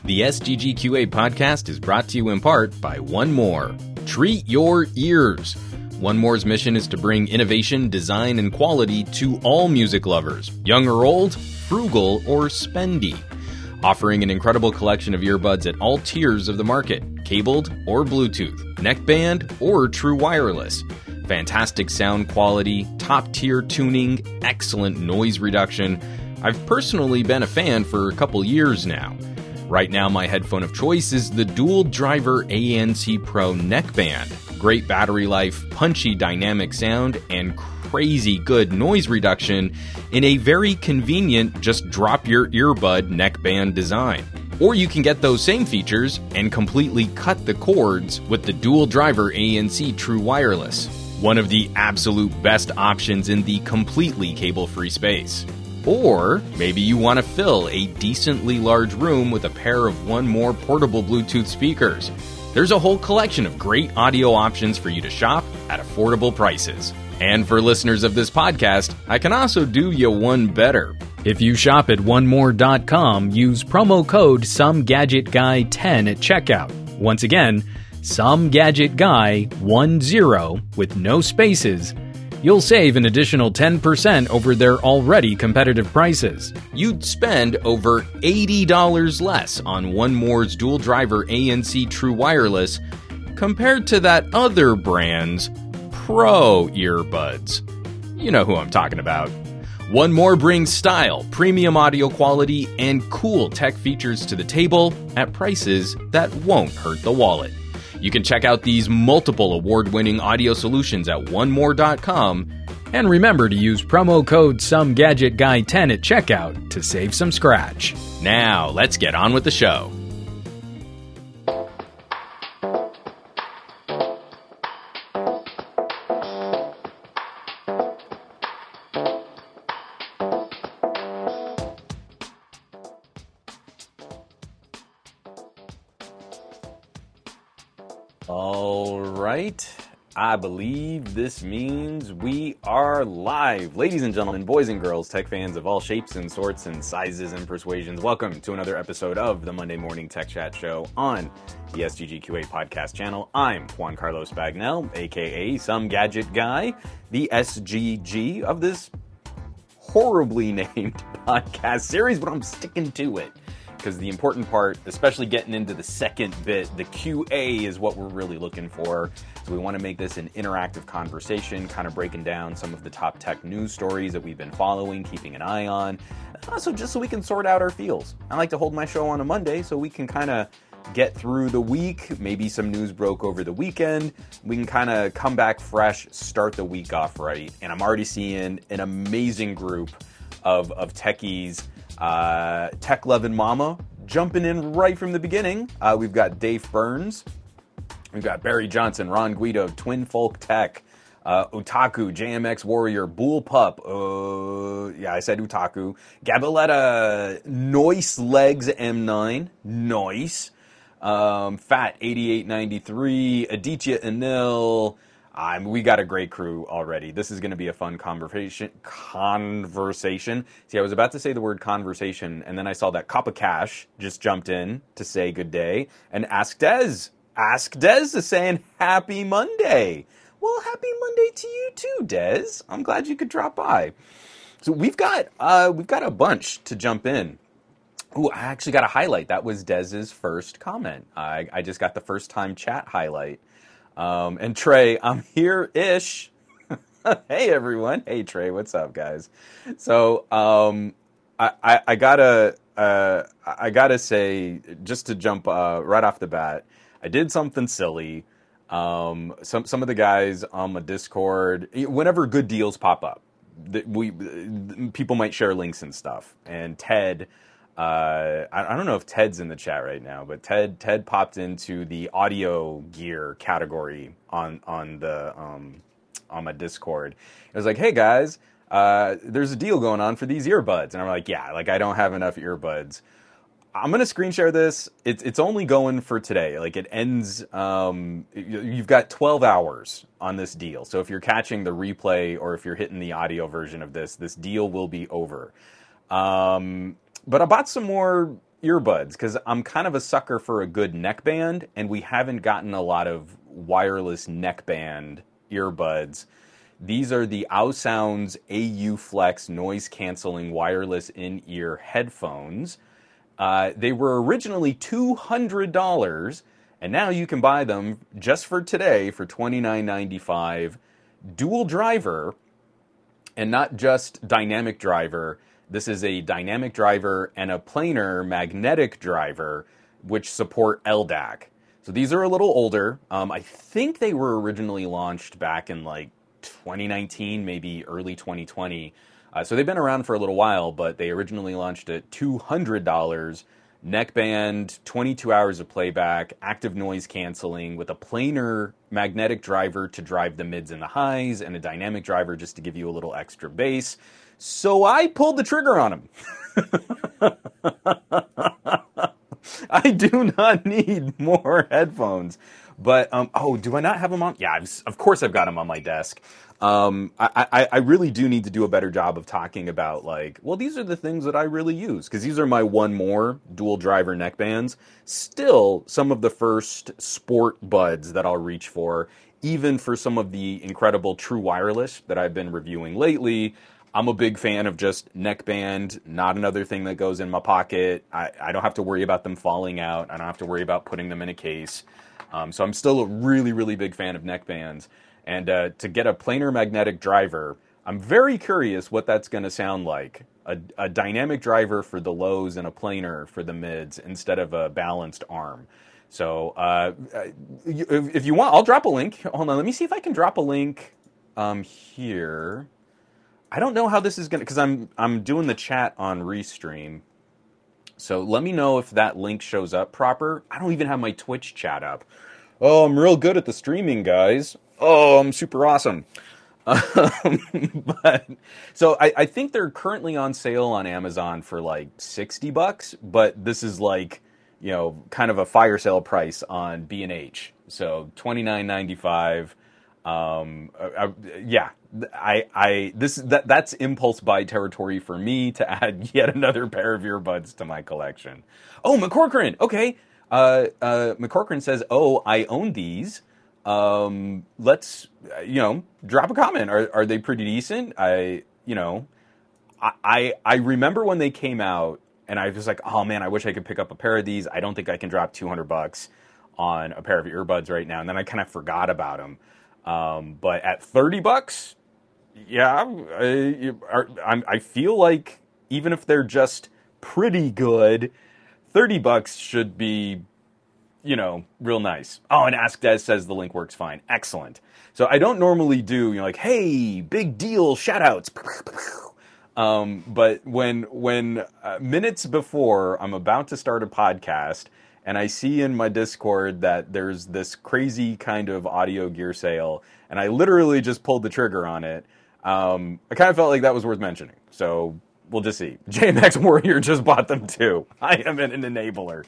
The SGGQA podcast is brought to you in part by One More. Treat your ears. One More's mission is to bring innovation, design, and quality to all music lovers, young or old, frugal or spendy. Offering an incredible collection of earbuds at all tiers of the market, cabled or Bluetooth, neckband or true wireless. Fantastic sound quality, top-tier tuning, excellent noise reduction. I've personally been a fan for a couple years now. Right now, my headphone of choice is the Dual Driver ANC Pro neckband. Great battery life, punchy dynamic sound, and crazy good noise reduction in a very convenient just drop your earbud neckband design. Or you can get those same features and completely cut the cords with the Dual Driver ANC True Wireless. One of the absolute best options in the completely cable-free space. Or maybe you want to fill a decently large room with a pair of One More portable Bluetooth speakers. There's a whole collection of great audio options for you to shop at affordable prices. And for listeners of this podcast, I can also do you one better. If you shop at onemore.com, use promo code SomeGadgetGuy10 at checkout. Once again, SomeGadgetGuy10 with no spaces. You'll save an additional 10% over their already competitive prices. You'd spend over $80 less on One More's Dual Driver ANC True Wireless compared to that other brand's Pro earbuds. You know who I'm talking about. One More brings style, premium audio quality, and cool tech features to the table at prices that won't hurt the wallet. You can check out these multiple award-winning audio solutions at onemore.com. And remember to use promo code SomeGadgetGuy10 at checkout to save some scratch. Now, let's get on with the show. All right, I believe this means we are live. Ladies and gentlemen, boys and girls, tech fans of all shapes and sorts and sizes and persuasions, welcome to another episode of the Monday Morning Tech Chat Show on the SGGQA podcast channel. I'm Juan Carlos Bagnell, aka Some Gadget Guy, the SGG of this horribly named podcast series, but I'm sticking to it. Because the important part, especially getting into the second bit, the QA is what we're really looking for. So we want to make this an interactive conversation, kind of breaking down some of the top tech news stories that we've been following, keeping an eye on. Also, just so we can sort out our feels. I like to hold my show on a Monday so we can kind of get through the week. Maybe some news broke over the weekend. We can kind of come back fresh, start the week off right. And I'm already seeing an amazing group of techies. Tech Lovin' Mama jumping in right from the beginning. We've got Dave Burns, we've got Barry Johnson, Ron Guido, Twin Folk Tech, Otaku, JMX Warrior, Bull Pup, I said Otaku, Gabaletta, Noise Legs M9, Noise, Fat 8893, Aditya Anil. We got a great crew already. This is going to be a fun conversation. See, I was about to say the word conversation, and then I saw that Coppa Cash just jumped in to say good day. And Ask Dez. Ask Dez is saying happy Monday. Well, happy Monday to you too, Dez. I'm glad you could drop by. So we've got a bunch to jump in. Ooh, I actually got a highlight. That was Dez's first comment. I just got the first time chat highlight. And Trey, I'm here-ish. Hey, everyone. Hey, Trey, what's up, guys? So, I gotta say, just to jump right off the bat, I did something silly. Some of the guys on my Discord, whenever good deals pop up, people might share links and stuff. And Ted, I don't know if Ted's in the chat right now, but Ted popped into the audio gear category on my Discord. It was like, hey guys, there's a deal going on for these earbuds. And I'm like, yeah, like I don't have enough earbuds. I'm going to screen share this. It's only going for today. Like it ends, you've got 12 hours on this deal. So if you're catching the replay or if you're hitting the audio version of this deal will be over. But I bought some more earbuds, because I'm kind of a sucker for a good neckband, and we haven't gotten a lot of wireless neckband earbuds. These are the Aosounds AU Flex noise canceling wireless in-ear headphones. They were originally $200, and now you can buy them just for today for $29.95. Dual driver, and not just dynamic driver. This is a dynamic driver and a planar magnetic driver, which support LDAC. So these are a little older. I think they were originally launched back in like 2019, maybe early 2020. So they've been around for a little while, but they originally launched at $200. Neckband, 22 hours of playback, active noise canceling with a planar magnetic driver to drive the mids and the highs, and a dynamic driver just to give you a little extra bass. So I pulled the trigger on them. I do not need more headphones. But, do I not have them on? Yeah, of course I've got them on my desk. I really do need to do a better job of talking about, like, well, these are the things that I really use, because these are my One More dual driver neckbands. Still, some of the first sport buds that I'll reach for, even for some of the incredible true wireless that I've been reviewing lately. I'm a big fan of just neckband, not another thing that goes in my pocket. I don't have to worry about them falling out. I don't have to worry about putting them in a case. So I'm still a really, really big fan of neckbands. And to get a planar magnetic driver, I'm very curious what that's going to sound like. A dynamic driver for the lows and a planar for the mids instead of a balanced arm. So if you want, I'll drop a link. Hold on, let me see if I can drop a link here. I don't know how this is going to, because I'm doing the chat on Restream. So let me know if that link shows up proper. I don't even have my Twitch chat up. Oh, I'm real good at the streaming, guys. Oh, I'm super awesome. But so I think they're currently on sale on Amazon for like $60, but this is like, kind of a fire sale price on B&H. So $29.95. Yeah, that's impulse buy territory for me to add yet another pair of earbuds to my collection. Oh, McCorcoran. Okay. McCorcoran says, "Oh, I own these. Let's, drop a comment. Are they pretty decent? I remember when they came out, and I was like, oh man, I wish I could pick up a pair of these. I don't think I can drop $200 on a pair of earbuds right now. And then I kind of forgot about them. But at $30, yeah, I feel like even if they're just pretty good, $30 should be, real nice. Oh, and Ask Des says the link works fine. Excellent. So I don't normally do, like, hey, big deal, shout outs. But when minutes before I'm about to start a podcast and I see in my Discord that there's this crazy kind of audio gear sale, and I literally just pulled the trigger on it, I kind of felt like that was worth mentioning. So we'll just see. JMX Warrior just bought them too. I am an enabler.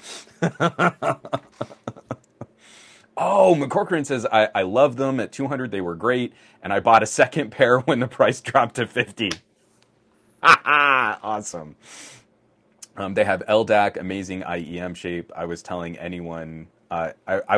Oh, McCorcoran says, I love them. At $200, they were great. And I bought a second pair when the price dropped to $50. Awesome. They have LDAC, amazing IEM shape. I was telling anyone, I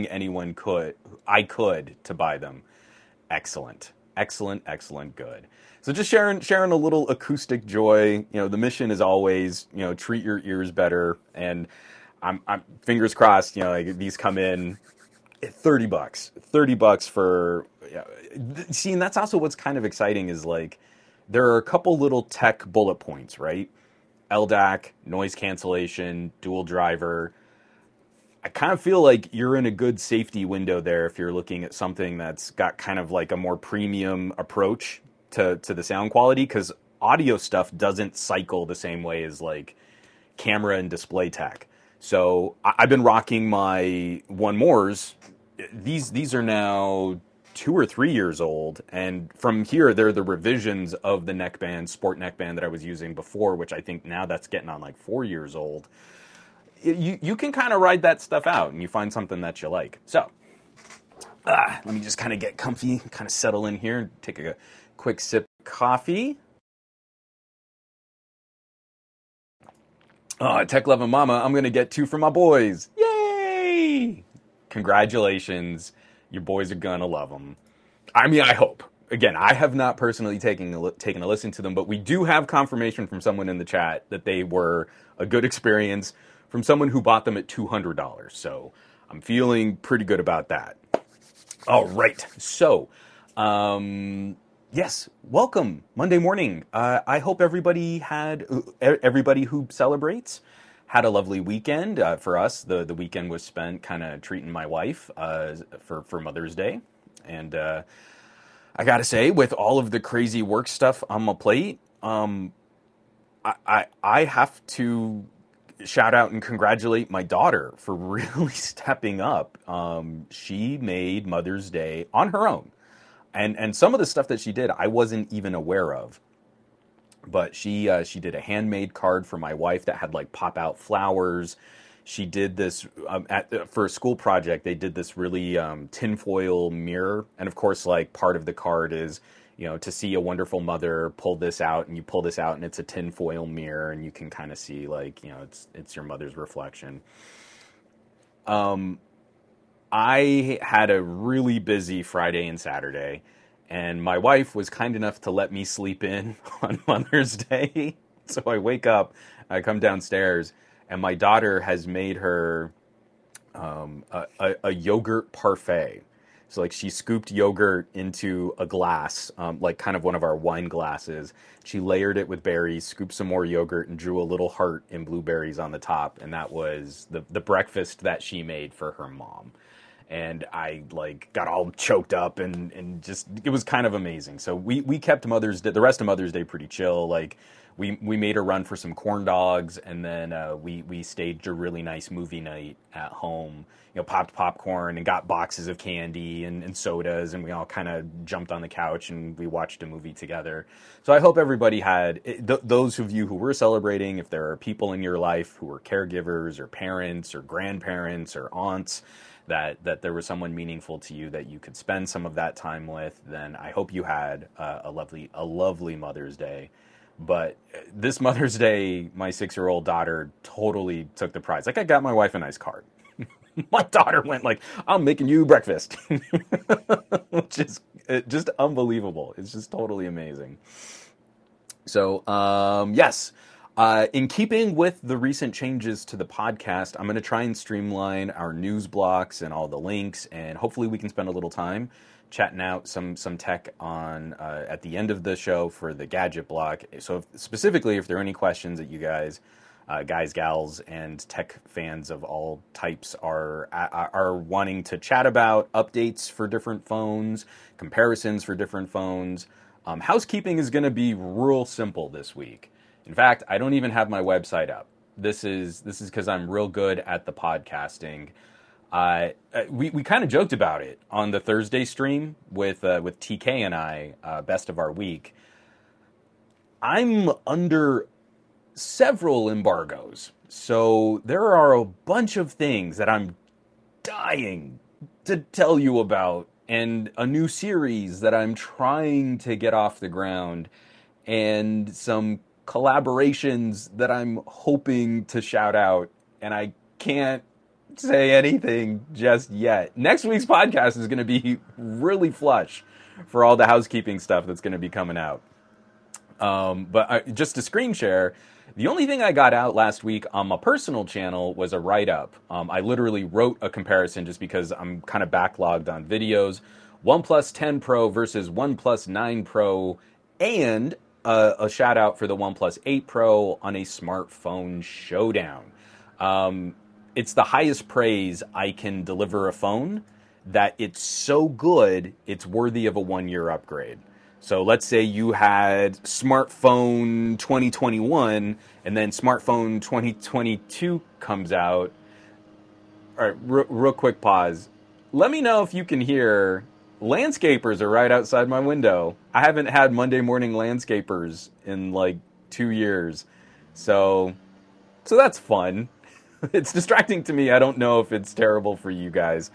could to buy them. Excellent, good. So just sharing a little acoustic joy. The mission is always, treat your ears better. And I'm fingers crossed. Like these come in at $30. $30 for. See, and that's also what's kind of exciting is like there are a couple little tech bullet points, right? LDAC, noise cancellation, dual driver. I kind of feel like you're in a good safety window there if you're looking at something that's got kind of like a more premium approach to the sound quality, because audio stuff doesn't cycle the same way as like camera and display tech. So I've been rocking my One Mores. These are now 2 or 3 years old, and from here they're the revisions of the neckband, sport neckband that I was using before, which I think now that's getting on like 4 years old. You can kind of ride that stuff out and you find something that you like. So let me just kind of get comfy, kind of settle in here and take a quick sip of coffee. Tech loving mama, I'm going to get 2 from my boys. Yay! Congratulations. Your boys are going to love them. I mean, I hope. Again, I have not personally taken a listen to them, but we do have confirmation from someone in the chat that they were a good experience from someone who bought them at $200. So I'm feeling pretty good about that. All right. So, yes, welcome Monday morning. I hope everybody who celebrates had a lovely weekend. For us, the weekend was spent kind of treating my wife for Mother's Day, and I gotta say, with all of the crazy work stuff on my plate, I have to shout out and congratulate my daughter for really stepping up. She made Mother's Day on her own. And some of the stuff that she did, I wasn't even aware of. But she did a handmade card for my wife that had like pop out flowers. She did this for a school project. They did this really tinfoil mirror, and of course, like part of the card is, to see a wonderful mother, pull this out, and you pull this out, and it's a tinfoil mirror, and you can kind of see like it's your mother's reflection. I had a really busy Friday and Saturday, and my wife was kind enough to let me sleep in on Mother's Day. So I wake up, I come downstairs, and my daughter has made her a yogurt parfait. So like she scooped yogurt into a glass, like kind of one of our wine glasses. She layered it with berries, scooped some more yogurt, and drew a little heart in blueberries on the top. And that was the breakfast that she made for her mom. And I like got all choked up and just, it was kind of amazing. So we kept the rest of Mother's Day pretty chill. Like we made a run for some corn dogs, and then we staged a really nice movie night at home. Popped popcorn and got boxes of candy and sodas, and we all kind of jumped on the couch and we watched a movie together. So I hope everybody had, those of you who were celebrating, if there are people in your life who are caregivers or parents or grandparents or aunts, that there was someone meaningful to you that you could spend some of that time with, then I hope you had a lovely Mother's Day. But this Mother's Day, my 6-year-old daughter totally took the prize. Like, I got my wife a nice card. My daughter went like, I'm making you breakfast, which is just unbelievable. It's just totally amazing. So, yes. In keeping with the recent changes to the podcast, I'm going to try and streamline our news blocks and all the links, and hopefully we can spend a little time chatting out some tech on at the end of the show for the gadget block. So specifically, if there are any questions that you guys, gals, and tech fans of all types are wanting to chat about, updates for different phones, comparisons for different phones, housekeeping is going to be real simple this week. In fact, I don't even have my website up. This is because I'm real good at the podcasting. We kind of joked about it on the Thursday stream with TK and I, best of our week. I'm under several embargoes, so there are a bunch of things that I'm dying to tell you about, and a new series that I'm trying to get off the ground, and some collaborations that I'm hoping to shout out, and I can't say anything just yet. Next week's podcast is going to be really flush for all the housekeeping stuff that's going to be coming out. But just to screen share, the only thing I got out last week on my personal channel was a write-up. I literally wrote a comparison just because I'm kind of backlogged on videos. OnePlus 10 Pro versus OnePlus 9 Pro, and a shout out for the OnePlus 8 Pro on a smartphone showdown. It's the highest praise I can deliver a phone, that it's so good, it's worthy of a 1-year upgrade. So let's say you had smartphone 2021 and then smartphone 2022 comes out. All right, real quick pause. Let me know if you can hear. Landscapers are right outside my window. I haven't had Monday morning landscapers in like 2 years. So that's fun. It's distracting to me. I don't know if it's terrible for you guys.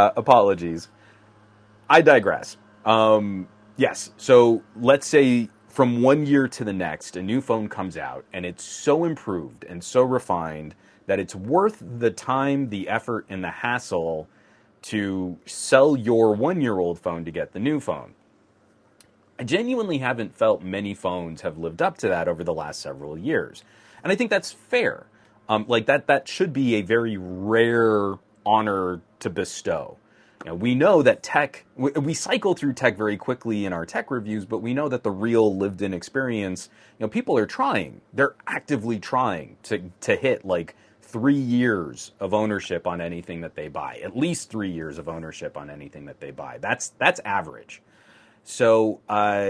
Apologies. I digress. Yes, so let's say from one year to the next, a new phone comes out, and it's so improved and so refined that it's worth the time, the effort, and the hassle to sell your one-year-old phone to get the new phone. I genuinely haven't felt many phones have lived up to that over the last several years. And I think that's fair. That should be a very rare honor to bestow. You know, we know that tech, we cycle through tech very quickly in our tech reviews, but we know that the real lived-in experience, you know, people are trying. They're actively trying to hit like 3 years of ownership on anything that they buy. At least 3 years of ownership on anything that they buy. That's average. So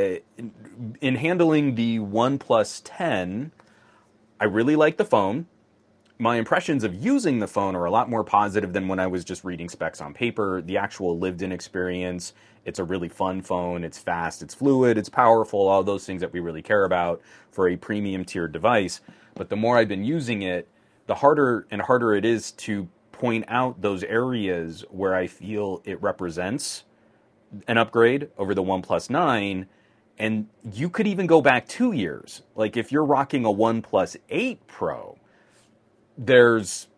in handling the OnePlus 10, I really like the phone. My impressions of using the phone are a lot more positive than when I was just reading specs on paper. The actual lived-in experience, it's a really fun phone. It's fast, it's fluid, it's powerful, all those things that we really care about for a premium tiered device. But the more I've been using it, the harder and harder it is to point out those areas where I feel it represents an upgrade over the OnePlus 9, and you could even go back 2 years. Like if you're rocking a OnePlus 8 Pro, there's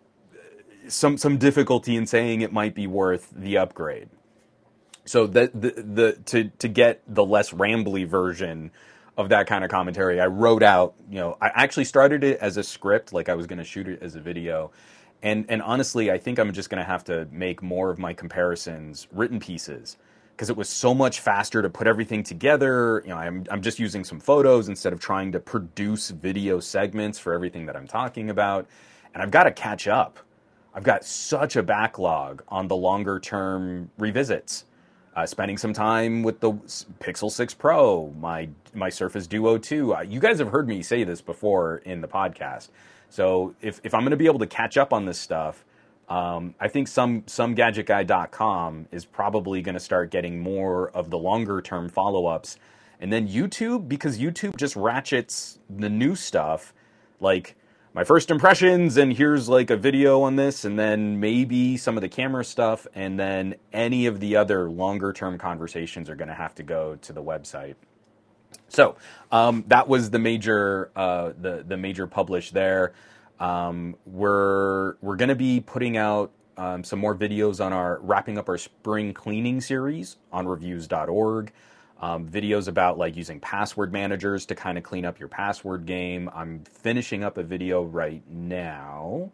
some difficulty in saying it might be worth the upgrade. So to get the less rambly version of that kind of commentary, I wrote out, you know, I actually started it as a script, like I was going to shoot it as a video. And honestly, I think I'm just going to have to make more of my comparisons written pieces, because it was so much faster to put everything together. You know, I'm just using some photos instead of trying to produce video segments for everything that I'm talking about. And I've got to catch up. I've got such a backlog on the longer term revisits. Spending some time with the Pixel 6 Pro, my Surface Duo 2. You guys have heard me say this before in the podcast. So if I'm going to be able to catch up on this stuff, I think somegadgetguy.com is probably going to start getting more of the longer term follow-ups. And then YouTube, because YouTube just ratchets the new stuff, like my first impressions, and here's like a video on this, and then maybe some of the camera stuff, and then any of the other longer term conversations are going to have to go to the website. So that was the major the major publish there. We're going to be putting out some more videos on wrapping up our spring cleaning series on reviews.org. Videos about like using password managers to kind of clean up your password game. I'm finishing up a video right now.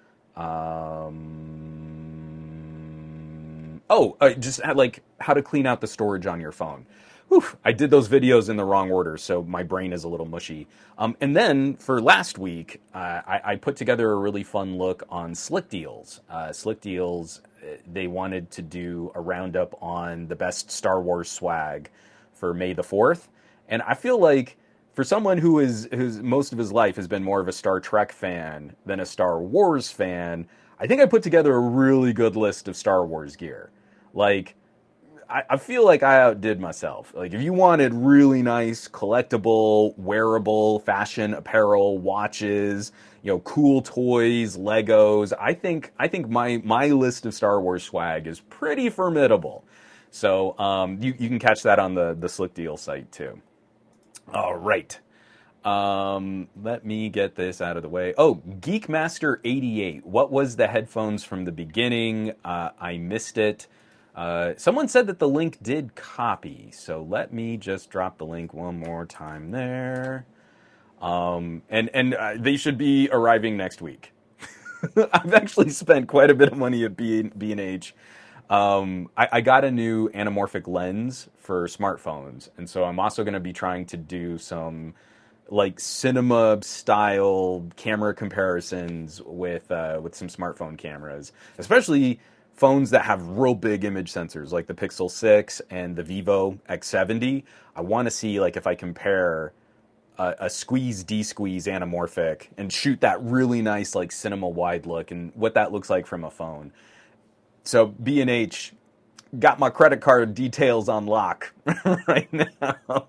Just like how to clean out the storage on your phone. Whew, I did those videos in the wrong order, so my brain is a little mushy. And then for last week, I put together a really fun look on Slick Deals. Slick Deals, they wanted to do a roundup on the best Star Wars swag for May the 4th. And I feel like for someone who's most of his life has been more of a Star Trek fan than a Star Wars fan, I think I put together a really good list of Star Wars gear. Like, I feel like I outdid myself. Like, if you wanted really nice, collectible, wearable, fashion apparel, watches, you know, cool toys, Legos, I think my list of Star Wars swag is pretty formidable. So you can catch that on the Slick Deal site too. All right. Let me get this out of the way. Oh, Geekmaster 88. What was the headphones from the beginning? I missed it. Someone said that the link did copy, so let me just drop the link one more time there. And they should be arriving next week. I've actually spent quite a bit of money at B&H. I got a new anamorphic lens for smartphones, and so I'm also going to be trying to do some like cinema style camera comparisons with some smartphone cameras, especially phones that have real big image sensors like the Pixel 6 and the Vivo X70. I want to see like if I compare a squeeze de-squeeze anamorphic and shoot that really nice like cinema wide look and what that looks like from a phone. So B&H got my credit card details on lock right now.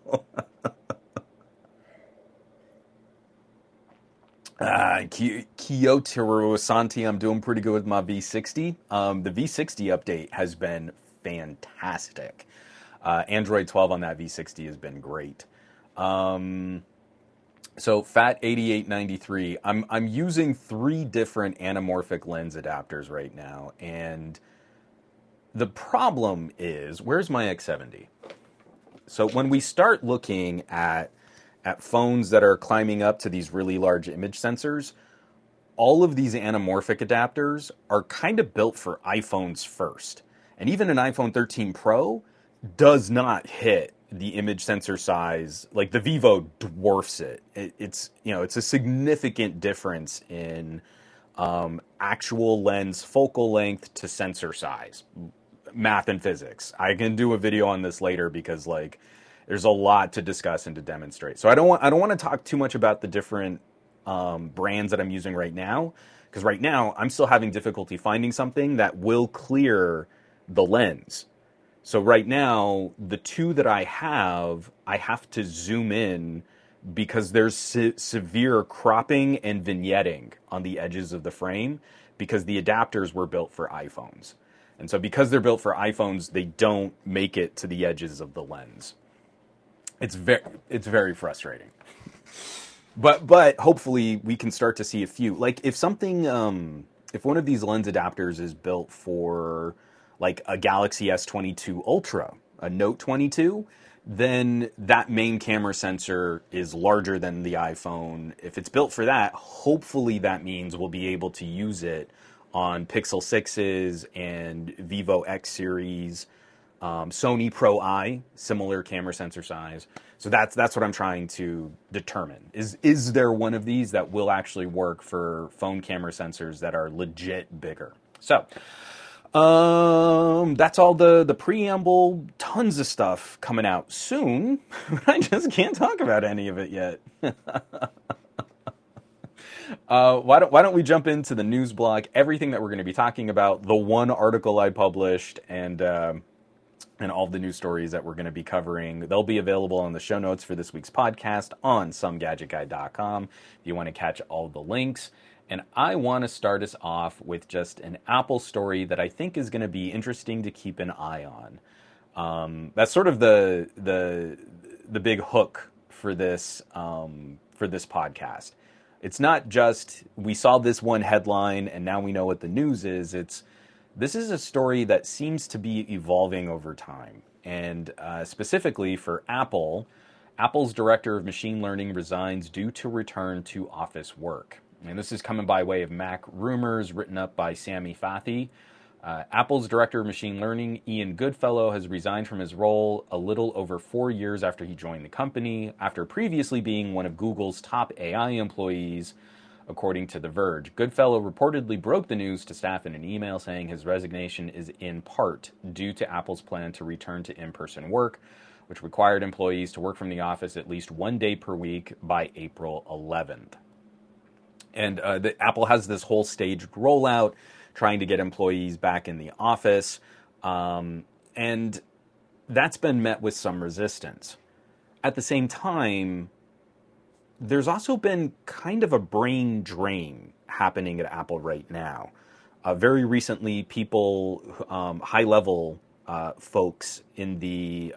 Kyoto Santi, I'm doing pretty good with my V60. The V60 update has been fantastic. Android 12 on that V60 has been great. So FAT8893, I'm using 3 different anamorphic lens adapters right now, and the problem is, where's my X70? So when we start looking at phones that are climbing up to these really large image sensors, all of these anamorphic adapters are kind of built for iPhones first. And even an iPhone 13 Pro does not hit the image sensor size. Like the Vivo dwarfs it. It's a significant difference in actual lens focal length to sensor size. Math and physics. I can do a video on this later because like there's a lot to discuss and to demonstrate. So I don't want to talk too much about the different brands that I'm using right now, because right now I'm still having difficulty finding something that will clear the lens. So right now, the 2 that I have to zoom in because there's severe cropping and vignetting on the edges of the frame because the adapters were built for iPhones. And so because they're built for iPhones, they don't make it to the edges of the lens. It's very frustrating. But hopefully we can start to see a few. Like if one of these lens adapters is built for like a Galaxy S22 Ultra, a Note 22, then that main camera sensor is larger than the iPhone. If it's built for that, hopefully that means we'll be able to use it on Pixel 6s and Vivo X series, Sony Pro I, similar camera sensor size. So that's what I'm trying to determine. Is there one of these that will actually work for phone camera sensors that are legit bigger? So that's all the preamble. Tons of stuff coming out soon. I just can't talk about any of it yet. Why don't we jump into the news block? Everything that we're going to be talking about, the one article I published, and all the news stories that we're going to be covering. They'll be available on the show notes for this week's podcast on somegadgetguy.com if you want to catch all the links. And I want to start us off with just an Apple story that I think is going to be interesting to keep an eye on. That's sort of the big hook for this podcast. It's not just we saw this one headline and now we know what the news is. This is a story that seems to be evolving over time. And specifically for Apple, Apple's director of machine learning resigns due to return to office work. And this is coming by way of Mac Rumors, written up by Sami Fathi. Apple's director of machine learning, Ian Goodfellow, has resigned from his role a little over 4 years after he joined the company, after previously being one of Google's top AI employees, according to The Verge. Goodfellow reportedly broke the news to staff in an email saying his resignation is in part due to Apple's plan to return to in-person work, which required employees to work from the office at least 1 day per week by April 11th. And Apple has this whole staged rollout, trying to get employees back in the office, and that's been met with some resistance. At the same time, there's also been kind of a brain drain happening at Apple right now. Very recently, people, high-level folks in the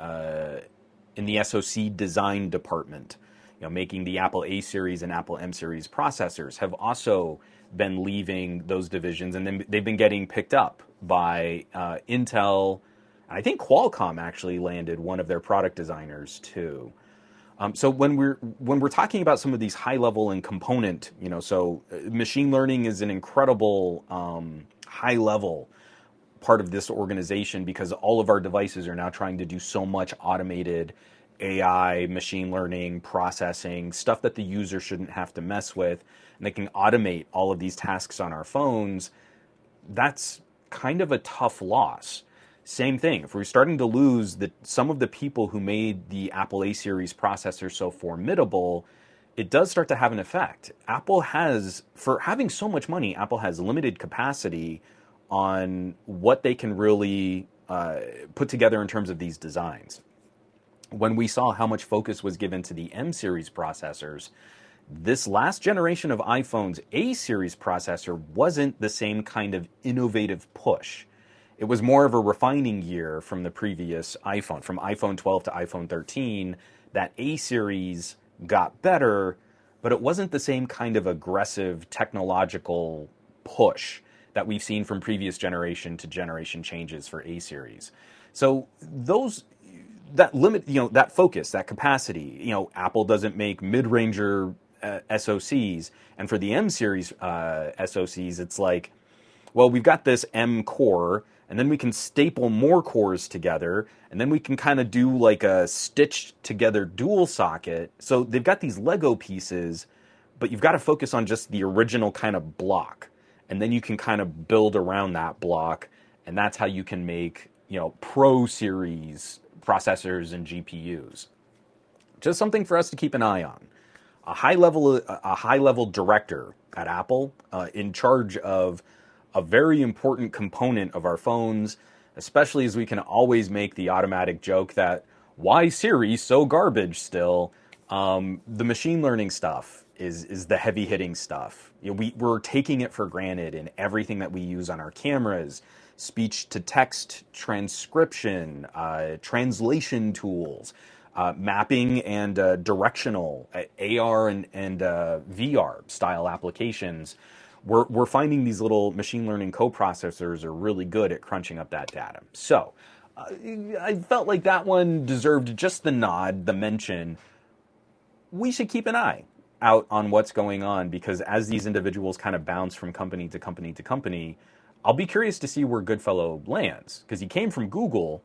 SoC design department, making the Apple A series and Apple M series processors, have also been leaving those divisions, and then they've been getting picked up by Intel. I think Qualcomm actually landed one of their product designers too. So when we're talking about some of these high level and component, so machine learning is an incredible high level part of this organization because all of our devices are now trying to do so much automated AI, machine learning, processing, stuff that the user shouldn't have to mess with, and they can automate all of these tasks on our phones. That's kind of a tough loss. Same thing, if we're starting to lose some of the people who made the Apple A series processor so formidable, it does start to have an effect. Apple has, for having so much money, Apple has limited capacity on what they can really put together in terms of these designs. When we saw how much focus was given to the M series processors, this last generation of iPhone's A series processor wasn't the same kind of innovative push. It was more of a refining year from the previous iPhone, from iPhone 12 to iPhone 13. that A series got better, but it wasn't the same kind of aggressive technological push that we've seen from previous generation to generation changes for A series. So that limit, that focus, that capacity, Apple doesn't make mid-ranger SoCs, and for the M series SoCs, it's like, well, we've got this M core, and then we can staple more cores together, and then we can kind of do like a stitched together dual socket. So they've got these Lego pieces, but you've got to focus on just the original kind of block, and then you can kind of build around that block, and that's how you can make, Pro series processors and GPUs. Just something for us to keep an eye on. A high level director at Apple in charge of a very important component of our phones, especially as we can always make the automatic joke that why Siri so garbage still. The machine learning stuff is the heavy hitting stuff. We're taking it for granted in everything that we use on our cameras, speech to text transcription, translation tools, mapping and directional AR and VR style applications. We're finding these little machine learning coprocessors are really good at crunching up that data. So I felt like that one deserved just the nod, the mention. We should keep an eye out on what's going on, because as these individuals kind of bounce from company to company to company, I'll be curious to see where Goodfellow lands, because he came from Google,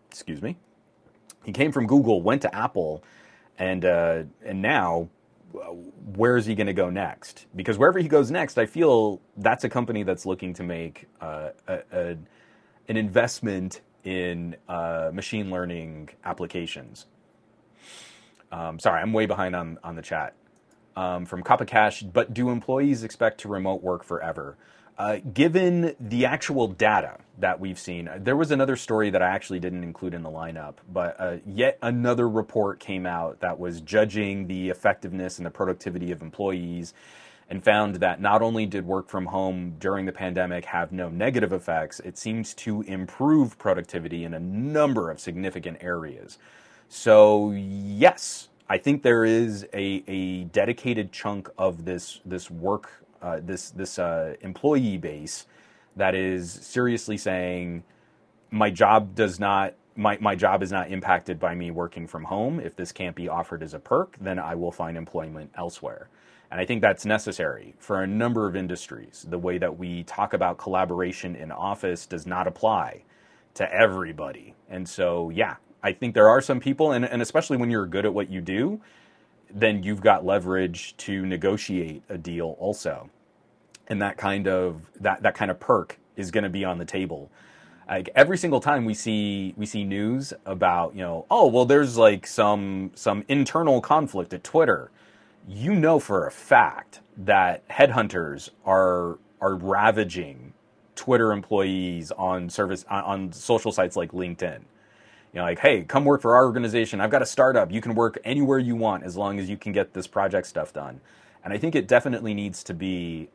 went to Apple, and now where is he going to go next? Because wherever he goes next, I feel that's a company that's looking to make an investment in machine learning applications. Sorry, I'm way behind on the chat. From Kappa Cash, but do employees expect to remote work forever? Given the actual data that we've seen, there was another story that I actually didn't include in the lineup, but yet another report came out that was judging the effectiveness and the productivity of employees, and found that not only did work from home during the pandemic have no negative effects, it seems to improve productivity in a number of significant areas. So yes, I think there is a dedicated chunk of this work, this employee base that is seriously saying my job is not impacted by me working from home. If this can't be offered as a perk, then I will find employment elsewhere. And I think that's necessary for a number of industries. The way that we talk about collaboration in office does not apply to everybody. And so, yeah, I think there are some people, and especially when you're good at what you do, then you've got leverage to negotiate a deal also. And that kind of perk is going to be on the table. Like every single time we see news about, oh, well, there's like some internal conflict at Twitter. You know for a fact that headhunters are ravaging Twitter employees on social sites like LinkedIn. Like, hey, come work for our organization. I've got a startup. You can work anywhere you want as long as you can get this project stuff done. And I think it definitely needs to be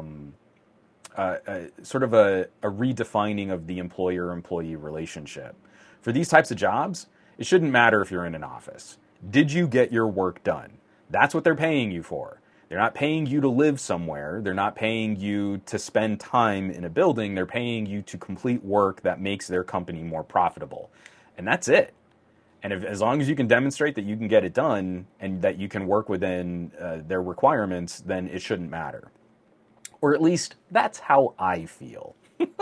sort of a redefining of the employer-employee relationship. For these types of jobs, it shouldn't matter if you're in an office. Did you get your work done? That's what they're paying you for. They're not paying you to live somewhere. They're not paying you to spend time in a building. They're paying you to complete work that makes their company more profitable. And that's it. And as long as you can demonstrate that you can get it done and that you can work within their requirements, then it shouldn't matter. Or at least that's how I feel.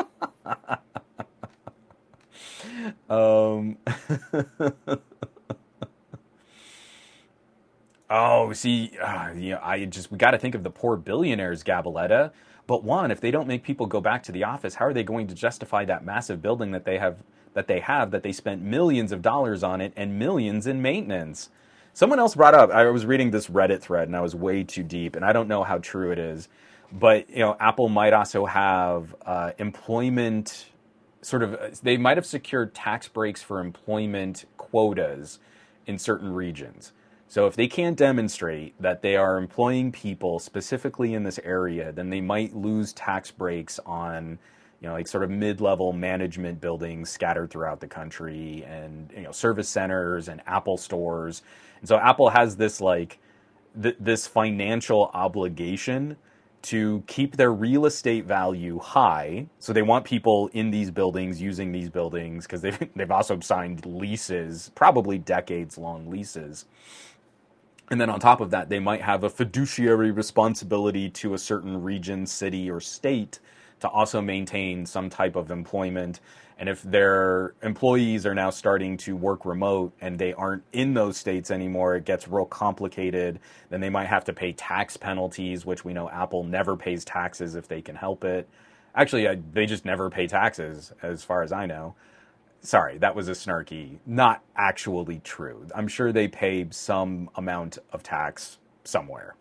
Oh, see, we got to think of the poor billionaires, Gabaletta. But one, if they don't make people go back to the office, how are they going to justify that massive building that they spent millions of dollars on it and millions in maintenance? Someone else brought up, I was reading this Reddit thread and I was way too deep, and I don't know how true it is, but Apple might also have employment they might have secured tax breaks for employment quotas in certain regions. So if they can't demonstrate that they are employing people specifically in this area, then they might lose tax breaks on, like sort of mid-level management buildings scattered throughout the country, and service centers and Apple stores. And so Apple has this this financial obligation to keep their real estate value high. So they want people in these buildings using these buildings, because they've also signed leases, probably decades-long leases. And then on top of that, they might have a fiduciary responsibility to a certain region, city, or state to also maintain some type of employment. And if their employees are now starting to work remote and they aren't in those states anymore, it gets real complicated. Then they might have to pay tax penalties, which we know Apple never pays taxes if they can help it. Actually, they just never pay taxes, as far as I know. Sorry, that was a snarky, not actually true. I'm sure they pay some amount of tax somewhere.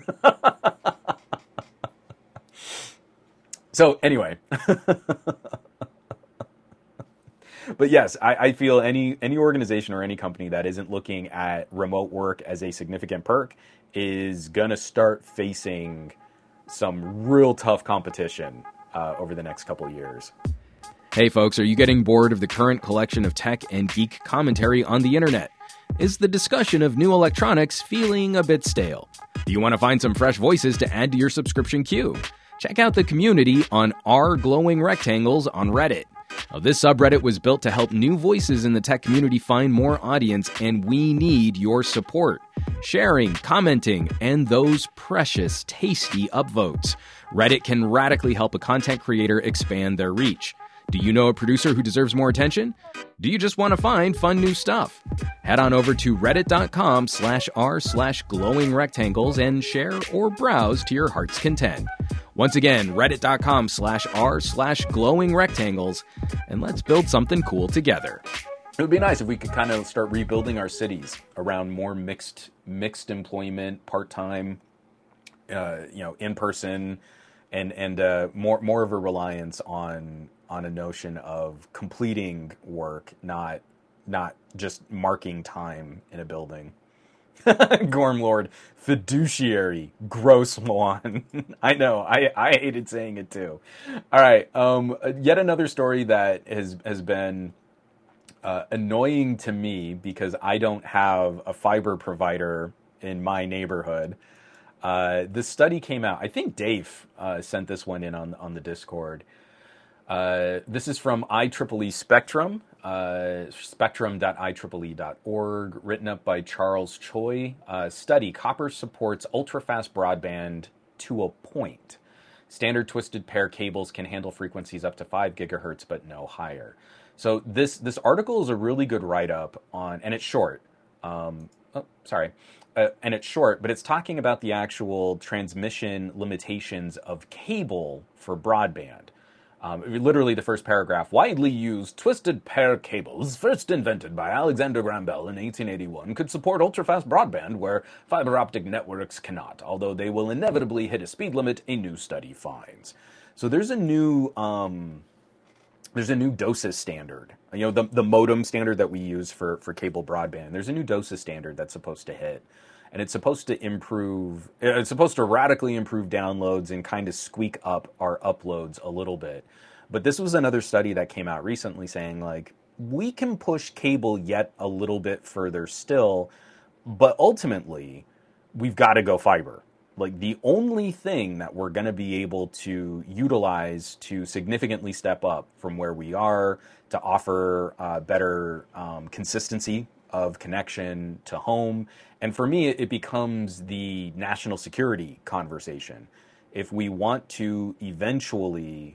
So anyway, but yes, I feel any organization or any company that isn't looking at remote work as a significant perk is going to start facing some real tough competition over the next couple of years. Hey folks, are you getting bored of the current collection of tech and geek commentary on the internet? Is the discussion of new electronics feeling a bit stale? Do you want to find some fresh voices to add to your subscription queue? Check out the community on r glowing rectangles on Reddit. Now, this subreddit was built to help new voices in the tech community find more audience, and we need your support. Sharing, commenting, and those precious, tasty upvotes. Reddit can radically help a content creator expand their reach. Do you know a producer who deserves more attention? Do you just want to find fun new stuff? Head on over to reddit.com/r/glowing rectangles and share or browse to your heart's content. Once again, reddit.com/r/glowing rectangles, and let's build something cool together. It would be nice if we could kind of start rebuilding our cities around more mixed employment, part-time, in person, and more of a reliance on a notion of completing work, not just marking time in a building. Gormlord, fiduciary, gross one. I know, I hated saying it too. All right, yet another story that has been annoying to me because I don't have a fiber provider in my neighborhood. This study came out. I think Dave sent this one in on the Discord. This is from IEEE Spectrum, spectrum.ieee.org, written up by Charles Choi. Study, copper supports ultra-fast broadband to a point. Standard twisted pair cables can handle frequencies up to 5 gigahertz, but no higher. So this article is a really good write-up on, and it's short. And it's short, but it's talking about the actual transmission limitations of cable for broadband. Literally the first paragraph, widely used twisted pair cables, first invented by Alexander Graham Bell in 1881, could support ultra-fast broadband where fiber optic networks cannot, although they will inevitably hit a speed limit, a new study finds. So there's a new DOCSIS standard, the modem standard that we use for cable broadband. There's a new DOCSIS standard that's supposed to hit. And it's supposed to radically improve downloads and kind of squeak up our uploads a little bit. But this was another study that came out recently saying, we can push cable yet a little bit further still, but ultimately, we've got to go fiber. The only thing that we're going to be able to utilize to significantly step up from where we are to offer better consistency of connection to home. And for me, it becomes the national security conversation. If we want to eventually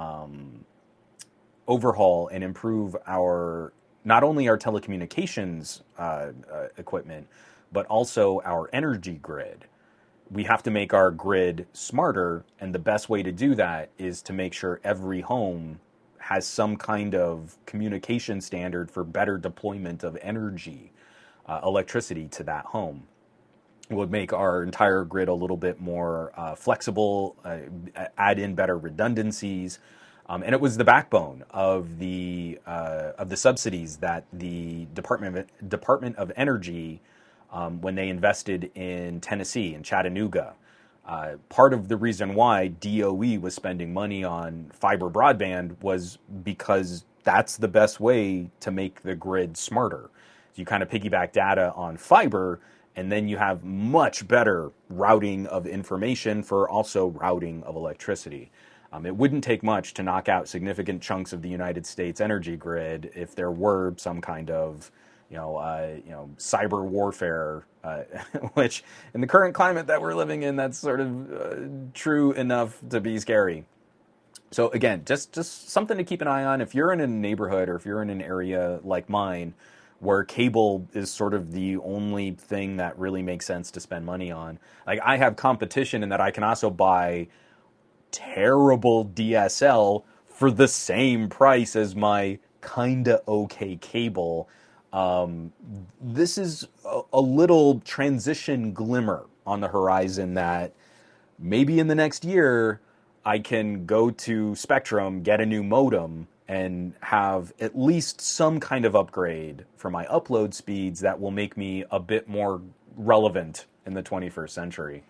overhaul and improve not only our telecommunications equipment, but also our energy grid, we have to make our grid smarter. And the best way to do that is to make sure every home has some kind of communication standard for better deployment of energy, electricity to that home. It would make our entire grid a little bit more flexible, add in better redundancies, and it was the backbone of the subsidies that the Department of Energy, when they invested in Tennessee and Chattanooga, Part of the reason why DOE was spending money on fiber broadband was because that's the best way to make the grid smarter. You kind of piggyback data on fiber, and then you have much better routing of information for also routing of electricity. It wouldn't take much to knock out significant chunks of the United States energy grid if there were some kind of, cyber warfare, which in the current climate that we're living in, that's sort of true enough to be scary. So again, just something to keep an eye on. If you're in a neighborhood or if you're in an area like mine, where cable is sort of the only thing that really makes sense to spend money on. Like, I have competition in that I can also buy terrible DSL for the same price as my kinda okay cable. This is a little transition glimmer on the horizon that maybe in the next year I can go to Spectrum, get a new modem, and have at least some kind of upgrade for my upload speeds that will make me a bit more relevant in the 21st century.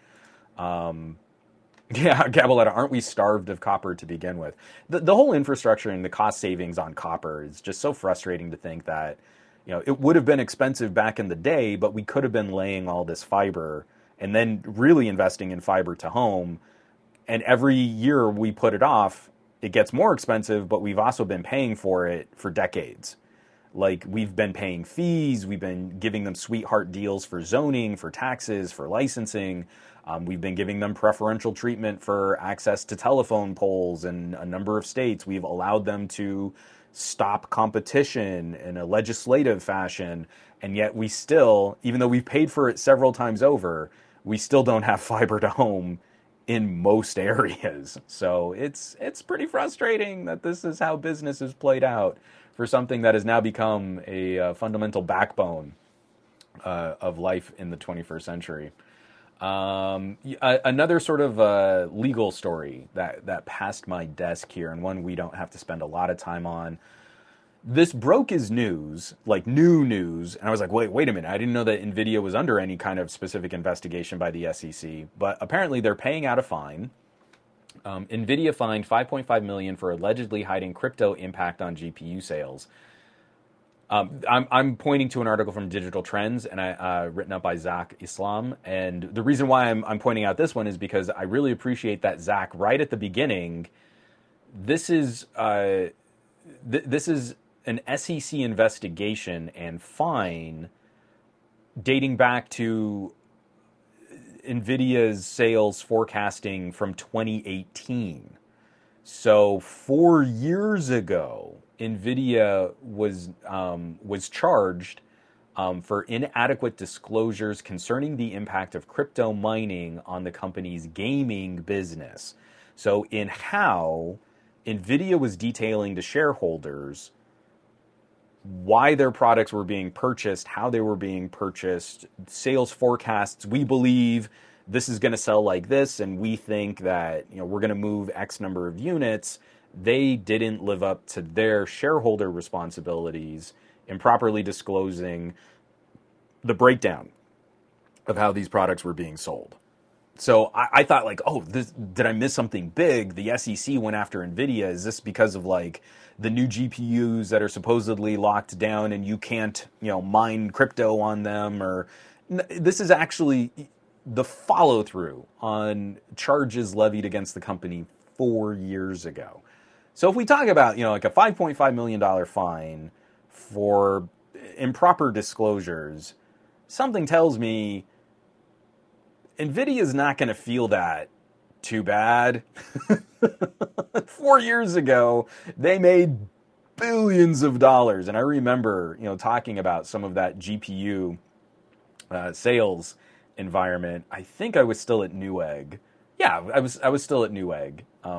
Yeah, Gabaletta, aren't we starved of copper to begin with? The whole infrastructure and the cost savings on copper is just so frustrating to think that, it would have been expensive back in the day, but we could have been laying all this fiber and then really investing in fiber to home. And every year we put it off, it gets more expensive, but we've also been paying for it for decades. Like, we've been paying fees, we've been giving them sweetheart deals for zoning, for taxes, for licensing. We've been giving them preferential treatment for access to telephone poles in a number of states. We've allowed them to stop competition in a legislative fashion. And yet we still, even though we've paid for it several times over, we still don't have fiber to home in most areas. So it's pretty frustrating that this is how business is played out for something that has now become a fundamental backbone of life in the 21st century. Another sort of legal story that passed my desk here, and one we don't have to spend a lot of time on. This broke as news, like new news, and I was like, wait a minute, I didn't know that NVIDIA was under any kind of specific investigation by the SEC, but apparently they're paying out a fine. NVIDIA fined $5.5 million for allegedly hiding crypto impact on GPU sales. I'm pointing to an article from Digital Trends, and written up by Zach Islam, and the reason why I'm pointing out this one is because I really appreciate that Zach, right at the beginning, this is an SEC investigation and fine dating back to NVIDIA's sales forecasting from 2018. So 4 years ago, NVIDIA was charged for inadequate disclosures concerning the impact of crypto mining on the company's gaming business. So in how NVIDIA was detailing to shareholders why their products were being purchased, how they were being purchased, sales forecasts. We believe this is going to sell like this, and we think that we're going to move X number of units. They didn't live up to their shareholder responsibilities in properly disclosing the breakdown of how these products were being sold. So I thought, like, did I miss something big? The SEC went after NVIDIA. Is this because of, like, the new GPUs that are supposedly locked down and you can't, mine crypto on them? Or this is actually the follow-through on charges levied against the company 4 years ago. So if we talk about, like a $5.5 million fine for improper disclosures, something tells me NVIDIA is not going to feel that too bad. 4 years ago, they made billions of dollars. And I remember, talking about some of that GPU sales environment. I think I was still at Newegg. Yeah, I was still at Newegg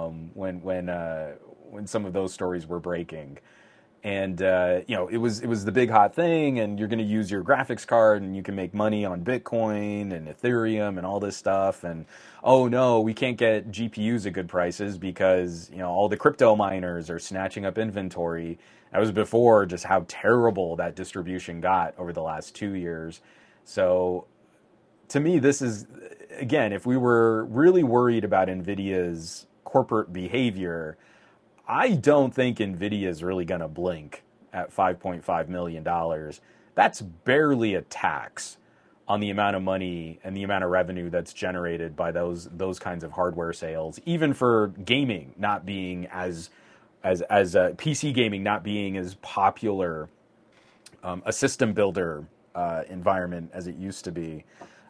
when some of those stories were breaking. And, it was the big hot thing, and you're going to use your graphics card, and you can make money on Bitcoin and Ethereum and all this stuff. And, oh no, we can't get GPUs at good prices because, all the crypto miners are snatching up inventory. That was before just how terrible that distribution got over the last 2 years. So, to me, this is again, if we were really worried about NVIDIA's corporate behavior, I don't think NVIDIA is really going to blink at $5.5 million. That's barely a tax on the amount of money and the amount of revenue that's generated by those kinds of hardware sales, even for gaming not being as PC gaming not being as popular a system builder environment as it used to be.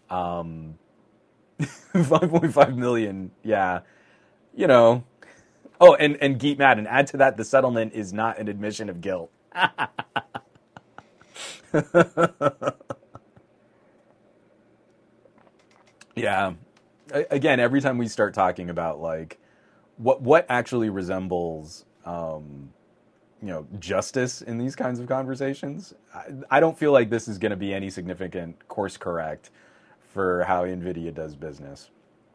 5.5 million, yeah, you know. Oh, and Geet Madden, add to that, the settlement is not an admission of guilt. Yeah. Again, every time we start talking about like what actually resembles justice in these kinds of conversations, I don't feel like this is going to be any significant course correct for how NVIDIA does business.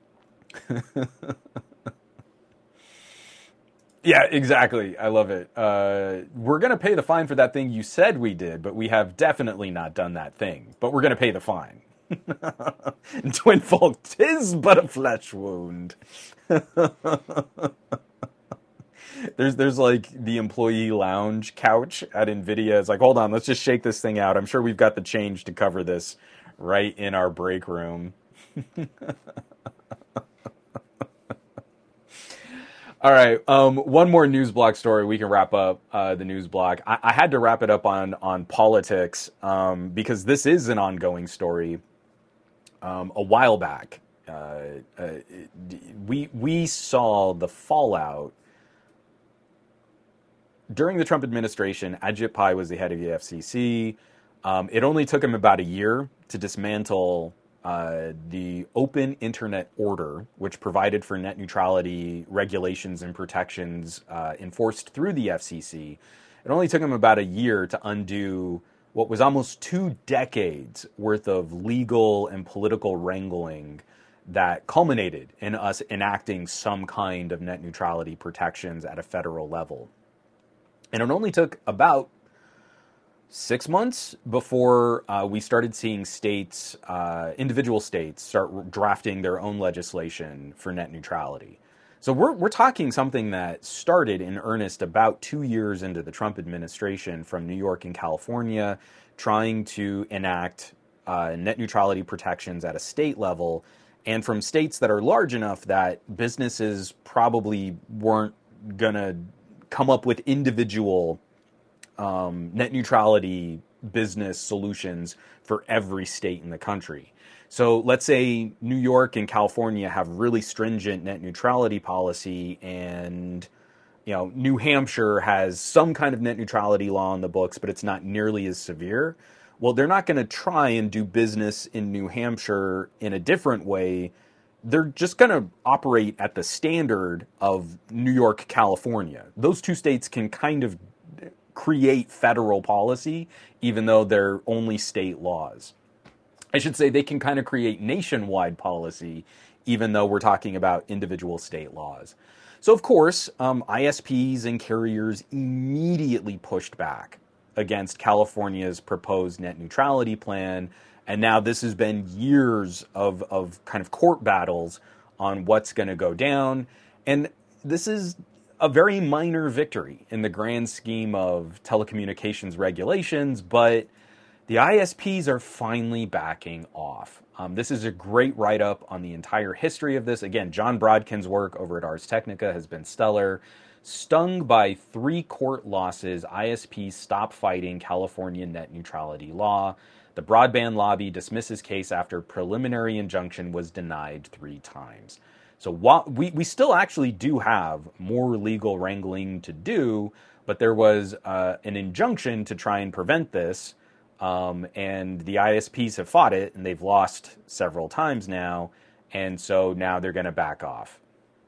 Yeah, exactly. I love it. We're going to pay the fine for that thing you said we did, but we have definitely not done that thing. But we're going to pay the fine. Twin Folk, 'tis but a flesh wound. There's like the employee lounge couch at NVIDIA. It's like, hold on, let's just shake this thing out. I'm sure we've got the change to cover this right in our break room. All right, one more news block story. We can wrap up the news block. I had to wrap it up on politics because this is an ongoing story. A while back, we saw the fallout during the Trump administration. Ajit Pai was the head of the FCC. It only took him about a year to dismantle the Open Internet Order, which provided for net neutrality regulations and protections enforced through the FCC. It only took him about a year to undo what was almost 2 decades worth of legal and political wrangling that culminated in us enacting some kind of net neutrality protections at a federal level. And it only took about 6 months before we started seeing states, individual states, start drafting their own legislation for net neutrality. So we're talking something that started in earnest about 2 years into the Trump administration, from New York and California trying to enact net neutrality protections at a state level, and from states that are large enough that businesses probably weren't going to come up with individual net neutrality business solutions for every state in the country. So let's say New York and California have really stringent net neutrality policy, and New Hampshire has some kind of net neutrality law on the books, but it's not nearly as severe. Well, they're not going to try and do business in New Hampshire in a different way. They're just going to operate at the standard of New York, California. Those two states can kind of create federal policy, even though they're only state laws. I should say they can kind of create nationwide policy, even though we're talking about individual state laws. So, of course, ISPs and carriers immediately pushed back against California's proposed net neutrality plan. And now this has been years of kind of court battles on what's going to go down. And this is a very minor victory in the grand scheme of telecommunications regulations, but the ISPs are finally backing off. This is a great write-up on the entire history of this. Again, John Brodkin's work over at Ars Technica has been stellar. Stung by 3 court losses, ISPs stop fighting California net neutrality law. The broadband lobby dismisses case after preliminary injunction was denied 3 times. So we still actually do have more legal wrangling to do, but there was an injunction to try and prevent this. And the ISPs have fought it, and they've lost several times now, and so now they're going to back off.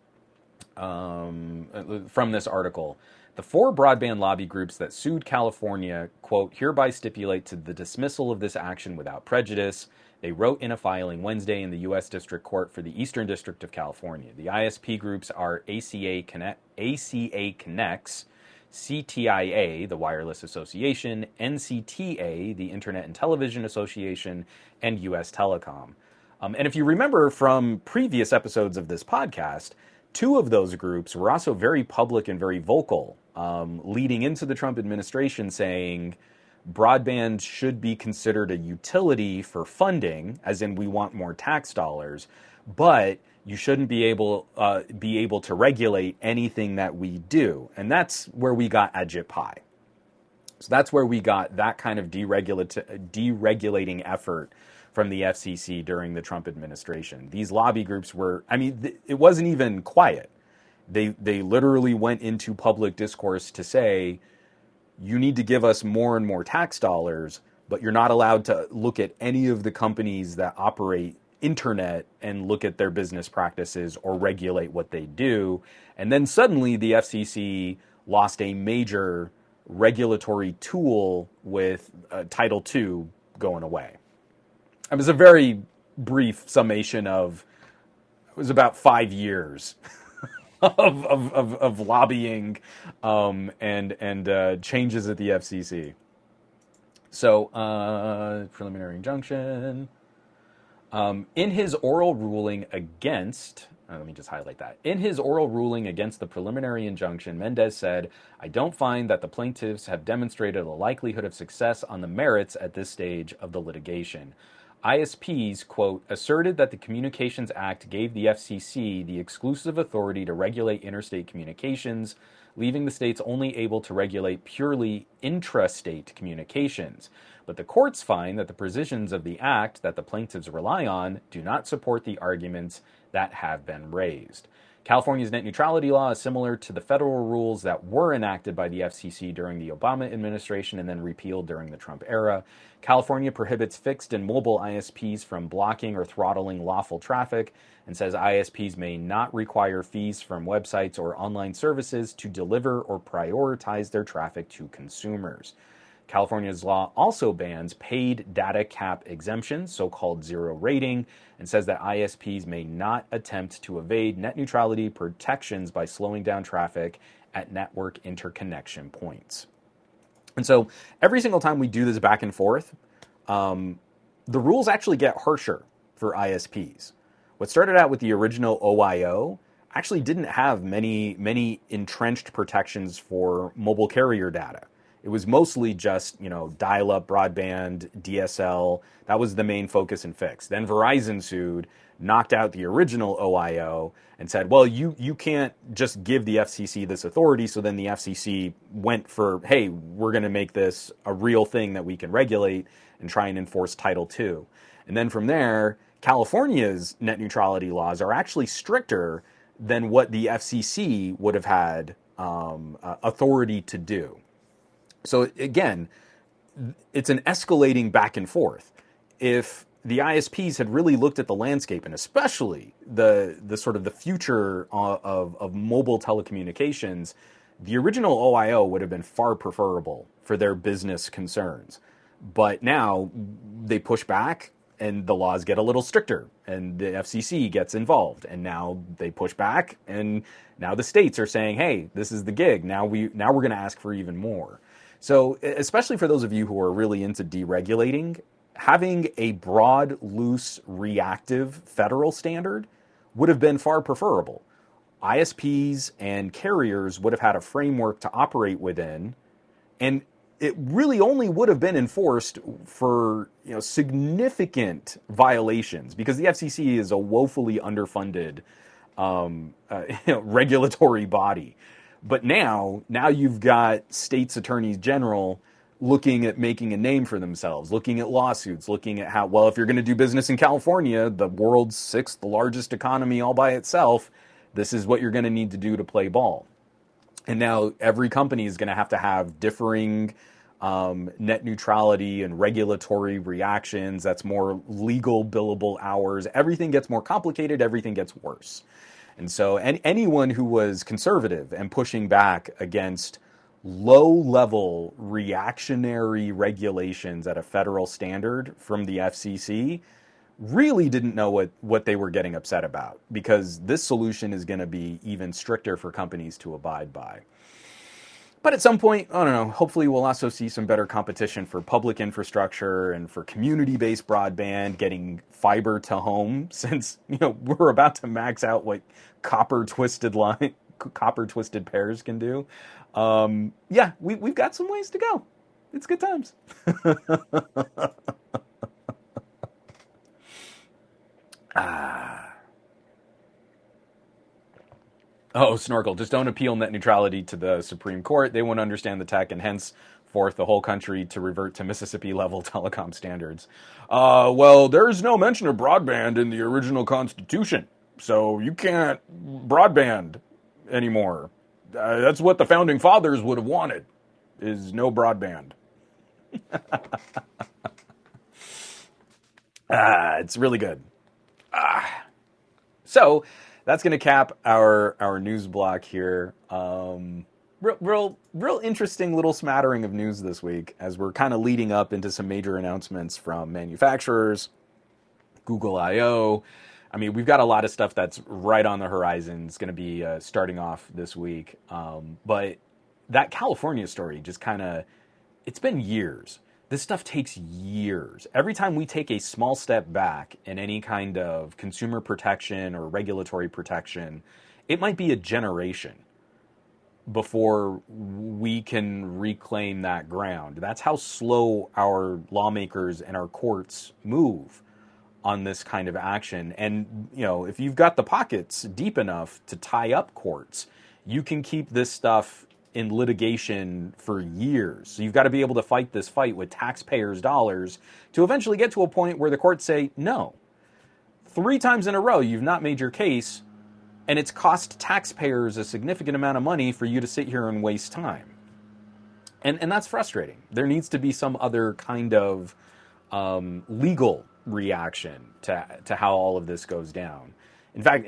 From this article, the 4 broadband lobby groups that sued California, quote, hereby stipulate to the dismissal of this action without prejudice. They wrote in a filing Wednesday in the U.S. District Court for the Eastern District of California. The ISP groups are ACA Connects, CTIA, the Wireless Association, NCTA, the Internet and Television Association, and U.S. Telecom. And if you remember from previous episodes of this podcast, two of those groups were also very public and very vocal, leading into the Trump administration, saying broadband should be considered a utility for funding, as in we want more tax dollars, but you shouldn't be able to regulate anything that we do. And that's where we got AGIT-PI. So that's where we got that kind of deregulating effort from the FCC during the Trump administration. These lobby groups were, it wasn't even quiet. They literally went into public discourse to say, you need to give us more and more tax dollars, but you're not allowed to look at any of the companies that operate internet and look at their business practices or regulate what they do. And then suddenly the FCC lost a major regulatory tool with Title II going away. It was a very brief summation of, it was about 5 years of lobbying and changes at the FCC. So, preliminary injunction. In his oral ruling against, let me just highlight that. In his oral ruling against the preliminary injunction, Mendez said, "I don't find that the plaintiffs have demonstrated a likelihood of success on the merits at this stage of the litigation. ISPs, quote, asserted that the Communications Act gave the FCC the exclusive authority to regulate interstate communications, leaving the states only able to regulate purely intrastate communications. But the courts find that the provisions of the Act that the plaintiffs rely on do not support the arguments that have been raised. California's net neutrality law is similar to the federal rules that were enacted by the FCC during the Obama administration and then repealed during the Trump era. California prohibits fixed and mobile ISPs from blocking or throttling lawful traffic and says ISPs may not require fees from websites or online services to deliver or prioritize their traffic to consumers. California's law also bans paid data cap exemptions, so-called zero rating, and says that ISPs may not attempt to evade net neutrality protections by slowing down traffic at network interconnection points. And so every single time we do this back and forth, the rules actually get harsher for ISPs. What started out with the original OIO actually didn't have many entrenched protections for mobile carrier data. It was mostly just, dial-up broadband, DSL. That was the main focus and fix. Then Verizon sued, knocked out the original OIO, and said, well, you can't just give the FCC this authority. So then the FCC went for, hey, we're going to make this a real thing that we can regulate and try and enforce Title II. And then from there, California's net neutrality laws are actually stricter than what the FCC would have had authority to do. So again, it's an escalating back and forth. If the ISPs had really looked at the landscape, and especially the sort of the future of mobile telecommunications, the original OIO would have been far preferable for their business concerns. But now they push back and the laws get a little stricter and the FCC gets involved, and now they push back and now the states are saying, hey, this is the gig. Now we're going to ask for even more. So especially for those of you who are really into deregulating, having a broad, loose, reactive federal standard would have been far preferable. ISPs and carriers would have had a framework to operate within, and it really only would have been enforced for significant violations, because the FCC is a woefully underfunded regulatory body. But now you've got states' attorneys general looking at making a name for themselves, looking at lawsuits, looking at how, well, if you're going to do business in California, the world's sixth largest economy all by itself, this is what you're going to need to do to play ball. And now every company is going to have differing net neutrality and regulatory reactions. That's more legal billable hours. Everything gets more complicated. Everything gets worse. And so anyone who was conservative and pushing back against low-level reactionary regulations at a federal standard from the FCC really didn't know what they were getting upset about, because this solution is going to be even stricter for companies to abide by. But at some point, I don't know, hopefully we'll also see some better competition for public infrastructure and for community-based broadband getting fiber to home, since, we're about to max out what copper twisted pairs can do. Yeah, we've got some ways to go. It's good times. Oh, Snorkel, just don't appeal net neutrality to the Supreme Court. They won't understand the tech, and henceforth the whole country to revert to Mississippi-level telecom standards. Well, there's no mention of broadband in the original Constitution, so you can't broadband anymore. That's what the Founding Fathers would have wanted, is no broadband. It's really good. So that's going to cap our news block here. Real interesting little smattering of news this week as we're kind of leading up into some major announcements from manufacturers, Google I/O. I mean, we've got a lot of stuff that's right on the horizon. It's going to be starting off this week. But that California story just it's been years. This stuff takes years. Every time we take a small step back in any kind of consumer protection or regulatory protection, it might be a generation before we can reclaim that ground. That's how slow our lawmakers and our courts move on this kind of action. And, if you've got the pockets deep enough to tie up courts, you can keep this stuff in litigation for years. So you've got to be able to fight this fight with taxpayers' dollars to eventually get to a point where the courts say, no. 3 times in a row, you've not made your case, and it's cost taxpayers a significant amount of money for you to sit here and waste time. And that's frustrating. There needs to be some other kind of legal reaction to how all of this goes down. In fact,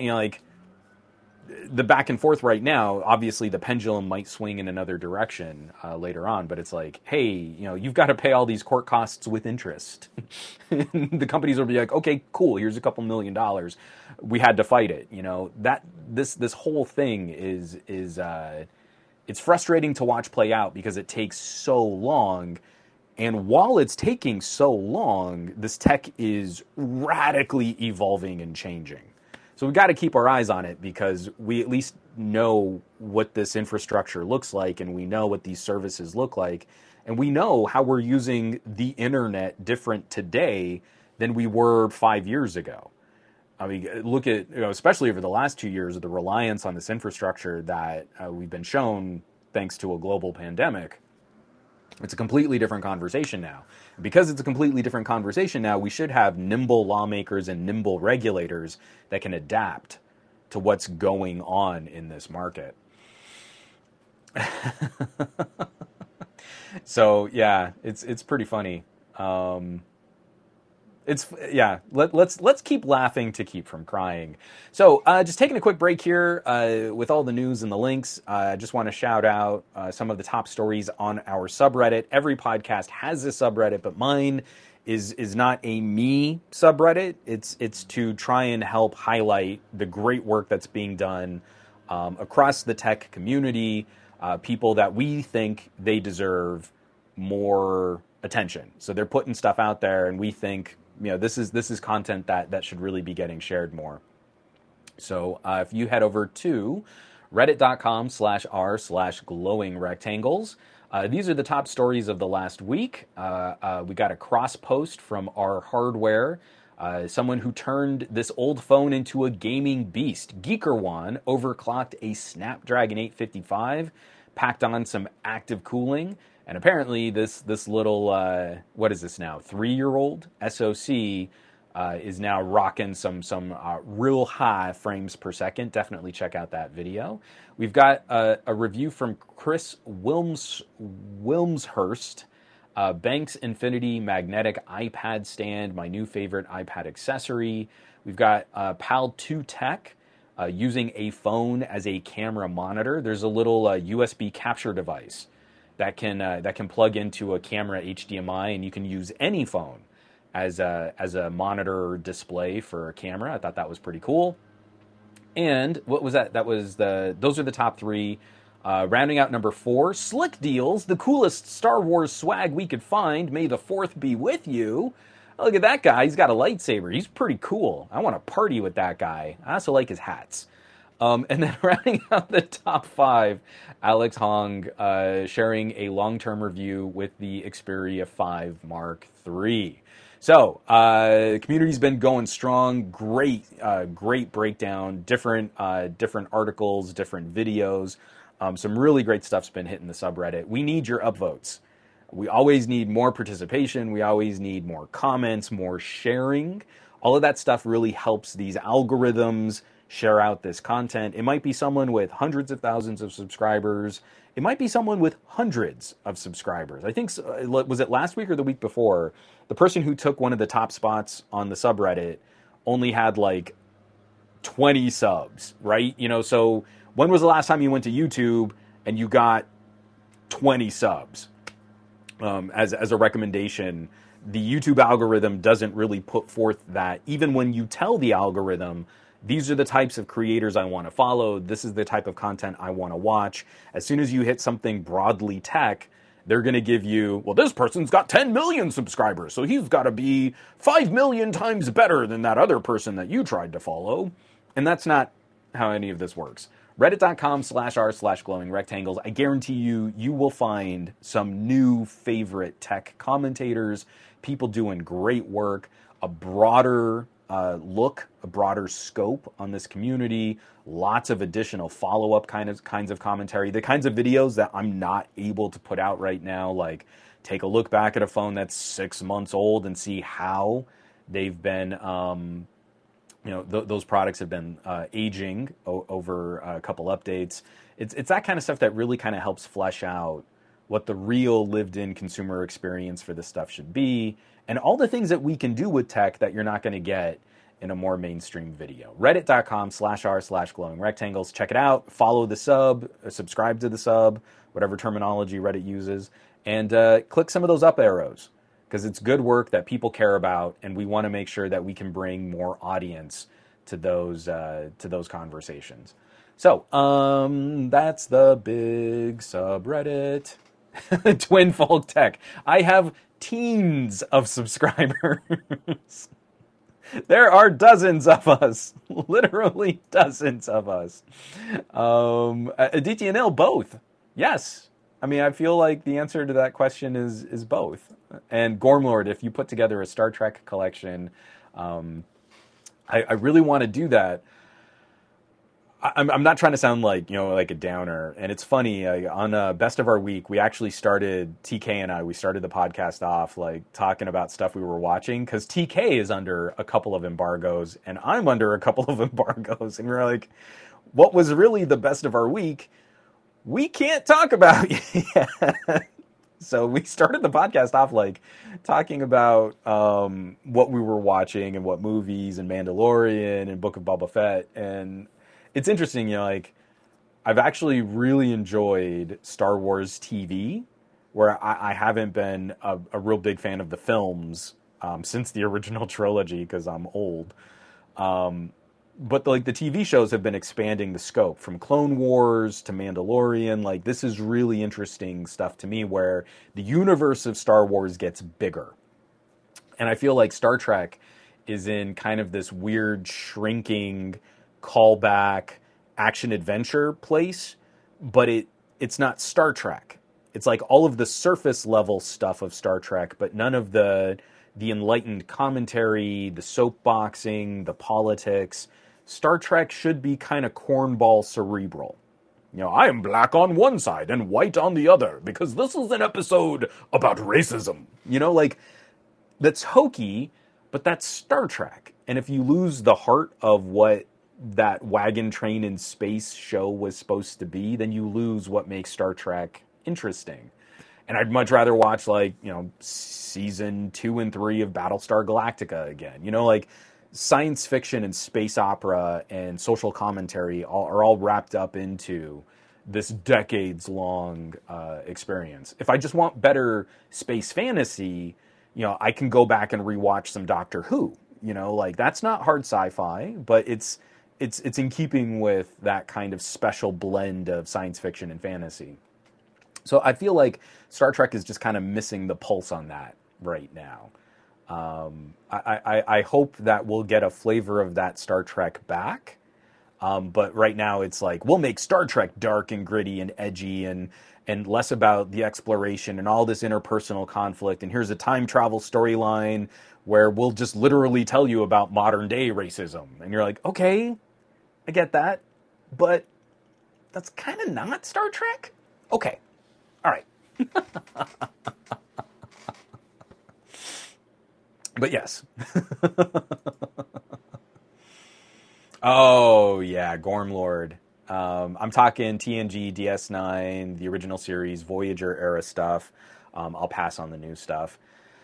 the back and forth right now, obviously the pendulum might swing in another direction later on, but it's like, hey, you've got to pay all these court costs with interest. The companies will be like, okay, cool, here's a couple $1 million. We had to fight it. This whole thing is it's frustrating to watch play out because it takes so long. And while it's taking so long, this tech is radically evolving and changing. So we've got to keep our eyes on it because we at least know what this infrastructure looks like, and we know what these services look like, and we know how we're using the internet different today than we were 5 years ago. I mean, look at, especially over the last 2 years, of the reliance on this infrastructure that we've been shown thanks to a global pandemic. It's a completely different conversation now. Because it's a completely different conversation now, we should have nimble lawmakers and nimble regulators that can adapt to what's going on in this market. So yeah, it's pretty funny. Let's keep laughing to keep from crying. So just taking a quick break here with all the news and the links. I just want to shout out some of the top stories on our subreddit. Every podcast has a subreddit, but mine is not a me subreddit. It's to try and help highlight the great work that's being done across the tech community, people that we think they deserve more attention. So they're putting stuff out there, and we think, this is content that should really be getting shared more. So if you head over to reddit.com/r/glowing rectangles, these are the top stories of the last week. We got a cross post from our hardware. Someone who turned this old phone into a gaming beast. Geekerwan overclocked a Snapdragon 855, packed on some active cooling, and apparently this little, what is this now, 3-year-old SoC is now rocking some real high frames per second. Definitely check out that video. We've got a review from Chris Wilmshurst. Banks Infinity magnetic iPad stand, my new favorite iPad accessory. We've got PAL2 Tech using a phone as a camera monitor. There's a little USB capture device that can plug into a camera HDMI, and you can use any phone as a monitor display for a camera. I thought that was pretty cool. And what was that? Those are the top 3 Rounding out number 4, Slick Deals, the coolest Star Wars swag we could find. May the 4th be with you. Oh, look at that guy. He's got a lightsaber. He's pretty cool. I want to party with that guy. I also like his hats. And then rounding out the top 5, Alex Hong sharing a long-term review with the Xperia 5 Mark III. So, community's been going strong. Great breakdown. Different articles, different videos. Some really great stuff's been hitting the subreddit. We need your upvotes. We always need more participation. We always need more comments, more sharing. All of that stuff really helps these algorithms share out this content. It might be someone with hundreds of thousands of subscribers. It might be someone with hundreds of subscribers. I think, was it last week or the week before? The person who took one of the top spots on the subreddit only had like 20 subs, right? So when was the last time you went to YouTube and you got 20 subs as a recommendation? The YouTube algorithm doesn't really put forth that. Even when you tell the algorithm, these are the types of creators I want to follow, this is the type of content I want to watch, as soon as you hit something broadly tech, they're going to give you, well, this person's got 10 million subscribers, so he's got to be 5 million times better than that other person that you tried to follow. And that's not how any of this works. Reddit.com/r/glowing rectangles. I guarantee you will find some new favorite tech commentators, people doing great work, a broader look, a broader scope on this community, lots of additional follow-up kinds of commentary, the kinds of videos that I'm not able to put out right now, like take a look back at a phone that's 6 months old and see how they've been those products have been aging over a couple updates. It's that kind of stuff that really kind of helps flesh out what the real lived-in consumer experience for this stuff should be, and all the things that we can do with tech that you're not going to get in a more mainstream video. Reddit.com/r/glowing rectangles. Check it out. Follow the sub, subscribe to the sub, whatever terminology Reddit uses, and click some of those up arrows, because it's good work that people care about, and we want to make sure that we can bring more audience to those conversations. So, that's the big subreddit. Twin Folk Tech. I have teens of subscribers. There are dozens of us. Literally dozens of us. Aditya and Il, both. Yes. I mean, I feel like the answer to that question is both. And Gormlord, if you put together a Star Trek collection, I really want to do that. I'm not trying to sound like a downer, and it's funny, on Best of Our Week, we actually started, TK and I, we started the podcast off like talking about stuff we were watching, because TK is under a couple of embargoes and I'm under a couple of embargoes, and we're like, what was really the Best of Our Week we can't talk about yet. So we started the podcast off like talking about what we were watching and what movies, and Mandalorian and Book of Boba Fett. And it's interesting, I've actually really enjoyed Star Wars TV, where I haven't been a real big fan of the films since the original trilogy, because I'm old. But the TV shows have been expanding the scope, from Clone Wars to Mandalorian. Like, this is really interesting stuff to me, where the universe of Star Wars gets bigger. And I feel like Star Trek is in kind of this weird shrinking callback action-adventure place, but it's not Star Trek. It's like all of the surface level stuff of Star Trek, but none of the enlightened commentary, the soapboxing, the politics. Star Trek should be kind of cornball cerebral. I am black on one side and white on the other because this is an episode about racism. That's hokey, but that's Star Trek. And if you lose the heart of what that wagon train in space show was supposed to be, then you lose what makes Star Trek interesting. And I'd much rather watch season 2 and 3 of Battlestar Galactica again. Science fiction and space opera and social commentary are all wrapped up into this decades-long experience. If I just want better space fantasy, I can go back and rewatch some Doctor Who. That's not hard sci-fi, but it's it's in keeping with that kind of special blend of science fiction and fantasy. So I feel like Star Trek is just kind of missing the pulse on that right now. I hope that we'll get a flavor of that Star Trek back. But right now it's like, we'll make Star Trek dark and gritty and edgy and less about the exploration and all this interpersonal conflict. And here's a time travel storyline where we'll just literally tell you about modern day racism. And you're like, okay, I get that, but that's kind of not Star Trek. Okay. All right. But yes. Oh, yeah, Gormlord. I'm talking TNG, DS9, the original series, Voyager era stuff. I'll pass on the new stuff.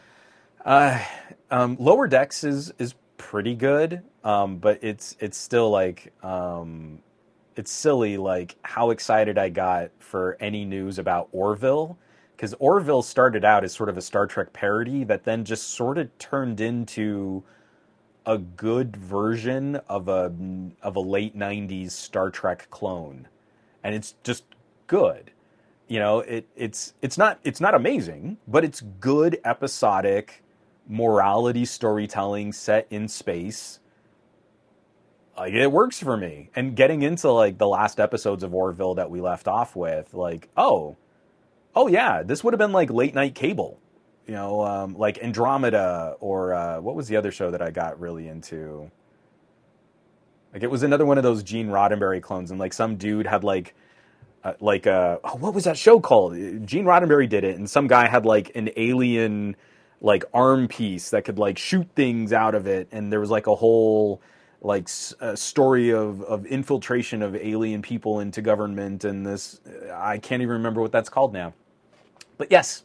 Lower Decks is pretty good, but it's still like it's silly like how excited I got for any news about Orville, because Orville started out as sort of a Star Trek parody that then just sort of turned into a good version of a late 90s Star Trek clone, and it's just good. You know, it's not amazing, but it's good episodic morality storytelling set in space. Like, it works for me. And getting into like the last episodes of Orville that we left off with, like, oh yeah, this would have been like late night cable. You know, like Andromeda, or what was the other show that I got really into? Like, it was another one of those Gene Roddenberry clones, and like some dude had what was that show called? Gene Roddenberry did it, and some guy had like an alien like arm piece that could like shoot things out of it, and there was like a whole like story of infiltration of alien people into government, and this, I can't even remember what that's called now. But yes.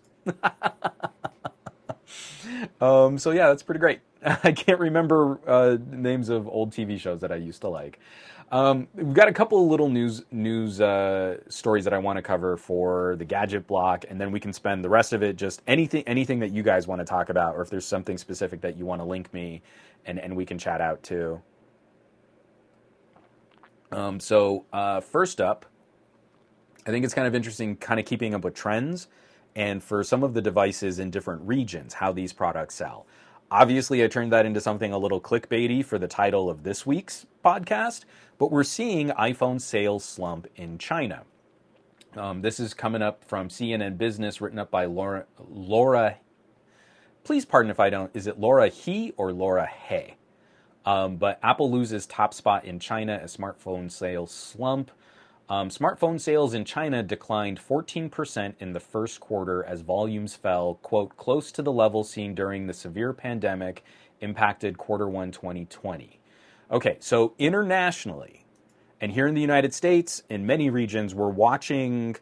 So yeah, that's pretty great. I can't remember names of old TV shows that I used to like. We've got a couple of little news stories that I want to cover for the gadget block, and then we can spend the rest of it just anything that you guys want to talk about, or if there's something specific that you want to link me, and we can chat out too. So first up, I think it's kind of interesting, kind of keeping up with trends, and for some of the devices in different regions, how these products sell. Obviously, I turned that into something a little clickbaity for the title of this week's podcast, but we're seeing iPhone sales slump in China. This is coming up from CNN Business, written up by Laura. Please pardon if I don't. Is it Laura He or Laura He? But Apple loses top spot in China as smartphone sales slump. Smartphone sales in China declined 14% in the first quarter as volumes fell, quote, close to the level seen during the severe pandemic impacted Q1 2020. Okay, so internationally, and here in the United States, in many regions, we're watching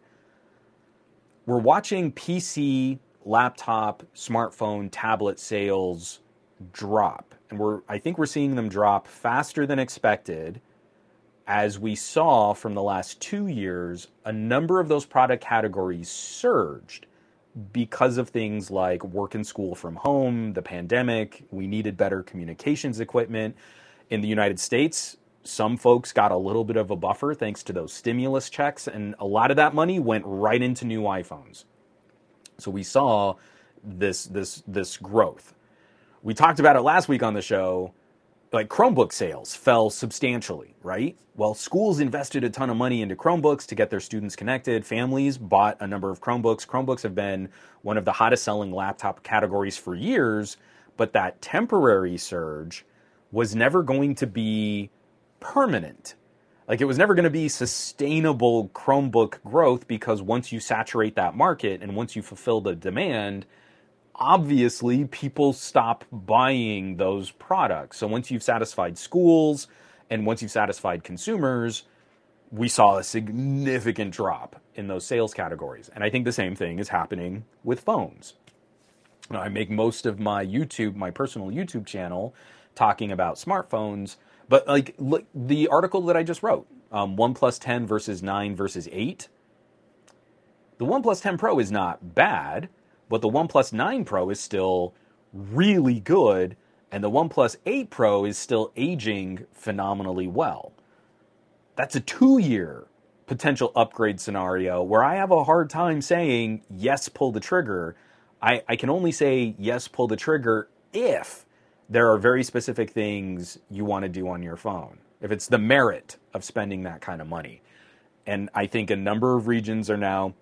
PC, laptop, smartphone, tablet sales drop. And I think we're seeing them drop faster than expected. As we saw from the last 2 years, a number of those product categories surged because of things like work and school from home, the pandemic. We needed better communications equipment. In the United States, some folks got a little bit of a buffer thanks to those stimulus checks, and a lot of that money went right into new iPhones. So we saw this growth. We talked about it last week on the show. Like, Chromebook sales fell substantially, right? Well, schools invested a ton of money into Chromebooks to get their students connected. Families bought a number of Chromebooks. Chromebooks have been one of the hottest selling laptop categories for years, but that temporary surge was never going to be permanent. Like, it was never going to be sustainable Chromebook growth, because once you saturate that market and once you fulfill the demand, obviously people stop buying those products. So once you've satisfied schools and once you've satisfied consumers, we saw a significant drop in those sales categories. And I think the same thing is happening with phones. I make most of my personal YouTube channel talking about smartphones, but like, look, the article that I just wrote, OnePlus 10 versus 9 versus 8. The OnePlus 10 Pro is not bad, but the OnePlus 9 Pro is still really good And the OnePlus 8 Pro is still aging phenomenally well. That's a 2-year potential upgrade scenario where I have a hard time saying, yes, pull the trigger. I can only say, yes, pull the trigger if there are very specific things you want to do on your phone. If it's the merit of spending that kind of money. And I think a number of regions are now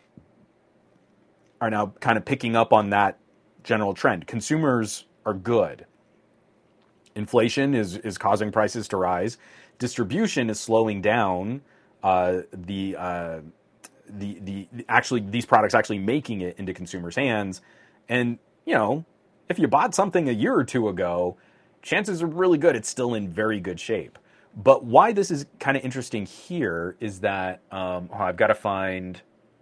kind of picking up on that general trend. Consumers are good. Inflation is causing prices to rise. Distribution is slowing down. These products actually making it into consumers' hands. And if you bought something a year or two ago, chances are really good it's still in very good shape. But why this is kind of interesting here is that I've got to find.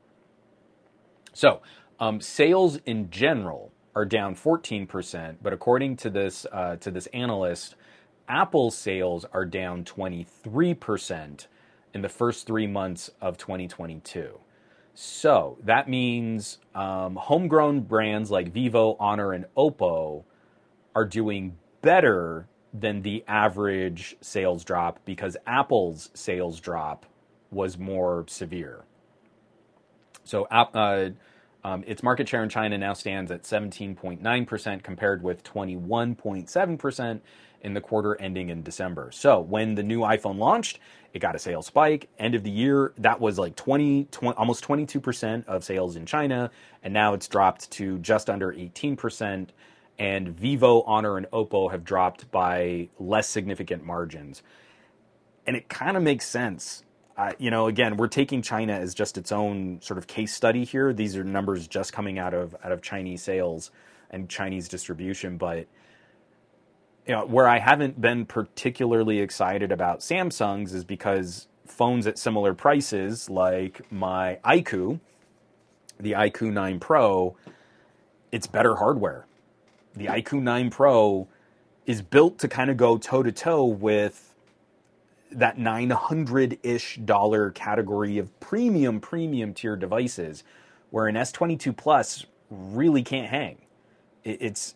So sales in general are down 14%, but according to this analyst, Apple's sales are down 23% in the first 3 months of 2022. So that means homegrown brands like Vivo, Honor, and Oppo are doing better than the average sales drop because Apple's sales drop was more severe. So its market share in China now stands at 17.9% compared with 21.7% in the quarter ending in December. So when the new iPhone launched, it got a sales spike. End of the year, that was like almost 22% of sales in China, and now it's dropped to just under 18%. And Vivo, Honor, and Oppo have dropped by less significant margins. And it kind of makes sense. Again, we're taking China as just its own sort of case study here. These are numbers just coming out of Chinese sales and Chinese distribution. But where I haven't been particularly excited about Samsung's is because phones at similar prices, like my iQOO, the iQOO 9 Pro, it's better hardware. The iQOO 9 Pro is built to kind of go toe-to-toe with that $900-ish category of premium tier devices, where an S22 Plus really can't hang. It's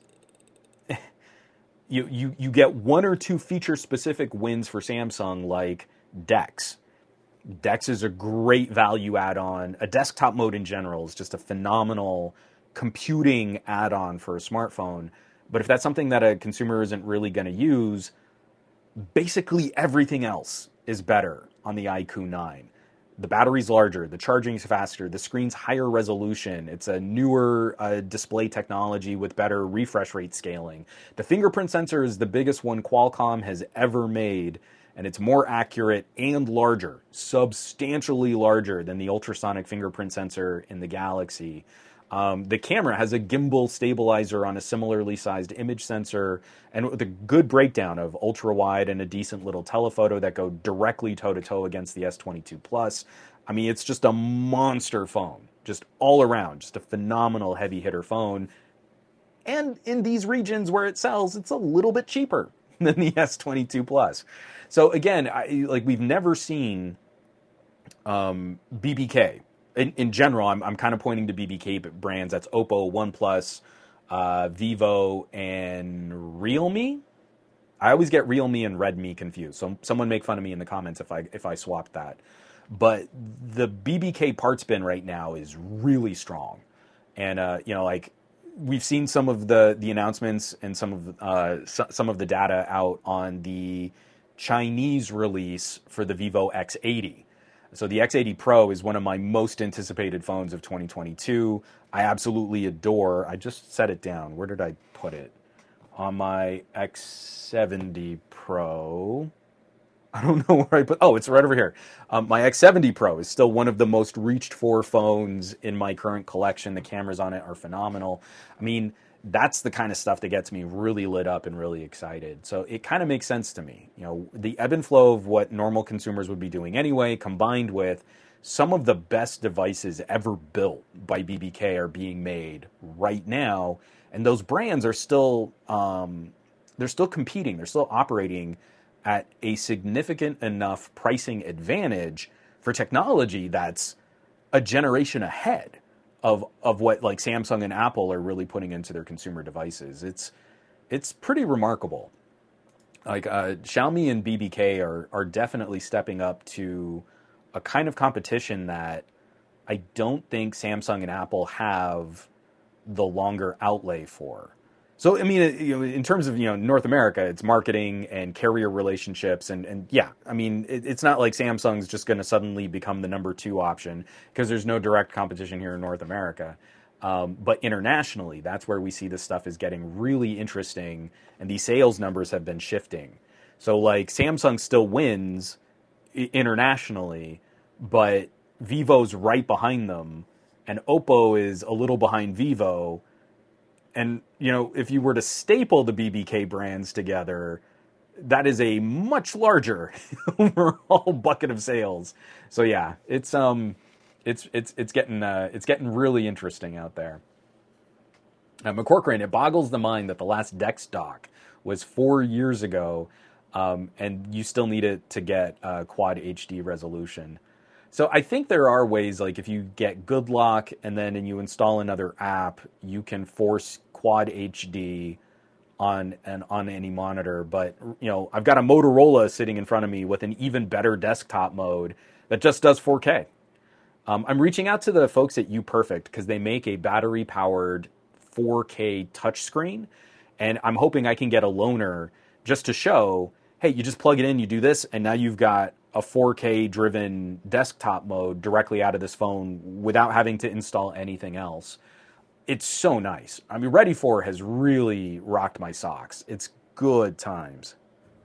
you get one or two feature-specific wins for Samsung, like DeX. DeX is a great value add-on. A desktop mode in general is just a phenomenal computing add-on for a smartphone. But if that's something that a consumer isn't really going to use, basically everything else is better on the iQOO 9. The battery's larger, the charging's faster, the screen's higher resolution. It's a newer display technology with better refresh rate scaling. The fingerprint sensor is the biggest one Qualcomm has ever made, and it's more accurate and larger, substantially larger than the ultrasonic fingerprint sensor in the Galaxy. The camera has a gimbal stabilizer on a similarly sized image sensor, and with a good breakdown of ultra wide and a decent little telephoto that go directly toe to toe against the S22 Plus. I mean, it's just a monster phone, just all around, just a phenomenal heavy hitter phone. And in these regions where it sells, it's a little bit cheaper than the S22 Plus. So again, we've never seen BBK. In general, I'm kind of pointing to BBK brands. That's Oppo, OnePlus, Vivo, and Realme. I always get Realme and Redmi confused. So someone make fun of me in the comments if I swap that. But the BBK parts bin right now is really strong, and we've seen some of the announcements and some of the data out on the Chinese release for the Vivo X80. So the X80 Pro is one of my most anticipated phones of 2022. I absolutely adore. I just set it down. Where did I put it? On my X70 Pro. I don't know where I put. Oh, it's right over here. My X70 Pro is still one of the most reached for phones in my current collection. The cameras on it are phenomenal. I mean, that's the kind of stuff that gets me really lit up and really excited. So it kind of makes sense to me. The ebb and flow of what normal consumers would be doing anyway, combined with some of the best devices ever built by BBK are being made right now. And those brands are still, they're still competing. They're still operating at a significant enough pricing advantage for technology that's a generation ahead of what like Samsung and Apple are really putting into their consumer devices. it's pretty remarkable. Like Xiaomi and BBK are definitely stepping up to a kind of competition that I don't think Samsung and Apple have the longer outlay for. So, I mean, in terms of, North America, it's marketing and carrier relationships. And yeah, I mean, it's not like Samsung's just going to suddenly become the number 2 option because there's no direct competition here in North America. But internationally, that's where we see this stuff is getting really interesting. And these sales numbers have been shifting. So, like, Samsung still wins internationally, but Vivo's right behind them. And Oppo is a little behind Vivo. And, if you were to staple the BBK brands together, that is a much larger overall bucket of sales. So yeah, it's getting really interesting out there. McCorkran, it boggles the mind that the last Dex dock was 4 years ago, and you still need it to get quad HD resolution. So I think there are ways, like if you get Good Lock and you install another app, you can force quad HD on any monitor. But I've got a Motorola sitting in front of me with an even better desktop mode that just does 4K. I'm reaching out to the folks at UPerfect because they make a battery-powered 4K touchscreen, and I'm hoping I can get a loaner just to show, hey, you just plug it in, you do this, and now you've got a 4K driven desktop mode directly out of this phone without having to install anything else. It's so nice. I mean, Ready For has really rocked my socks. It's good times.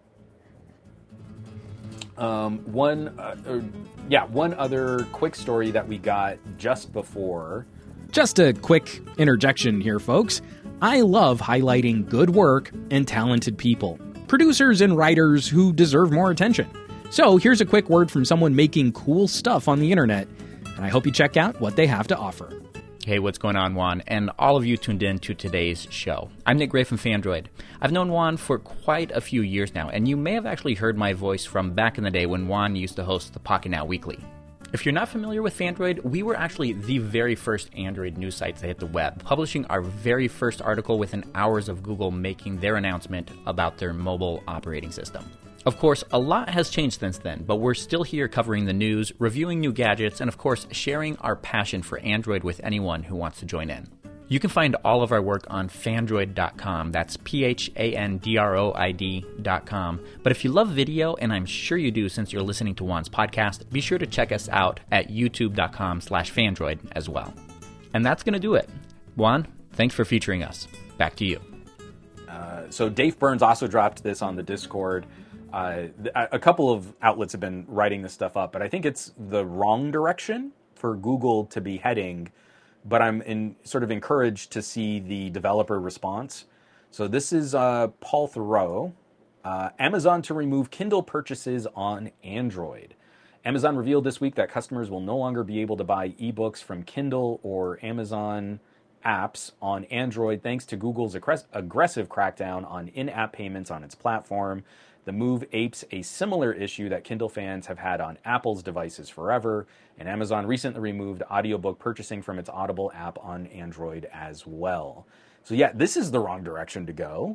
One other quick story that we got just before. Just a quick interjection here, folks. I love highlighting good work and talented people, producers and writers who deserve more attention. So here's a quick word from someone making cool stuff on the internet, and I hope you check out what they have to offer. Hey, what's going on, Juan? And all of you tuned in to today's show. I'm Nick Gray from Fandroid. I've known Juan for quite a few years now, and you may have actually heard my voice from back in the day when Juan used to host the Pocket Now Weekly. If you're not familiar with Fandroid, we were actually the very first Android news site to hit the web, publishing our very first article within hours of Google making their announcement about their mobile operating system. Of course, a lot has changed since then, but we're still here covering the news, reviewing new gadgets, and of course, sharing our passion for Android with anyone who wants to join in. You can find all of our work on Fandroid.com. That's Phandroid.com. But if you love video, and I'm sure you do since you're listening to Juan's podcast, be sure to check us out at youtube.com/Fandroid as well. And that's going to do it. Juan, thanks for featuring us. Back to you. So Dave Burns also dropped this on the Discord. A couple of outlets have been writing this stuff up, but I think it's the wrong direction for Google to be heading. But I'm sort of encouraged to see the developer response. So this is Paul Thoreau. Amazon to remove Kindle purchases on Android. Amazon revealed this week that customers will no longer be able to buy ebooks from Kindle or Amazon apps on Android thanks to Google's aggressive crackdown on in-app payments on its platform. The move apes a similar issue that Kindle fans have had on Apple's devices forever, and Amazon recently removed audiobook purchasing from its Audible app on Android as well. So yeah, this is the wrong direction to go.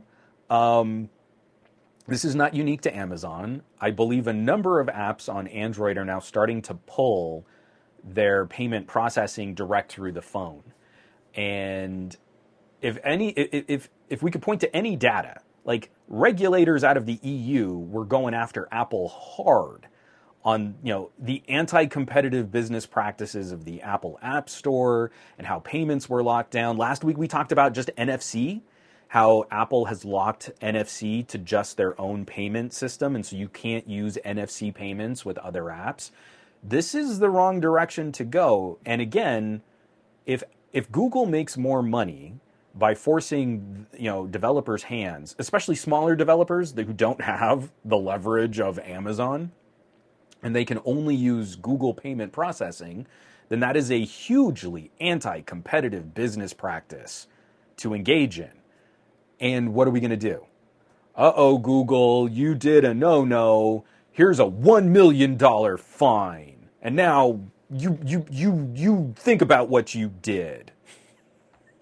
This is not unique to Amazon. I believe a number of apps on Android are now starting to pull their payment processing direct through the phone. And if we could point to any data, like regulators out of the EU were going after Apple hard on, the anti-competitive business practices of the Apple App Store and how payments were locked down. Last week we talked about just NFC, how Apple has locked NFC to just their own payment system, and so you can't use NFC payments with other apps. This is the wrong direction to go. And again, if Google makes more money by forcing, developers' hands, especially smaller developers who don't have the leverage of Amazon, and they can only use Google payment processing, then that is a hugely anti-competitive business practice to engage in. And what are we going to do? Uh-oh, Google, you did a no-no. Here's a $1 million fine. And now you think about what you did.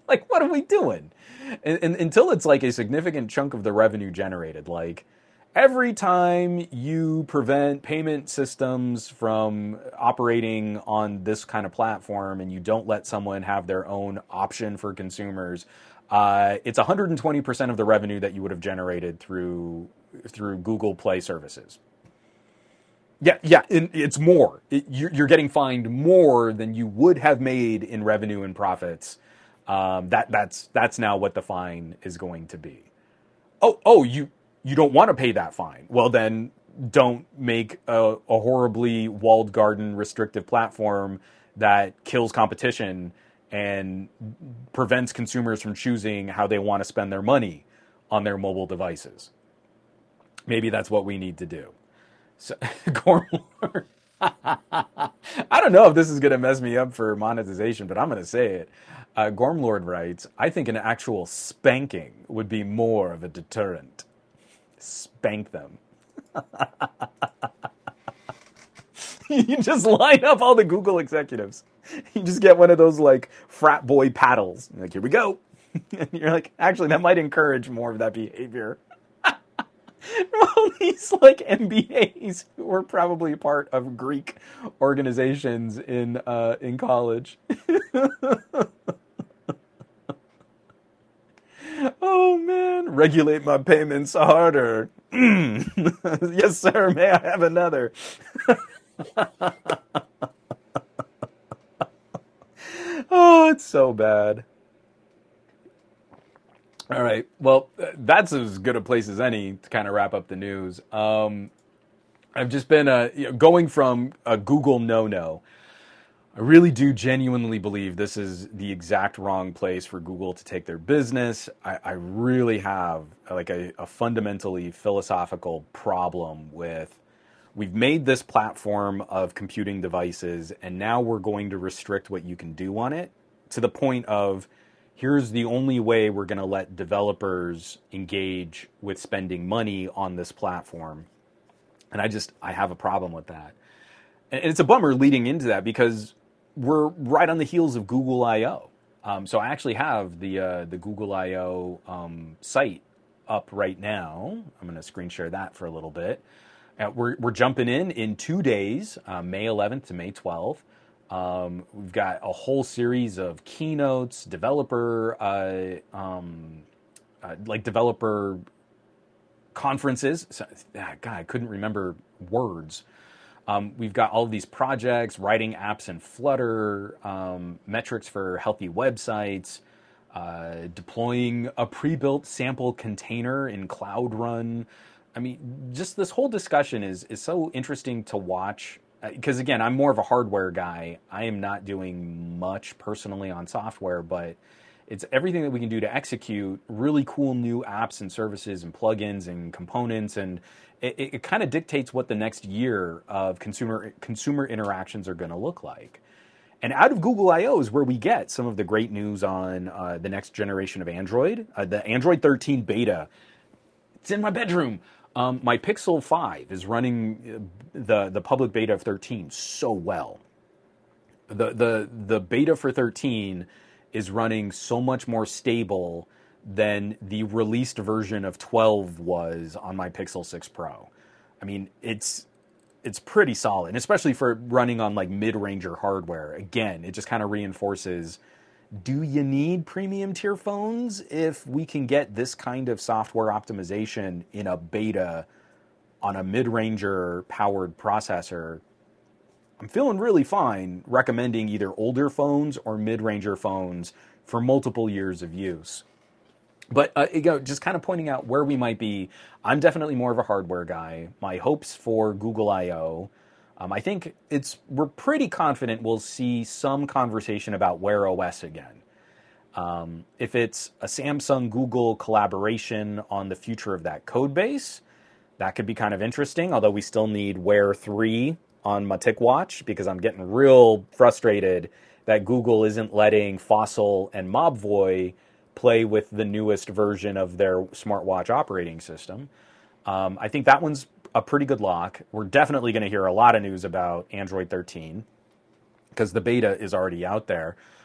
Like, what are we doing? And until it's like a significant chunk of the revenue generated, like every time you prevent payment systems from operating on this kind of platform and you don't let someone have their own option for consumers, it's 120% of the revenue that you would have generated through Google Play services. Yeah, it's more. You're getting fined more than you would have made in revenue and profits. That's now what the fine is going to be. You don't want to pay that fine. Well, then don't make a horribly walled garden restrictive platform that kills competition and prevents consumers from choosing how they want to spend their money on their mobile devices. Maybe that's what we need to do. So, Gormlord, I don't know if this is going to mess me up for monetization, but I'm going to say it. Gormlord writes, I think an actual spanking would be more of a deterrent. Spank them. You just line up all the Google executives. You just get one of those like frat boy paddles. You're like, here we go. And you're like, actually, that might encourage more of that behavior. All these like MBAs who were probably part of Greek organizations in college. Oh man, regulate my payments harder. Yes, sir. May I have another? Oh, it's so bad. All right. Well, that's as good a place as any to kind of wrap up the news. I've just been going from a Google no-no. I really do genuinely believe this is the exact wrong place for Google to take their business. I really have like a fundamentally philosophical problem with, we've made this platform of computing devices and now we're going to restrict what you can do on it to the point of, here's the only way we're going to let developers engage with spending money on this platform. And I have a problem with that. And it's a bummer leading into that because we're right on the heels of Google I/O. So I actually have the Google I/O site up right now. I'm going to screen share that for a little bit. We're jumping in 2 days, May 11th to May 12th. We've got a whole series of keynotes, developer conferences. So, God, I couldn't remember words. We've got all of these projects, writing apps in Flutter, metrics for healthy websites, deploying a pre-built sample container in Cloud Run. I mean, just this whole discussion is so interesting to watch. Because again, I'm more of a hardware guy. I am not doing much personally on software, but it's everything that we can do to execute really cool new apps and services and plugins and components. And it kind of dictates what the next year of consumer interactions are going to look like. And out of Google I/O is where we get some of the great news on the next generation of Android, the Android 13 beta. It's in my bedroom. My Pixel 5 is running the public beta of 13 so well. The beta for 13 is running so much more stable than the released version of 12 was on my Pixel 6 Pro. I mean, it's pretty solid, and especially for running on like mid-ranger hardware. Again, it just kind of reinforces, do you need premium tier phones if we can get this kind of software optimization in a beta on a mid-ranger powered processor? I'm feeling really fine recommending either older phones or mid-ranger phones for multiple years of use. But just kind of pointing out where we might be, I'm definitely more of a hardware guy. My hopes for Google I/O, I think we're pretty confident we'll see some conversation about Wear OS again. If it's a Samsung-Google collaboration on the future of that code base, that could be kind of interesting, although we still need Wear 3 on my TicWatch because I'm getting real frustrated that Google isn't letting Fossil and Mobvoi play with the newest version of their smartwatch operating system. I think that one's a pretty good lock. We're definitely going to hear a lot of news about Android 13 because the beta is already out there.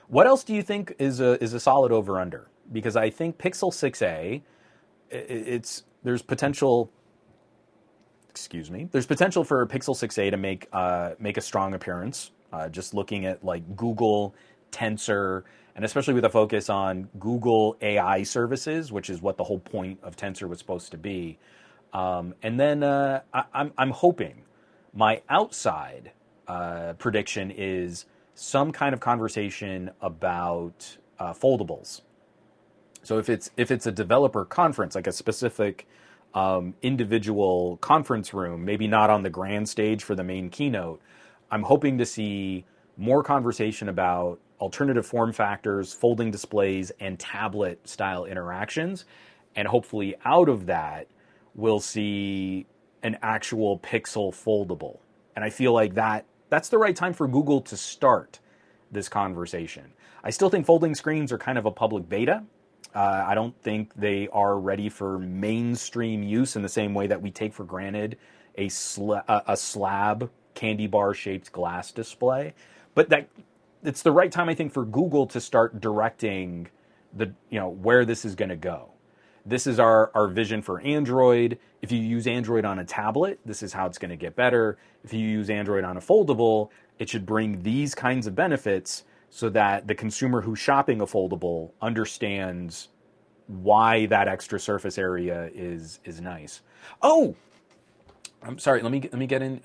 What else do you think is a solid over under? Because I think Pixel 6a, there's potential. Excuse me. There's potential for Pixel 6a to make a strong appearance. Just looking at like Google Tensor, and especially with a focus on Google AI services, which is what the whole point of Tensor was supposed to be. And then I'm hoping my outside prediction is some kind of conversation about foldables. So if it's a developer conference, like a specific individual conference room, maybe not on the grand stage for the main keynote, I'm hoping to see more conversation about alternative form factors, folding displays, and tablet style interactions. And hopefully out of that, we'll see an actual Pixel foldable. And I feel like that's the right time for Google to start this conversation. I still think folding screens are kind of a public beta. I don't think they are ready for mainstream use in the same way that we take for granted a slab candy bar shaped glass display. But that it's the right time, I think, for Google to start directing where this is going to go. This is our vision for Android. If you use Android on a tablet, this is how it's going to get better. If you use Android on a foldable, it should bring these kinds of benefits so that the consumer who's shopping a foldable understands why that extra surface area is nice. Oh, I'm sorry. Let me get in.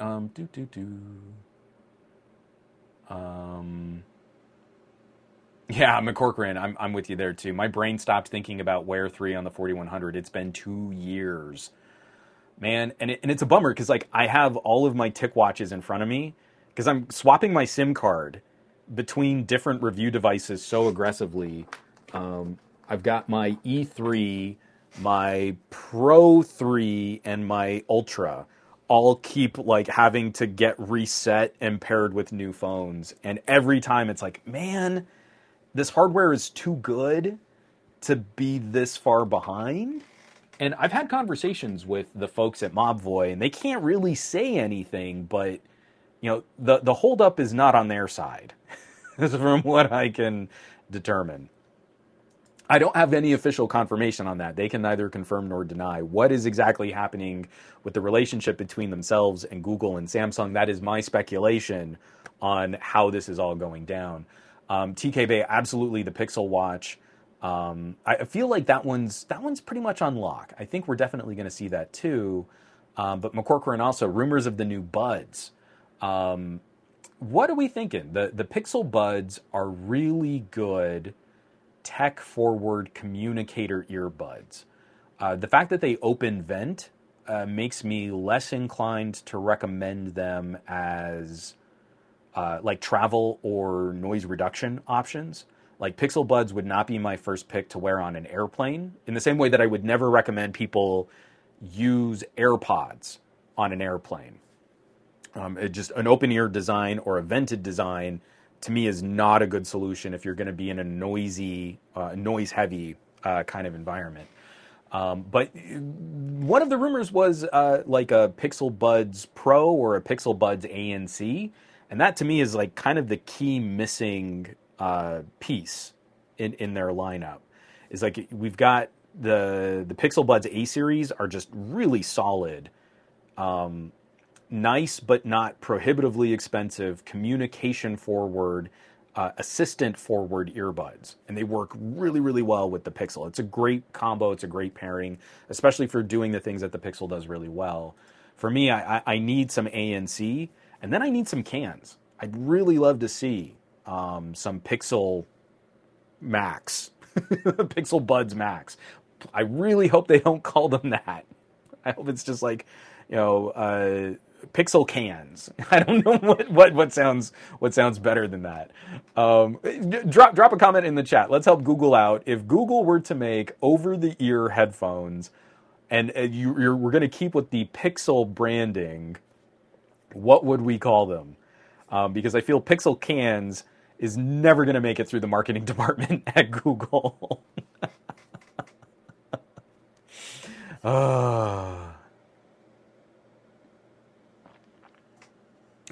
Yeah, McCorcoran, I'm with you there too. My brain stopped thinking about Wear 3 on the 4100. It's been 2 years, man, and it's a bummer because like I have all of my TicWatches in front of me because I'm swapping my SIM card between different review devices so aggressively. I've got my E3, my Pro 3, and my Ultra all keep like having to get reset and paired with new phones, and every time it's like, man, this hardware is too good to be this far behind. And I've had conversations with the folks at Mobvoi, and they can't really say anything, but the holdup is not on their side, from what I can determine. I don't have any official confirmation on that. They can neither confirm nor deny what is exactly happening with the relationship between themselves and Google and Samsung. That is my speculation on how this is all going down. TK absolutely the Pixel Watch. I feel like that one's pretty much on lock. I think we're definitely going to see that too. But McCorcoran also, rumors of the new Buds. What are we thinking? The Pixel Buds are really good tech-forward communicator earbuds. The fact that they open vent makes me less inclined to recommend them as like travel or noise reduction options. Like Pixel Buds would not be my first pick to wear on an airplane, in the same way that I would never recommend people use AirPods on an airplane. Just an open ear design or a vented design to me is not a good solution if you're going to be in a noisy, noise-heavy kind of environment. But one of the rumors was like a Pixel Buds Pro or a Pixel Buds ANC, and that to me is like kind of the key missing piece in their lineup. Is like we've got the Pixel Buds A series are just really solid. Nice but not prohibitively expensive, communication forward, assistant forward earbuds. And they work really, really well with the Pixel. It's a great combo. It's a great pairing, especially for doing the things that the Pixel does really well. For me, I need some ANC, and then I need some cans. I'd really love to see some Pixel Max, Pixel Buds Max. I really hope they don't call them that. I hope it's just like, Pixel cans. I don't know what sounds better than that. Drop a comment in the chat. Let's help Google out. If Google were to make over-the-ear headphones, and we're going to keep with the Pixel branding, what would we call them? Because I feel Pixel cans is never going to make it through the marketing department at Google.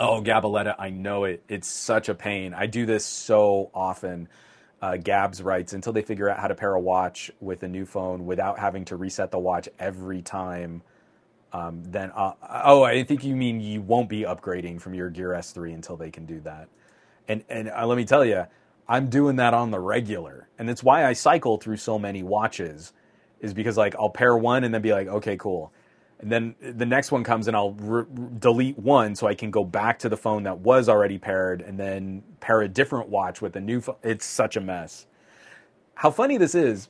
Oh, Gabaletta, I know it. It's such a pain. I do this so often. Gabs writes, until they figure out how to pair a watch with a new phone without having to reset the watch every time, then, I think you mean you won't be upgrading from your Gear S3 until they can do that. And let me tell you, I'm doing that on the regular. And it's why I cycle through so many watches, is because like I'll pair one and then be like, okay, cool. And then the next one comes and I'll delete one so I can go back to the phone that was already paired and then pair a different watch with a new phone. It's such a mess. How funny this is.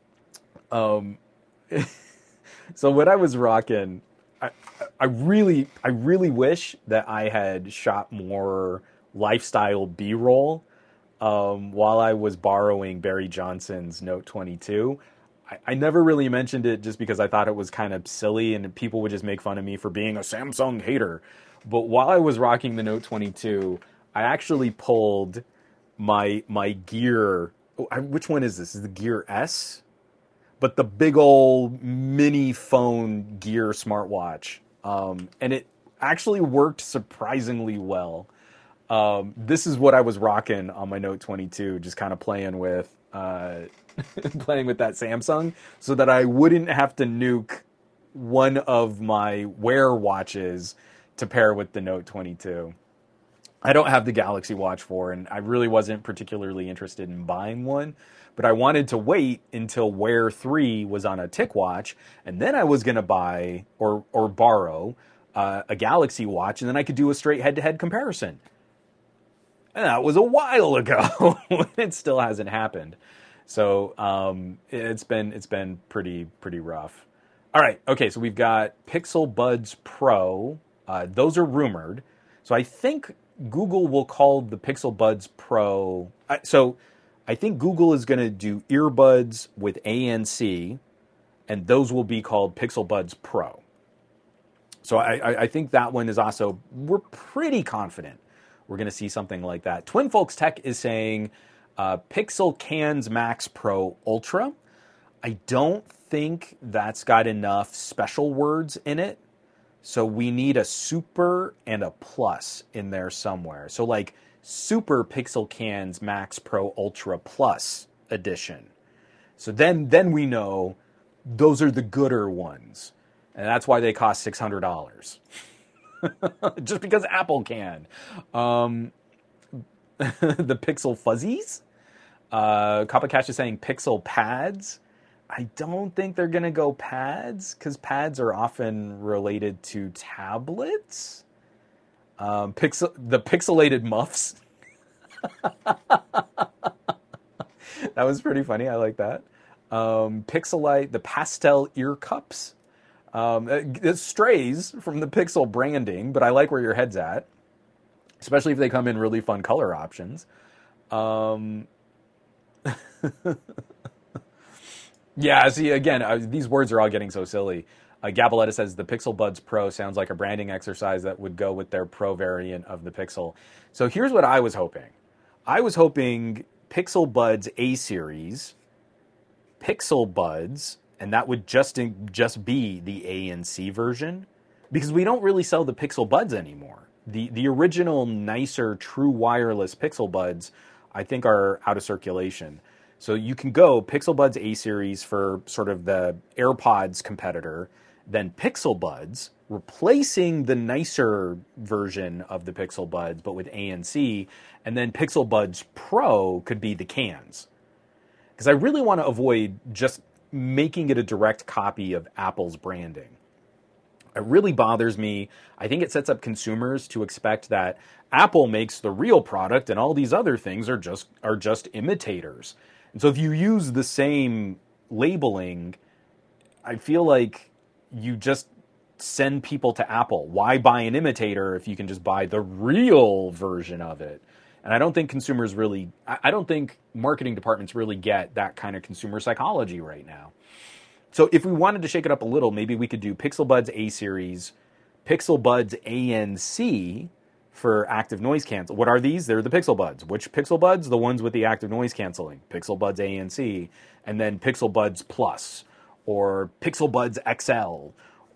So what I was rocking, I really wish that I had shot more lifestyle B-roll while I was borrowing Barry Johnson's Note 22. I never really mentioned it just because I thought it was kind of silly and people would just make fun of me for being a Samsung hater. But while I was rocking the Note 22, I actually pulled my Gear. Which one is this? Is the Gear S? But the big old mini phone Gear smartwatch. And it actually worked surprisingly well. This is what I was rocking on my Note 22, just kind of playing with playing with that Samsung so that I wouldn't have to nuke one of my Wear watches to pair with the Note 22. I don't have the Galaxy Watch 4, and I really wasn't particularly interested in buying one, but I wanted to wait until Wear 3 was on a TicWatch, and then I was going to buy or borrow a Galaxy Watch, and then I could do a straight head-to-head comparison. And that was a while ago. It still hasn't happened. So it's been pretty rough. All right, okay, so we've got Pixel Buds Pro. Those are rumored. So I think Google will call the Pixel Buds Pro. So I think Google is going to do earbuds with ANC, and those will be called Pixel Buds Pro. So I think that one is also, we're pretty confident we're going to see something like that. Twin Folks Tech is saying Pixel Cans Max Pro Ultra. I don't think that's got enough special words in it. So we need a Super and a Plus in there somewhere. So like Super Pixel Cans Max Pro Ultra Plus edition. So then we know those are the gooder ones. And that's why they cost $600. Just because Apple can. The Pixel Fuzzies. Kappa Cash is saying Pixel Pads. I don't think they're going to go pads because pads are often related to tablets. The pixelated muffs. That was pretty funny. I like that. Pixelite, the pastel ear cups. It strays from the Pixel branding, but I like where your head's at, especially if they come in really fun color options. Yeah, see, again, these words are all getting so silly. Gabaletta says the Pixel Buds Pro sounds like a branding exercise that would go with their Pro variant of the Pixel. So here's what I was hoping. I was hoping Pixel Buds A-Series, Pixel Buds, and that would just be the ANC version, because we don't really sell the Pixel Buds anymore. The original, nicer, true wireless Pixel Buds, I think, are out of circulation. So you can go Pixel Buds A-Series for sort of the AirPods competitor, then Pixel Buds, replacing the nicer version of the Pixel Buds, but with ANC, and then Pixel Buds Pro could be the cans. Because I really want to avoid just making it a direct copy of Apple's branding. It really bothers me. I think it sets up consumers to expect that Apple makes the real product and all these other things are just imitators. And so if you use the same labeling, I feel like you just send people to Apple. Why buy an imitator if you can just buy the real version of it? And I don't think consumers really, I don't think marketing departments really get that kind of consumer psychology right now. So if we wanted to shake it up a little, maybe we could do Pixel Buds A-Series, Pixel Buds ANC for active noise cancel. What are these? They're the Pixel Buds. Which Pixel Buds? The ones with the active noise canceling. Pixel Buds ANC, and then Pixel Buds Plus, or Pixel Buds XL,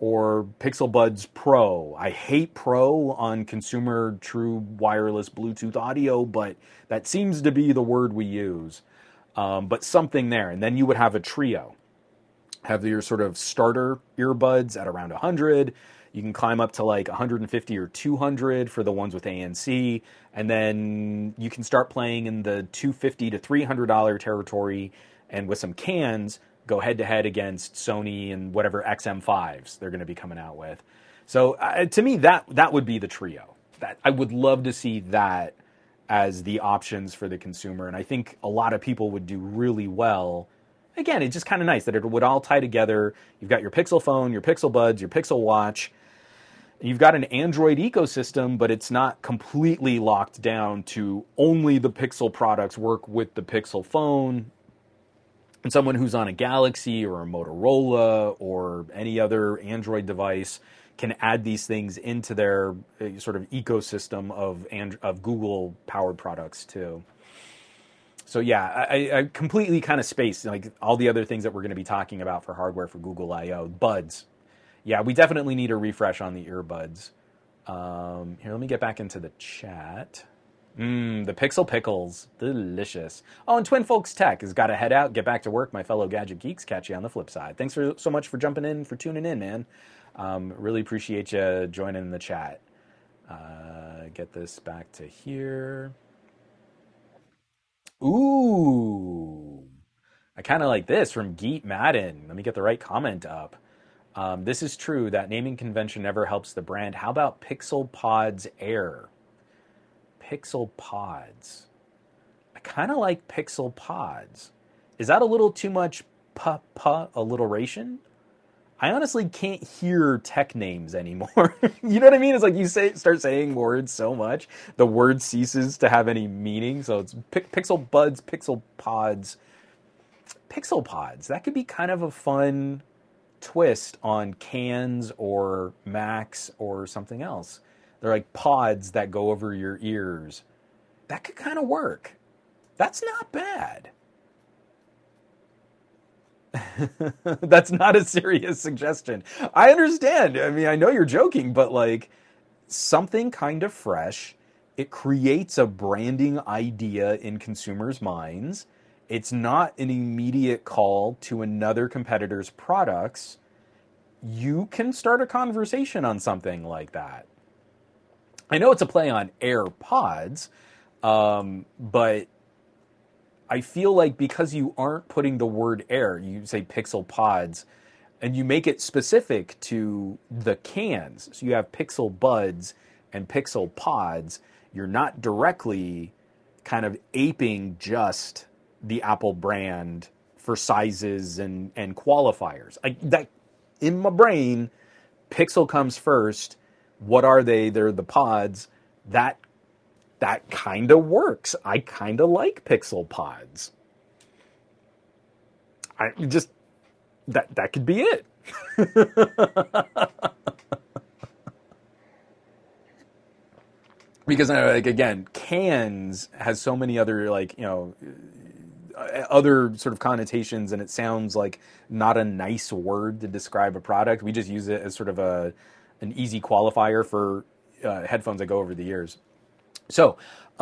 or Pixel Buds Pro. I hate Pro on consumer true wireless Bluetooth audio, but that seems to be the word we use. But something there. And then you would have a trio. Have your sort of starter earbuds at around 100. You can climb up to like 150 or 200 for the ones with ANC. And then you can start playing in the $250 to $300 territory. And with some cans, go head-to-head against Sony and whatever XM5s they're going to be coming out with. So to me, that would be the trio. That I would love to see that as the options for the consumer. And I think a lot of people would do really well. Again, it's just kind of nice that it would all tie together. You've got your Pixel phone, your Pixel Buds, your Pixel Watch. You've got an Android ecosystem, but it's not completely locked down to only the Pixel products work with the Pixel phone. And someone who's on a Galaxy or a Motorola or any other Android device can add these things into their sort of ecosystem of Google-powered products too. So yeah, I completely kind of spaced like all the other things that we're going to be talking about for hardware for Google I/O. Buds. Yeah, we definitely need a refresh on the earbuds. Here, let me get back into the chat. The Pixel Pickles. Delicious. Oh, and Twin Folks Tech has got to head out, get back to work. My fellow gadget geeks, catch you on the flip side. Thanks so much for jumping in, for tuning in, man. Really appreciate you joining in the chat. Get this back to here. Ooh. I kind of like this from Geet Madden. Let me get the right comment up. This is true. That naming convention never helps the brand. How about Pixel Pods Air? Pixel Pods. I kind of like Pixel Pods. Is that a little too much alliteration? I honestly can't hear tech names anymore. You know what I mean? It's like you start saying words so much, the word ceases to have any meaning. So it's Pixel Buds, Pixel Pods. Pixel Pods. That could be kind of a fun twist on cans or Macs or something else. They're like pods that go over your ears. That could kind of work. That's not bad. That's not a serious suggestion. I understand. I mean, I know you're joking, but like something kind of fresh. It creates a branding idea in consumers' minds. It's not an immediate call to another competitor's products. You can start a conversation on something like that. I know it's a play on AirPods, but I feel like because you aren't putting the word air, you say Pixel Pods, and you make it specific to the cans. So you have Pixel Buds and Pixel Pods. You're not directly kind of aping just the Apple brand for sizes and qualifiers. That in my brain, Pixel comes first. What are they? They're the pods. That kind of works. I kind of like Pixel Pods. I just that could be it. Because like again, cans has so many other other sort of connotations, and it sounds like not a nice word to describe a product. We just use it as sort of an easy qualifier for headphones that go over the ears. So,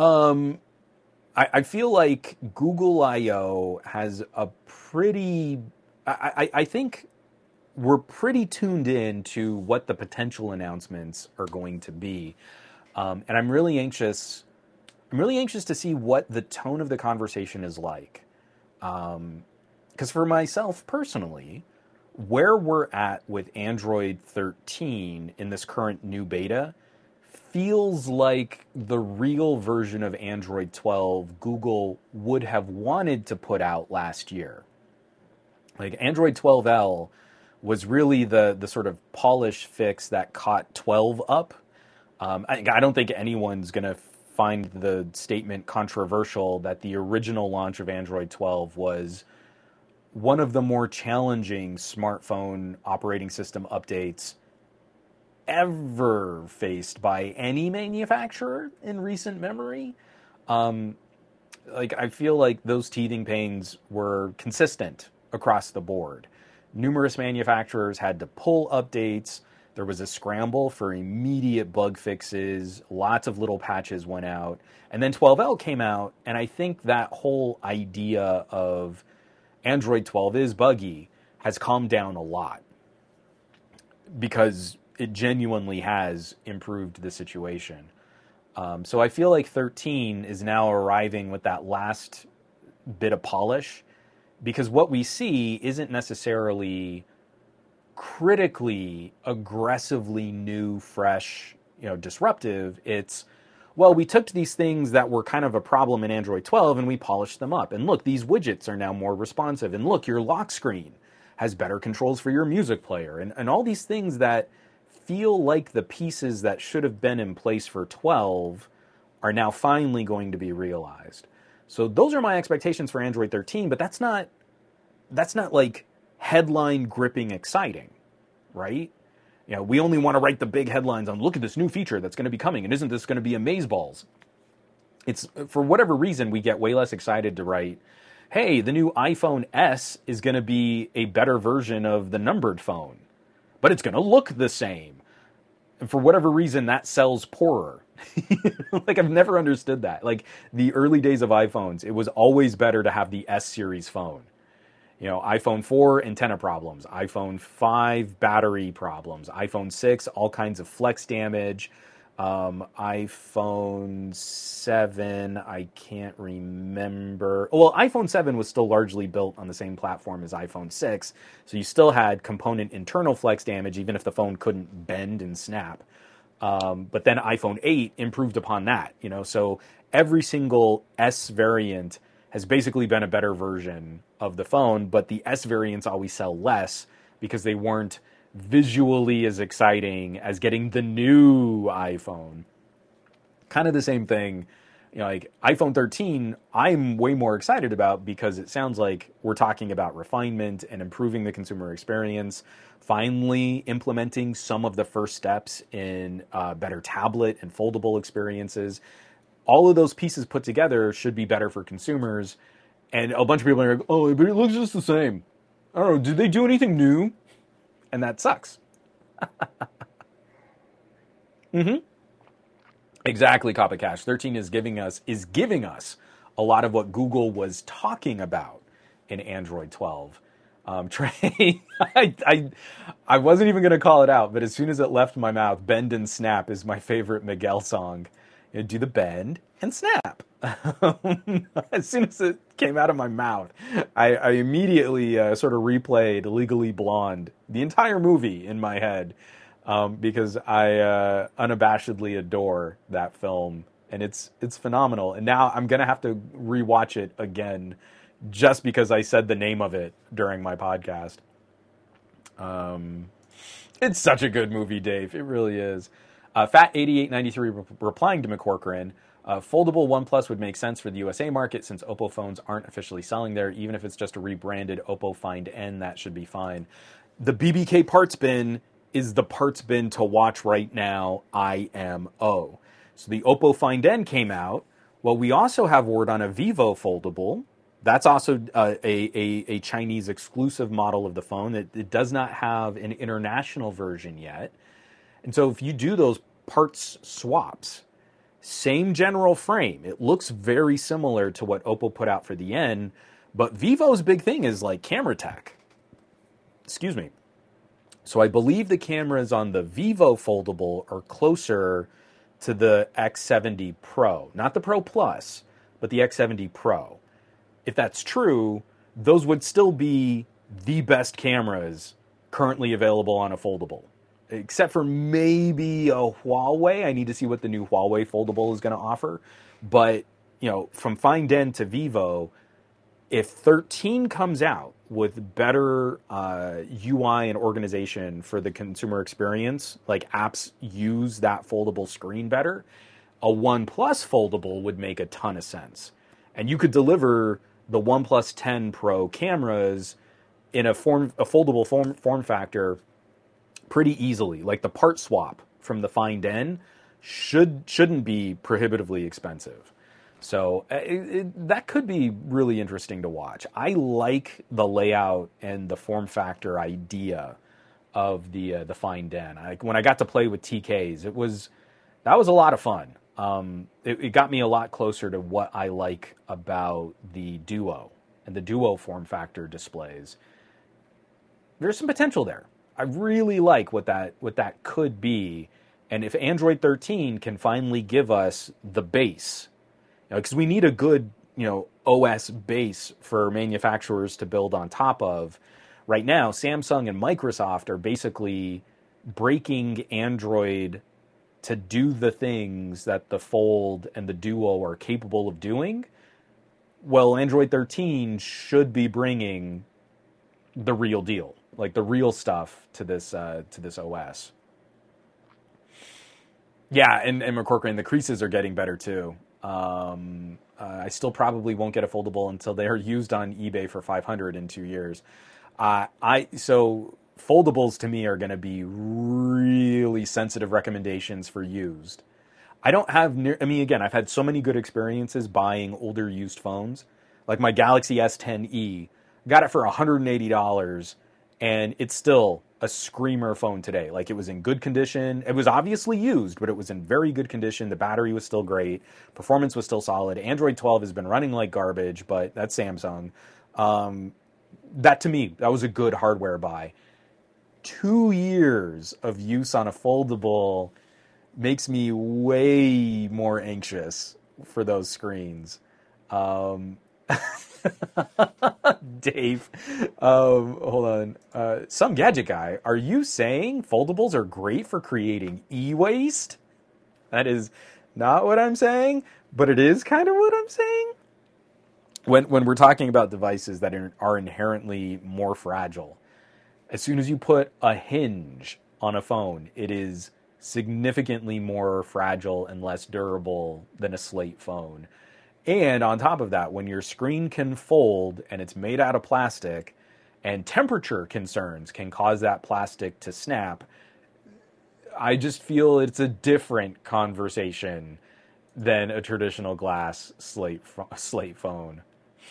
I feel like Google I/O has a pretty... I think we're pretty tuned in to what the potential announcements are going to be. And I'm really anxious to see what the tone of the conversation is like. Because for myself personally, where we're at with Android 13 in this current new beta feels like the real version of Android 12 Google would have wanted to put out last year. Like Android 12L was really the sort of polished fix that caught 12 up. I don't think anyone's going to find the statement controversial that the original launch of Android 12 was one of the more challenging smartphone operating system updates ever faced by any manufacturer in recent memory. I feel like those teething pains were consistent across the board. numerous manufacturers had to pull updates. There was a scramble for immediate bug fixes. Lots of little patches went out. And then 12L came out, and I think that whole idea of Android 12 is buggy has calmed down a lot because it genuinely has improved the situation. So I feel like 13 is now arriving with that last bit of polish, because what we see isn't necessarily critically, aggressively new, fresh, disruptive. It's, well, we took these things that were kind of a problem in Android 12 and we polished them up. And look, these widgets are now more responsive. And look, your lock screen has better controls for your music player. And all these things that feel like the pieces that should have been in place for 12 are now finally going to be realized. So those are my expectations for Android 13, but that's not like headline gripping exciting, right? We only want to write the big headlines on, look at this new feature that's going to be coming, and isn't this going to be amazeballs? It's, for whatever reason, we get way less excited to write, hey, the new iPhone S is going to be a better version of the numbered phone, but it's going to look the same. And for whatever reason, that sells poorer. Like, I've never understood that. Like, the early days of iPhones, it was always better to have the S series phone. iPhone 4, antenna problems. iPhone 5, battery problems. iPhone 6, all kinds of flex damage. iPhone 7, I can't remember. Well, iPhone 7 was still largely built on the same platform as iPhone 6, so you still had component internal flex damage, even if the phone couldn't bend and snap. But then iPhone 8 improved upon that, so every single S variant has basically been a better version of the phone, but the S variants always sell less because they weren't visually as exciting as getting the new iPhone. Kind of the same thing, like iPhone 13, I'm way more excited about because it sounds like we're talking about refinement and improving the consumer experience, finally implementing some of the first steps in better tablet and foldable experiences. All of those pieces put together should be better for consumers. And a bunch of people are like, oh, but it looks just the same. I don't know, did they do anything new? And that sucks. Exactly, Coppa Cash. 13 is giving us a lot of what Google was talking about in Android 12. Trey, I wasn't even going to call it out, but as soon as it left my mouth, Bend and Snap is my favorite Miguel song. Do the bend and snap. As soon as it came out of my mouth, I immediately sort of replayed Legally Blonde, the entire movie in my head, because I unabashedly adore that film, and it's phenomenal. And now I'm gonna have to rewatch it again, just because I said the name of it during my podcast. It's such a good movie, Dave. It really is. Fat8893 replying to McCorcoran, foldable OnePlus would make sense for the USA market since Oppo phones aren't officially selling there. Even if it's just a rebranded Oppo Find N, that should be fine. The BBK parts bin is the parts bin to watch right now, IMO. So the Oppo Find N came out. Well, we also have word on a Vivo foldable. That's also a Chinese exclusive model of the phone. It does not have an international version yet. And so if you do those parts swaps, same general frame, it looks very similar to what Oppo put out for the N, but Vivo's big thing is like camera tech. Excuse me. So I believe the cameras on the Vivo foldable are closer to the X70 Pro. Not the Pro Plus, but the X70 Pro. If that's true, those would still be the best cameras currently available on a foldable. Except for maybe a Huawei. I need to see what the new Huawei foldable is going to offer. But, from Find N to Vivo, if 13 comes out with better UI and organization for the consumer experience, like apps use that foldable screen better, a OnePlus foldable would make a ton of sense. And you could deliver the OnePlus 10 Pro cameras in a foldable form factor pretty easily. Like the part swap from the Find N shouldn't be prohibitively expensive. So that could be really interesting to watch. I like the layout and the form factor idea of the Find N. When I got to play with TKs, that was a lot of fun. It got me a lot closer to what I like about the Duo and the Duo form factor displays. There's some potential there. I really like what that could be, and if Android 13 can finally give us the base, because we need a good OS base for manufacturers to build on top of. Right now, Samsung and Microsoft are basically breaking Android to do the things that the Fold and the Duo are capable of doing. Well, Android 13 should be bringing the real deal, like the real stuff to this OS. Yeah, and McCorkran, the creases are getting better too. I still probably won't get a foldable until they are used on eBay for $500 in 2 years. So foldables to me are going to be really sensitive recommendations for used. I don't have again, I've had so many good experiences buying older used phones. Like my Galaxy S10e, got it for $180, and it's still a screamer phone today. Like, it was in good condition. It was obviously used, but it was in very good condition. The battery was still great. Performance was still solid. Android 12 has been running like garbage, but that's Samsung. That, to me, that was a good hardware buy. 2 years of use on a foldable makes me way more anxious for those screens. Dave, hold on. Some gadget guy, are you saying foldables are great for creating e-waste? That is not what I'm saying, but it is kind of what I'm saying. When we're talking about devices that are inherently more fragile, as soon as you put a hinge on a phone, it is significantly more fragile and less durable than a slate phone. And on top of that, when your screen can fold and it's made out of plastic, and temperature concerns can cause that plastic to snap, I just feel it's a different conversation than a traditional glass slate phone.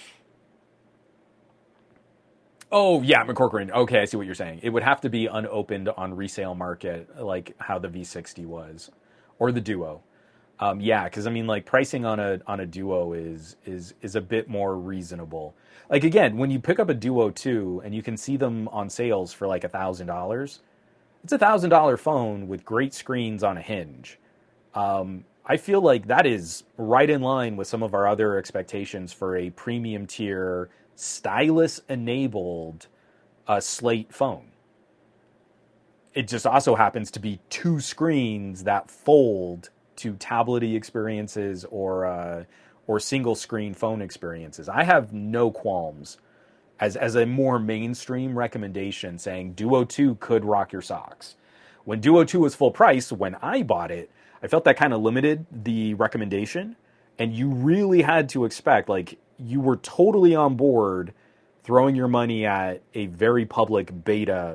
Oh, yeah, McCorkran. Okay, I see what you're saying. It would have to be unopened on resale market, like how the V60 was, or the Duo. Yeah, because I mean, like, pricing on a Duo is a bit more reasonable. Like, again, when you pick up a Duo 2 and you can see them on sales for like $1,000, it's $1,000 phone with great screens on a hinge. I feel like that is right in line with some of our other expectations for a premium tier, stylus-enabled slate phone. It just also happens to be two screens that fold to tablet-y experiences or single screen phone experiences. I have no qualms as a more mainstream recommendation saying Duo 2 could rock your socks. When Duo 2 was full price, when I bought it, I felt that kind of limited the recommendation, and you really had to expect, like, you were totally on board throwing your money at a very public beta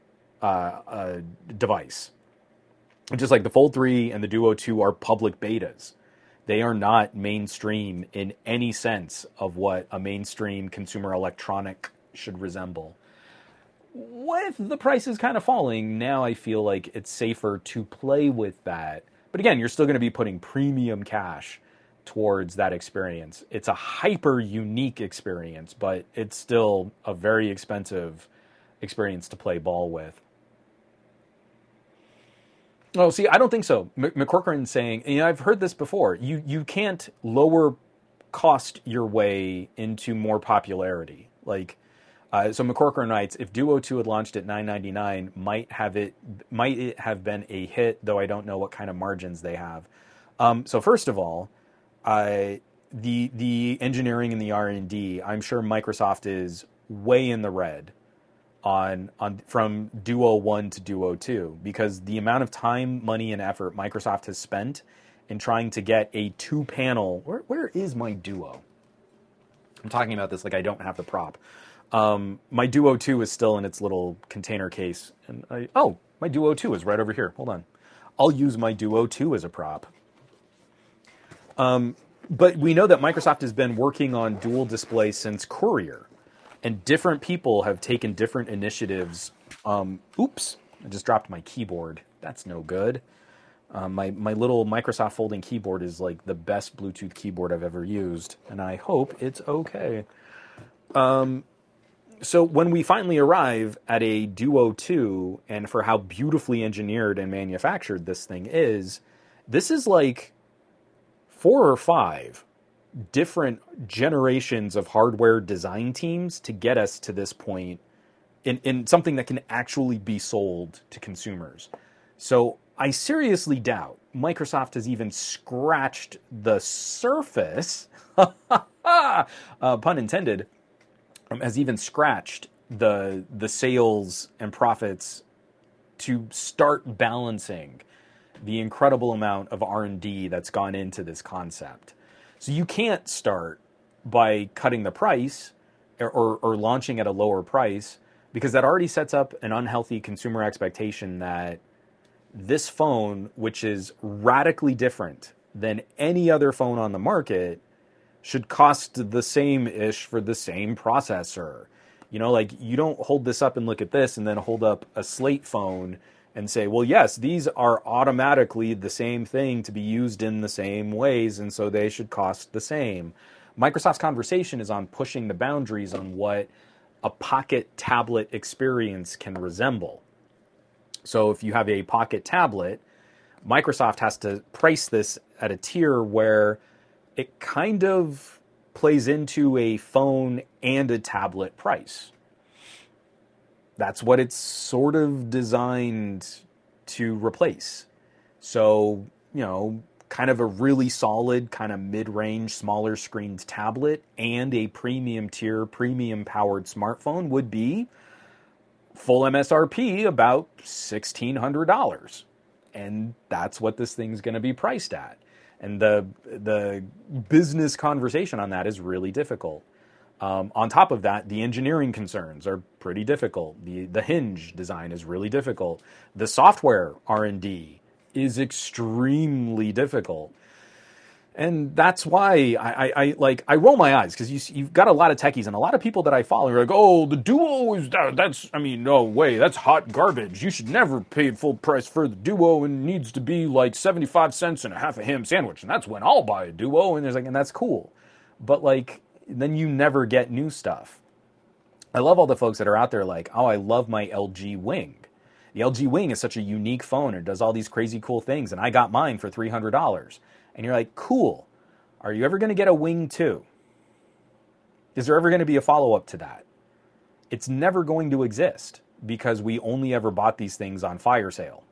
device. Just like the Fold 3 and the Duo 2 are public betas. They are not mainstream in any sense of what a mainstream consumer electronic should resemble. With the prices kind of falling, now I feel like it's safer to play with that. But again, you're still going to be putting premium cash towards that experience. It's a hyper unique experience, but it's still a very expensive experience to play ball with. Oh, see, I don't think so. McCorkran's saying, I've heard this before. You can't lower cost your way into more popularity. Like, so McCorkran writes, if Duo 2 had launched at $999, might it have been a hit? Though I don't know what kind of margins they have. So first of all, the engineering and the R&D, I'm sure Microsoft is way in the red on from Duo 1 to Duo 2, because the amount of time, money, and effort Microsoft has spent in trying to get a two-panel... Where is my Duo? I'm talking about this like I don't have the prop. My Duo 2 is still in its little container case. And my Duo 2 is right over here. Hold on. I'll use my Duo 2 as a prop. But we know that Microsoft has been working on dual display since Courier, and different people have taken different initiatives. Oops, I just dropped my keyboard. That's no good. My little Microsoft folding keyboard is like the best Bluetooth keyboard I've ever used, and I hope it's okay. So when we finally arrive at a Duo 2, and for how beautifully engineered and manufactured this thing is, this is like 4 or 5 different generations of hardware design teams to get us to this point in something that can actually be sold to consumers. So I seriously doubt Microsoft has even scratched the surface, pun intended, has even scratched the sales and profits to start balancing the incredible amount of R&D that's gone into this concept. So you can't start by cutting the price or launching at a lower price, because that already sets up an unhealthy consumer expectation that this phone, which is radically different than any other phone on the market, should cost the same-ish for the same processor. You know, like, you don't hold this up and look at this and then hold up a Slate phone and say, well, yes, these are automatically the same thing to be used in the same ways, and so they should cost the same. Microsoft's conversation is on pushing the boundaries on what a Pocket tablet experience can resemble. So if you have a Pocket tablet, Microsoft has to price this at a tier where it kind of plays into a phone and a tablet price. That's what it's sort of designed to replace. So, you know, kind of a really solid, kind of mid-range, smaller screened tablet and a premium tier, premium powered smartphone would be full MSRP about $1,600. And that's what this thing's going to be priced at. And the business conversation on that is really difficult. On top of that, the engineering concerns are pretty difficult. The hinge design is really difficult. The software R&D is extremely difficult. And that's why I roll my eyes, because you've got a lot of techies and a lot of people that I follow are like, oh, the Duo is no way, that's hot garbage. You should never pay full price for the Duo, and needs to be like 75 cents and a half a ham sandwich, and that's when I'll buy a Duo. And there's like, and that's cool, but like, then you never get new stuff. I love all the folks that are out there like, oh, I love my LG Wing. The LG Wing is such a unique phone. It does all these crazy cool things, and I got mine for $300. And you're like, cool. Are you ever going to get a Wing 2? Is there ever going to be a follow-up to that? It's never going to exist, because we only ever bought these things on fire sale.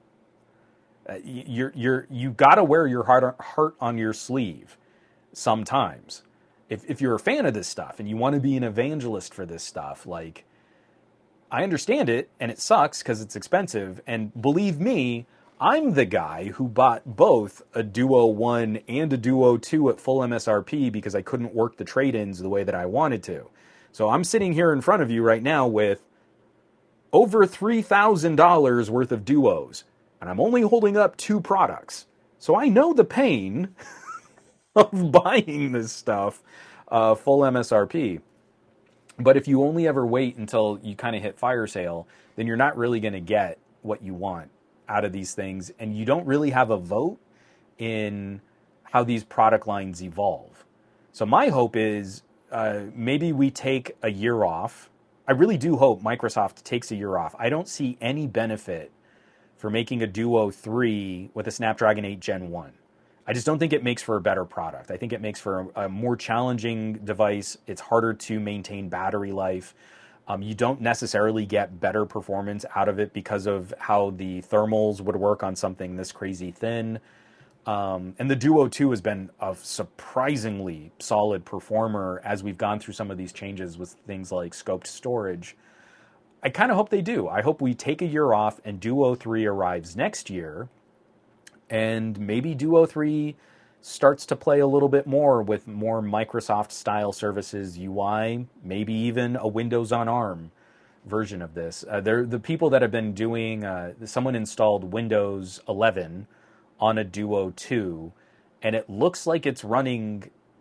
You got to wear your heart on your sleeve sometimes. If you're a fan of this stuff and you want to be an evangelist for this stuff, like, I understand it, and it sucks because it's expensive. And believe me, I'm the guy who bought both a Duo 1 and a Duo 2 at full MSRP because I couldn't work the trade-ins the way that I wanted to. So I'm sitting here in front of you right now with over $3,000 worth of Duos, and I'm only holding up 2 products. So I know the pain of buying this stuff full MSRP. But if you only ever wait until you kind of hit fire sale, then you're not really going to get what you want out of these things, and you don't really have a vote in how these product lines evolve. So my hope is maybe we take a year off. I really do hope Microsoft takes a year off. I don't see any benefit for making a Duo 3 with a Snapdragon 8 Gen 1. I just don't think it makes for a better product. I think it makes for a more challenging device. It's harder to maintain battery life. You don't necessarily get better performance out of it because of how the thermals would work on something this crazy thin. And the Duo 2 has been a surprisingly solid performer as we've gone through some of these changes with things like scoped storage. I kind of hope they do. I hope we take a year off and Duo 3 arrives next year. And maybe Duo 3 starts to play a little bit more with more Microsoft-style services, UI, maybe even a Windows on ARM version of this. The people that have been doing, someone installed Windows 11 on a Duo 2, and it looks like it's running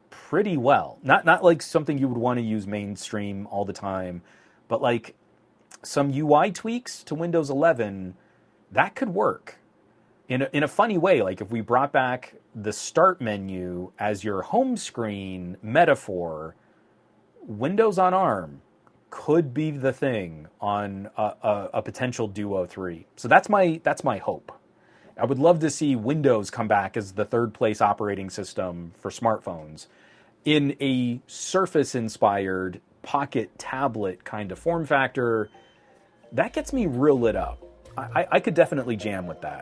pretty well. Not like something you would want to use mainstream all the time, but like some UI tweaks to Windows 11, that could work in a funny way. Like if we brought back the start menu as your home screen metaphor, Windows on ARM could be the thing on a potential Duo 3. So that's my hope. I would love to see Windows come back as the third place operating system for smartphones in a Surface-inspired pocket tablet kind of form factor. That gets me real lit up. I could definitely jam with that.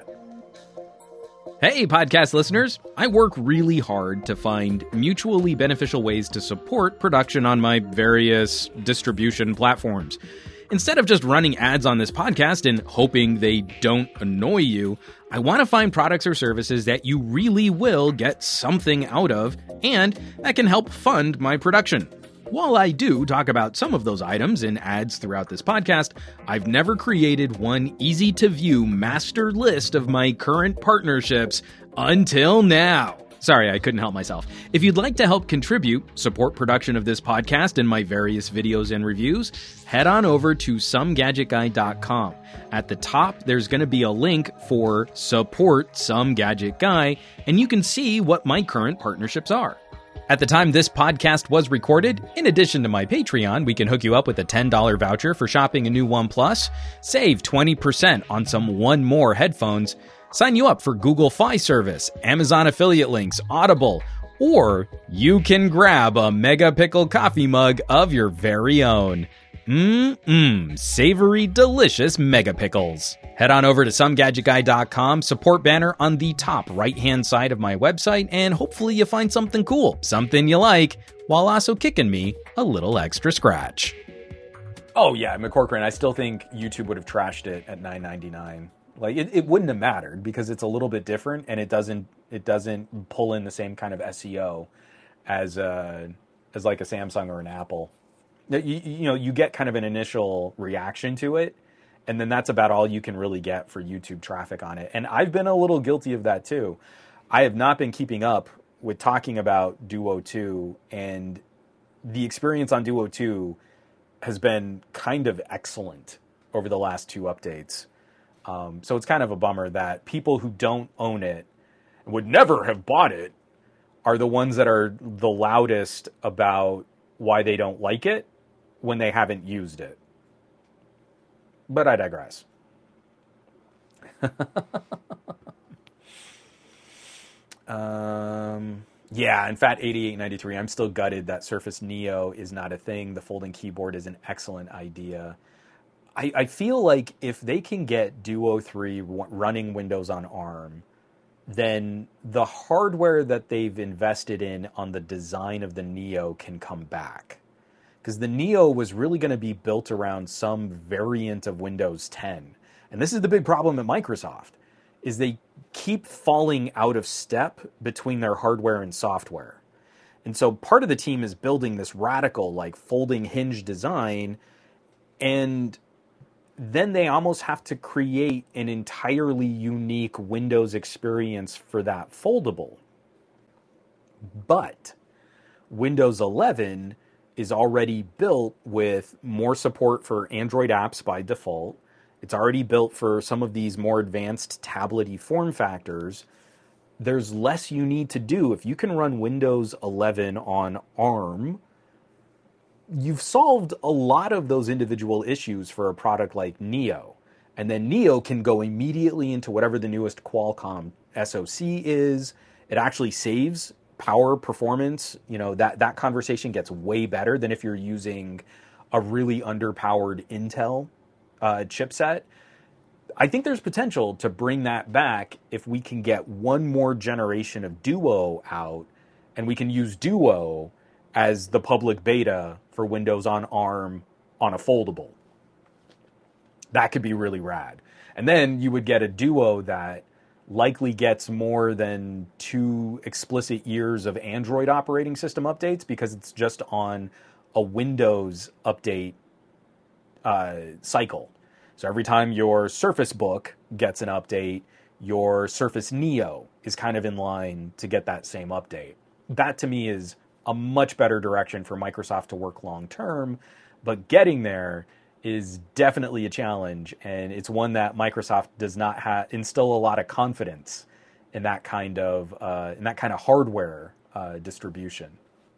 Hey, podcast listeners. I work really hard to find mutually beneficial ways to support production on my various distribution platforms. Instead of just running ads on this podcast and hoping they don't annoy you, I want to find products or services that you really will get something out of and that can help fund my production. While I do talk about some of those items in ads throughout this podcast, I've never created one easy-to-view master list of my current partnerships until now. Sorry, I couldn't help myself. If you'd like to help contribute, support production of this podcast and my various videos and reviews, head on over to somegadgetguy.com. At the top, there's going to be a link for Support Some Gadget Guy, and you can see what my current partnerships are. At the time this podcast was recorded, in addition to my Patreon, we can hook you up with a $10 voucher for shopping a new OnePlus, save 20% on some One More headphones, sign you up for Google Fi service, Amazon affiliate links, Audible, or you can grab a Mega Pickle coffee mug of your very own. Savory, delicious Mega Pickles. Head on over to somegadgetguy.com, support banner on the top right-hand side of my website, and hopefully you find something cool, something you like, while also kicking me a little extra scratch. Oh yeah, McCorcoran, I still think YouTube would have trashed it at $9.99. Like it wouldn't have mattered because it's a little bit different and it doesn't pull in the same kind of SEO as like a Samsung or an Apple. You get kind of an initial reaction to it, and then that's about all you can really get for YouTube traffic on it. And I've been a little guilty of that too. I have not been keeping up with talking about Duo 2, and the experience on Duo 2 has been kind of excellent over the last two updates. So it's kind of a bummer that people who don't own it, would never have bought it, are the ones that are the loudest about why they don't like it when they haven't used it. But I digress. Yeah, in fact, 8893, I'm still gutted that Surface Neo is not a thing. The folding keyboard is an excellent idea. I feel like if they can get Duo 3 running Windows on ARM, then the hardware that they've invested in on the design of the Neo can come back. Because the Neo was really going to be built around some variant of Windows 10. And this is the big problem at Microsoft, is they keep falling out of step between their hardware and software. And so part of the team is building this radical, like, folding hinge design, and then they almost have to create an entirely unique Windows experience for that foldable. But Windows 11 is already built with more support for Android apps by default. It's already built for some of these more advanced tablet-y form factors. There's less you need to do. If you can run Windows 11 on ARM, you've solved a lot of those individual issues for a product like Neo. And then Neo can go immediately into whatever the newest Qualcomm SoC is. It actually saves power, performance. That conversation gets way better than if you're using a really underpowered Intel chipset. I think there's potential to bring that back if we can get one more generation of Duo out, and we can use Duo as the public beta for Windows on ARM on a foldable. That could be really rad. And then you would get a Duo that likely gets more than 2 explicit years of Android operating system updates because it's just on a Windows update cycle. So every time your Surface Book gets an update, your Surface Neo is kind of in line to get that same update. That to me is a much better direction for Microsoft to work long term, but getting there is definitely a challenge, and it's one that Microsoft does not instill a lot of confidence in that kind of hardware distribution.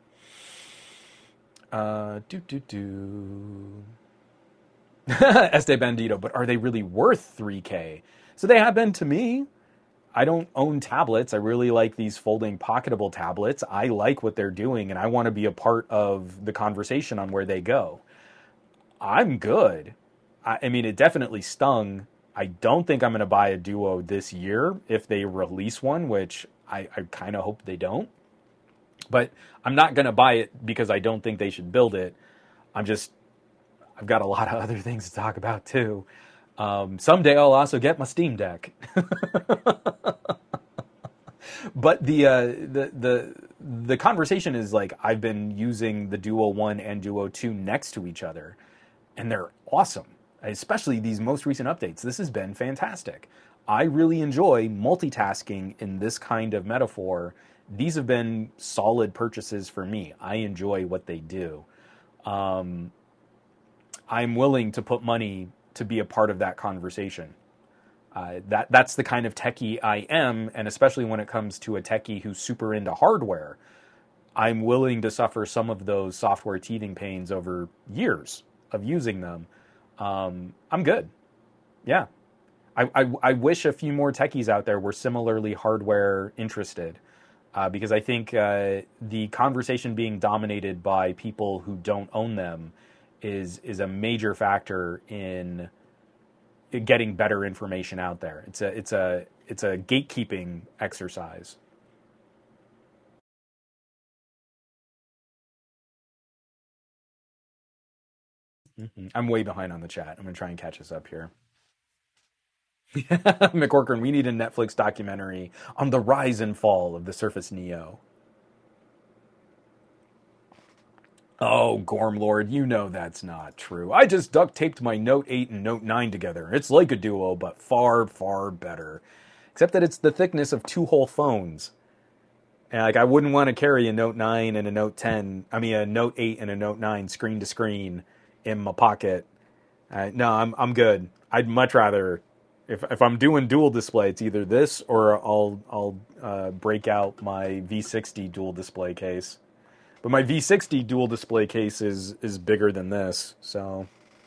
Este Bandito, but are they really worth $3K? So they have been to me. I don't own tablets. I really like these folding pocketable tablets. I like what they're doing, and I want to be a part of the conversation on where they go. I'm good. I mean, it definitely stung. I don't think I'm going to buy a Duo this year if they release one, which I kind of hope they don't. But I'm not going to buy it because I don't think they should build it. I've got a lot of other things to talk about too. Someday I'll also get my Steam Deck. But the conversation is like, I've been using the Duo 1 and Duo 2 next to each other, and they're awesome. Especially these most recent updates. This has been fantastic. I really enjoy multitasking in this kind of metaphor. These have been solid purchases for me. I enjoy what they do. I'm willing to put money to be a part of that conversation. That's the kind of techie I am, and especially when it comes to a techie who's super into hardware, I'm willing to suffer some of those software teething pains over years of using them. I'm good. Yeah. I wish a few more techies out there were similarly hardware interested, because I think the conversation being dominated by people who don't own them is a major factor in getting better information out there. It's a gatekeeping exercise. I'm way behind on the chat. I'm going to try and catch us up here. McCorkern, we need a Netflix documentary on the rise and fall of the Surface Neo. Oh, Gormlord, you know that's not true. I just duct taped my Note 8 and Note 9 together. It's like a Duo, but far, far better. Except that it's the thickness of two whole phones. And like, I wouldn't want to carry a Note 9 and a Note 10, a Note 8 and a Note 9 screen to screen in my pocket. No, I'm good. I'd much rather, if I'm doing dual display, it's either this or I'll break out my V60 dual display case. But my V60 dual display case is bigger than this, so.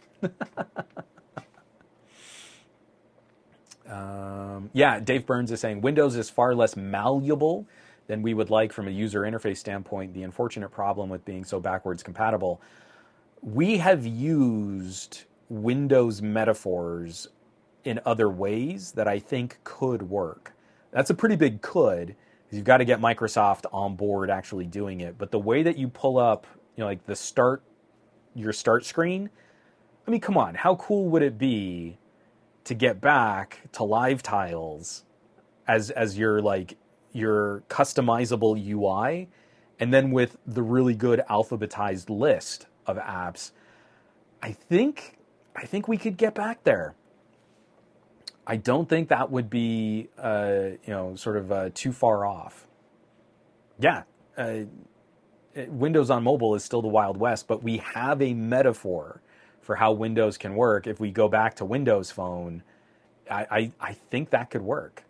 Yeah, Dave Burns is saying Windows is far less malleable than we would like from a user interface standpoint. The unfortunate problem with being so backwards compatible. We have used Windows metaphors in other ways that I think could work. That's a pretty big could. You've got to get Microsoft on board actually doing it. But the way that you pull up, like your start screen, I mean, come on, how cool would it be to get back to Live Tiles as your customizable UI, and then with the really good alphabetized list of apps? I think we could get back there. I don't think that would be, too far off. Yeah, Windows on mobile is still the Wild West, but we have a metaphor for how Windows can work. If we go back to Windows Phone, I think that could work.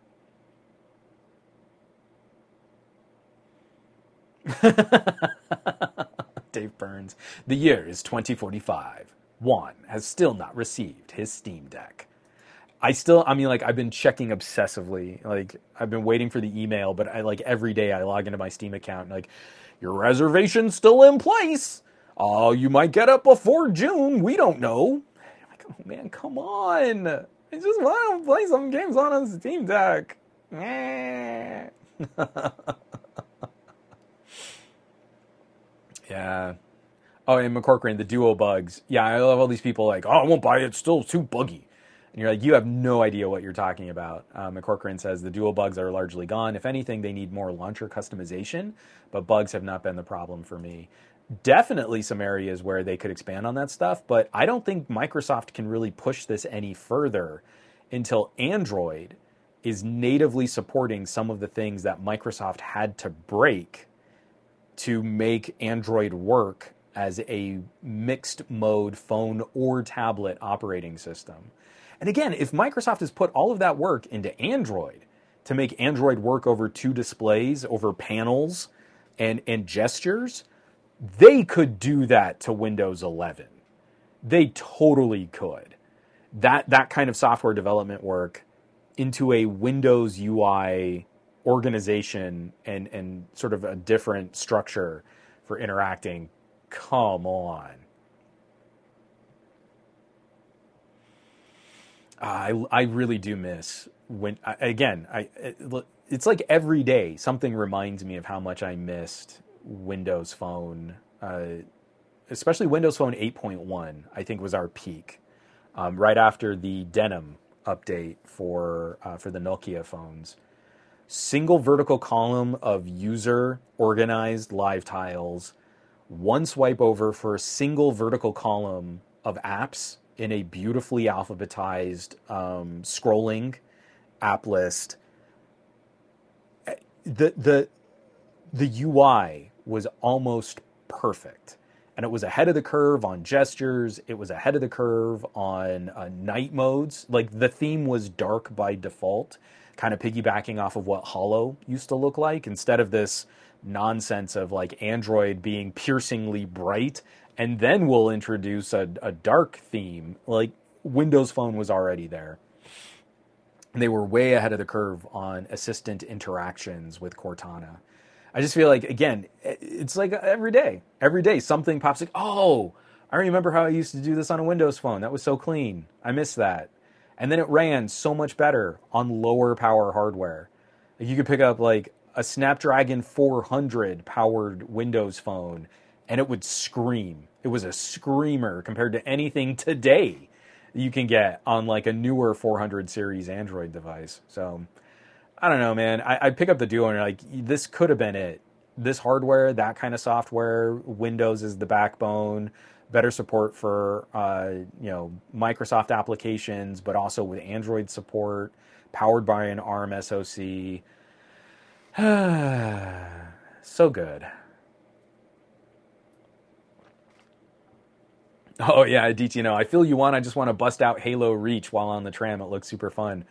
Dave Burns. The year is 2045. Juan has still not received his Steam Deck. I've been checking obsessively. Like, I've been waiting for the email, but every day I log into my Steam account and your reservation's still in place. Oh, you might get it before June. We don't know. I'm like, oh man, come on. I just want to play some games on a Steam Deck. Yeah. Oh, and McCorkran, the Duo bugs. Yeah, I love all these people I won't buy it. It's still too buggy. And you're you have no idea what you're talking about. McCorkran says the Duo bugs are largely gone. If anything, they need more launcher customization, but bugs have not been the problem for me. Definitely some areas where they could expand on that stuff, but I don't think Microsoft can really push this any further until Android is natively supporting some of the things that Microsoft had to break to make Android work as a mixed mode phone or tablet operating system. And again, if Microsoft has put all of that work into Android to make Android work over two displays, over panels and gestures, they could do that to Windows 11. They totally could. That kind of software development work into a Windows UI organization and sort of a different structure for interacting. Come on. I really do miss when, again, it's like every day something reminds me of how much I missed Windows Phone, especially Windows Phone 8.1, I think was our peak, right after the Denim update for the Nokia phones. Single vertical column of user organized live tiles, one swipe over for a single vertical column of apps in a beautifully alphabetized scrolling app list. The UI was almost perfect. And it was ahead of the curve on gestures. It was ahead of the curve on night modes. Like, the theme was dark by default, kind of piggybacking off of what Holo used to look like, instead of this nonsense of like Android being piercingly bright and then we'll introduce a dark theme. Like, Windows Phone was already there. They were way ahead of the curve on assistant interactions with Cortana. I just feel like, again, it's like every day something pops like, oh, I remember how I used to do this on a Windows Phone. That was so clean. I miss that. And then it ran so much better on lower power hardware. Like, you could pick up like a Snapdragon 400 powered Windows Phone and it would scream. It was a screamer compared to anything today you can get on like a newer 400 series Android device. So I don't know, man. I pick up the Duo and like, this could have been it. This hardware, that kind of software, Windows is the backbone, better support for Microsoft applications, but also with Android support, powered by an ARM SoC. So good. Oh yeah, DTNO. I feel you want. I just want to bust out Halo Reach while on the tram. It looks super fun.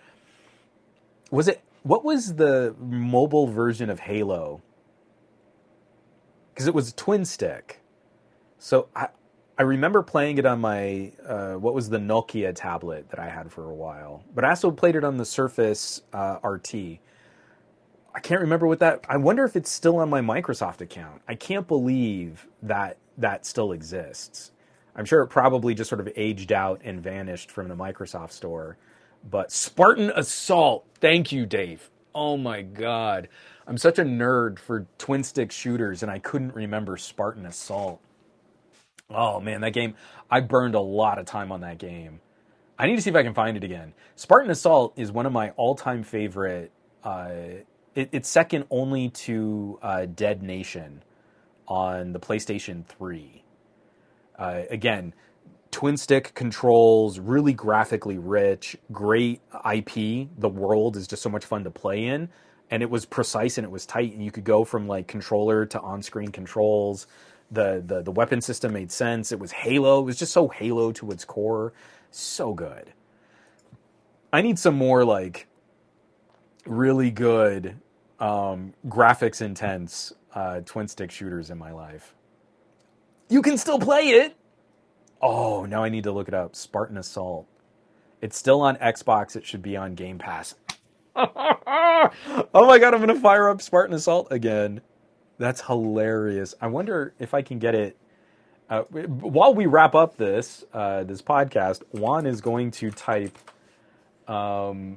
What was the mobile version of Halo? Because it was twin stick. So I remember playing it on my, what was the Nokia tablet that I had for a while. But I also played it on the Surface RT. I can't remember what that... I wonder if it's still on my Microsoft account. I can't believe that still exists. I'm sure it probably just sort of aged out and vanished from the Microsoft store. But Spartan Assault, thank you, Dave. Oh my God. I'm such a nerd for twin stick shooters and I couldn't remember Spartan Assault. Oh man, that game, I burned a lot of time on that game. I need to see if I can find it again. Spartan Assault is one of my all-time favorite, it's second only to Dead Nation on the PlayStation 3. Again, twin stick controls, really graphically rich, great IP. The world is just so much fun to play in. And it was precise and it was tight. And you could go from like controller to on-screen controls. The weapon system made sense. It was Halo. It was just so Halo to its core. So good. I need some more like really good graphics intense twin stick shooters in my life. You can still play it. Oh, now I need to look it up. Spartan Assault. It's still on Xbox. It should be on Game Pass. Oh my God, I'm going to fire up Spartan Assault again. That's hilarious. I wonder if I can get it. While we wrap up this podcast, Juan is going to type with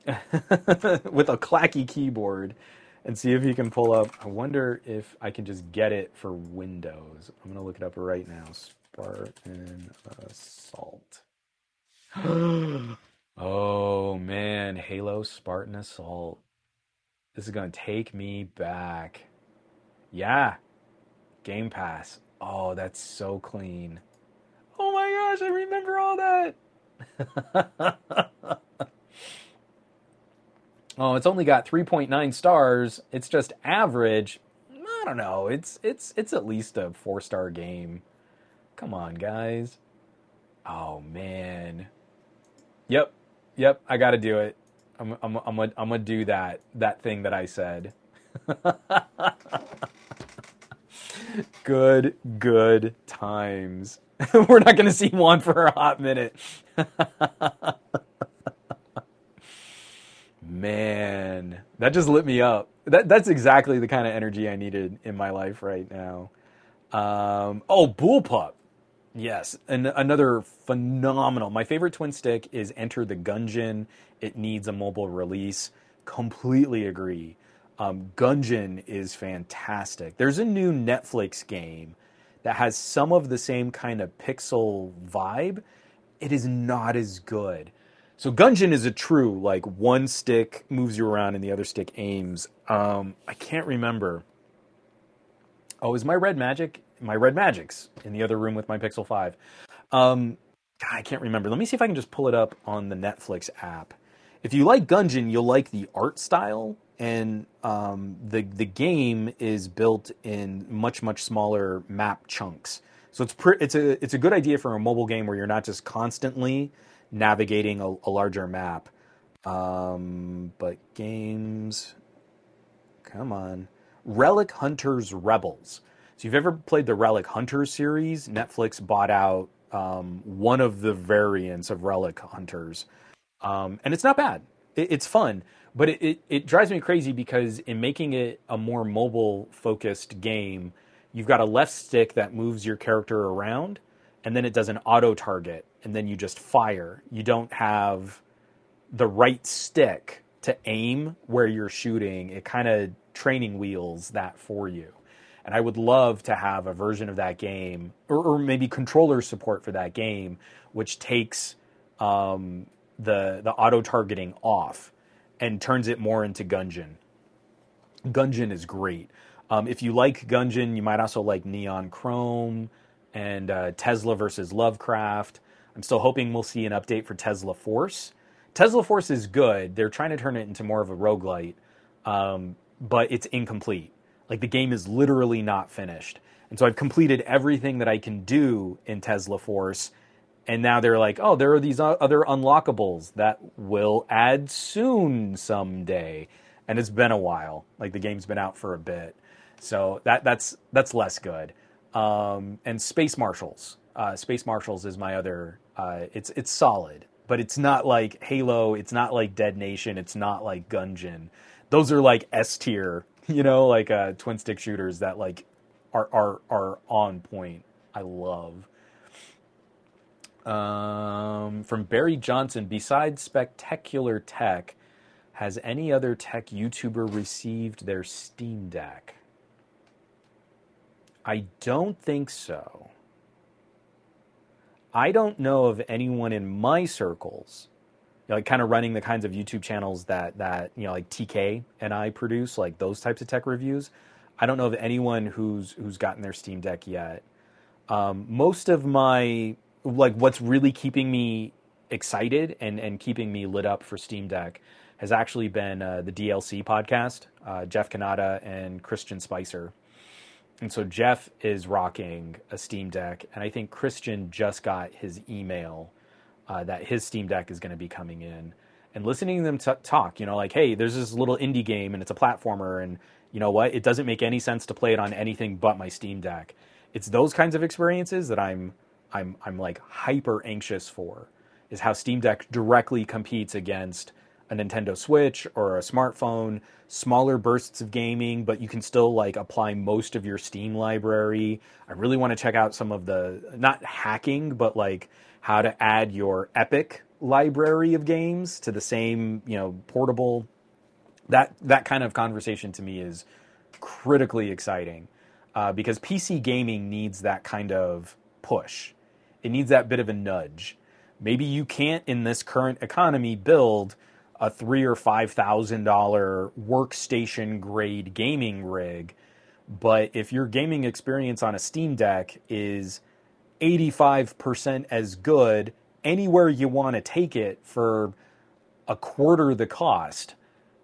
a clacky keyboard and see if he can pull up. I wonder if I can just get it for Windows. I'm going to look it up right now. Spartan Assault. Oh man, Halo Spartan Assault. This is going to take me back. Yeah. Game Pass. Oh, that's so clean. Oh my gosh, I remember all that. Oh, it's only got 3.9 stars. It's just average. don't know. It's at least a 4-star game. Come on, guys. Oh man. Yep. I got to do it. I'm gonna do that thing that I said. Good times. We're not gonna see Juan for a hot minute. Man, that just lit me up. That's exactly the kind of energy I needed in my life right now. Bullpup. Yes, and another phenomenal. My favorite twin stick is Enter the Gungeon. It needs a mobile release. Completely agree. Gungeon is fantastic. There's a new Netflix game that has some of the same kind of pixel vibe. It is not as good. So Gungeon is a true, like, one stick moves you around and the other stick aims. I can't remember. Oh, is my Red Magic's in the other room with my Pixel 5. God, I can't remember. Let me see if I can just pull it up on the Netflix app. If you like Gungeon, you'll like the art style, and the game is built in much smaller map chunks. So it's a good idea for a mobile game where you're not just constantly navigating a larger map. But games, come on. Relic Hunters Rebels. So if you've ever played the Relic Hunters series, Netflix bought out one of the variants of Relic Hunters. And it's not bad. It's fun. But it drives me crazy because in making it a more mobile-focused game, you've got a left stick that moves your character around, and then it does an auto-target, and then you just fire. You don't have the right stick to aim where you're shooting. It kind of training wheels that for you. And I would love to have a version of that game, or maybe controller support for that game, which takes the auto-targeting off and turns it more into Gungeon. Gungeon is great. If you like Gungeon, you might also like Neon Chrome and Tesla versus Lovecraft. I'm still hoping we'll see an update for Tesla Force. Tesla Force is good. They're trying to turn it into more of a roguelite, but it's incomplete. Like, the game is literally not finished. And so I've completed everything that I can do in Tesla Force, and now they're like, oh, there are these other unlockables that will add soon someday. And it's been a while. Like, the game's been out for a bit. So that's less good. And Space Marshals. Space Marshals is my other... It's solid. But it's not like Halo. It's not like Dead Nation. It's not like Gungeon. Those are like S tier, like twin stick shooters that like are on point. I love. From Barry Johnson, besides Spectacular Tech, has any other tech YouTuber received their Steam Deck? I don't think so. I don't know of anyone in my circles, like kind of running the kinds of YouTube channels that like TK and I produce, like those types of tech reviews. I don't know of anyone who's gotten their Steam Deck yet. Most of my, like, what's really keeping me excited and keeping me lit up for Steam Deck has actually been the DLC podcast, Jeff Kanata and Christian Spicer. And so Jeff is rocking a Steam Deck, and I think Christian just got his email that his Steam Deck is going to be coming in. And listening to them talk, like, hey, there's this little indie game, and it's a platformer, and you know what? It doesn't make any sense to play it on anything but my Steam Deck. It's those kinds of experiences that I'm like hyper anxious for, is how Steam Deck directly competes against a Nintendo Switch or a smartphone, smaller bursts of gaming, but you can still like apply most of your Steam library. I really want to check out some of the, not hacking, but like how to add your Epic library of games to the same, portable. That kind of conversation to me is critically exciting because PC gaming needs that kind of push. It needs that bit of a nudge. Maybe you can't, in this current economy, build a $3,000 or $5,000 workstation grade gaming rig, but if your gaming experience on a Steam Deck is 85% as good anywhere you want to take it for a quarter the cost,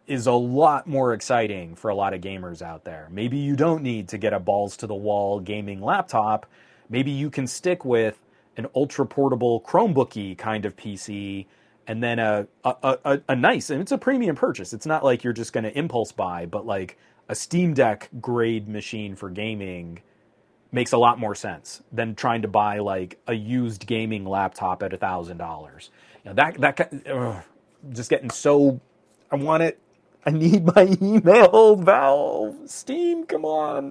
is a lot more exciting for a lot of gamers out there. Maybe you don't need to get a balls to the wall gaming laptop. Maybe you can stick with an ultra portable Chromebooky kind of PC, and then a nice, and it's a premium purchase. It's not like you're just going to impulse buy, but like a Steam Deck grade machine for gaming makes a lot more sense than trying to buy like a used gaming laptop at $1,000. You know, that just getting so, I want it. I need my email, Valve, Steam, come on.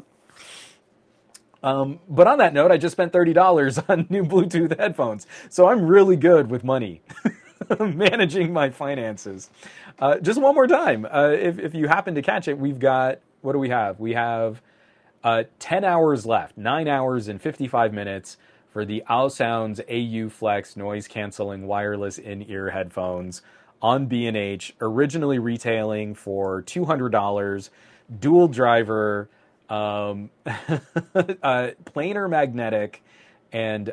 But on that note, I just spent $30 on new Bluetooth headphones. So I'm really good with money, managing my finances. Just one more time, if you happen to catch it, we've got, what do we have? We have 10 hours left, 9 hours and 55 minutes for the Aosounds AU Flex noise-canceling wireless in-ear headphones on B&H, originally retailing for $200, dual driver, planar magnetic, and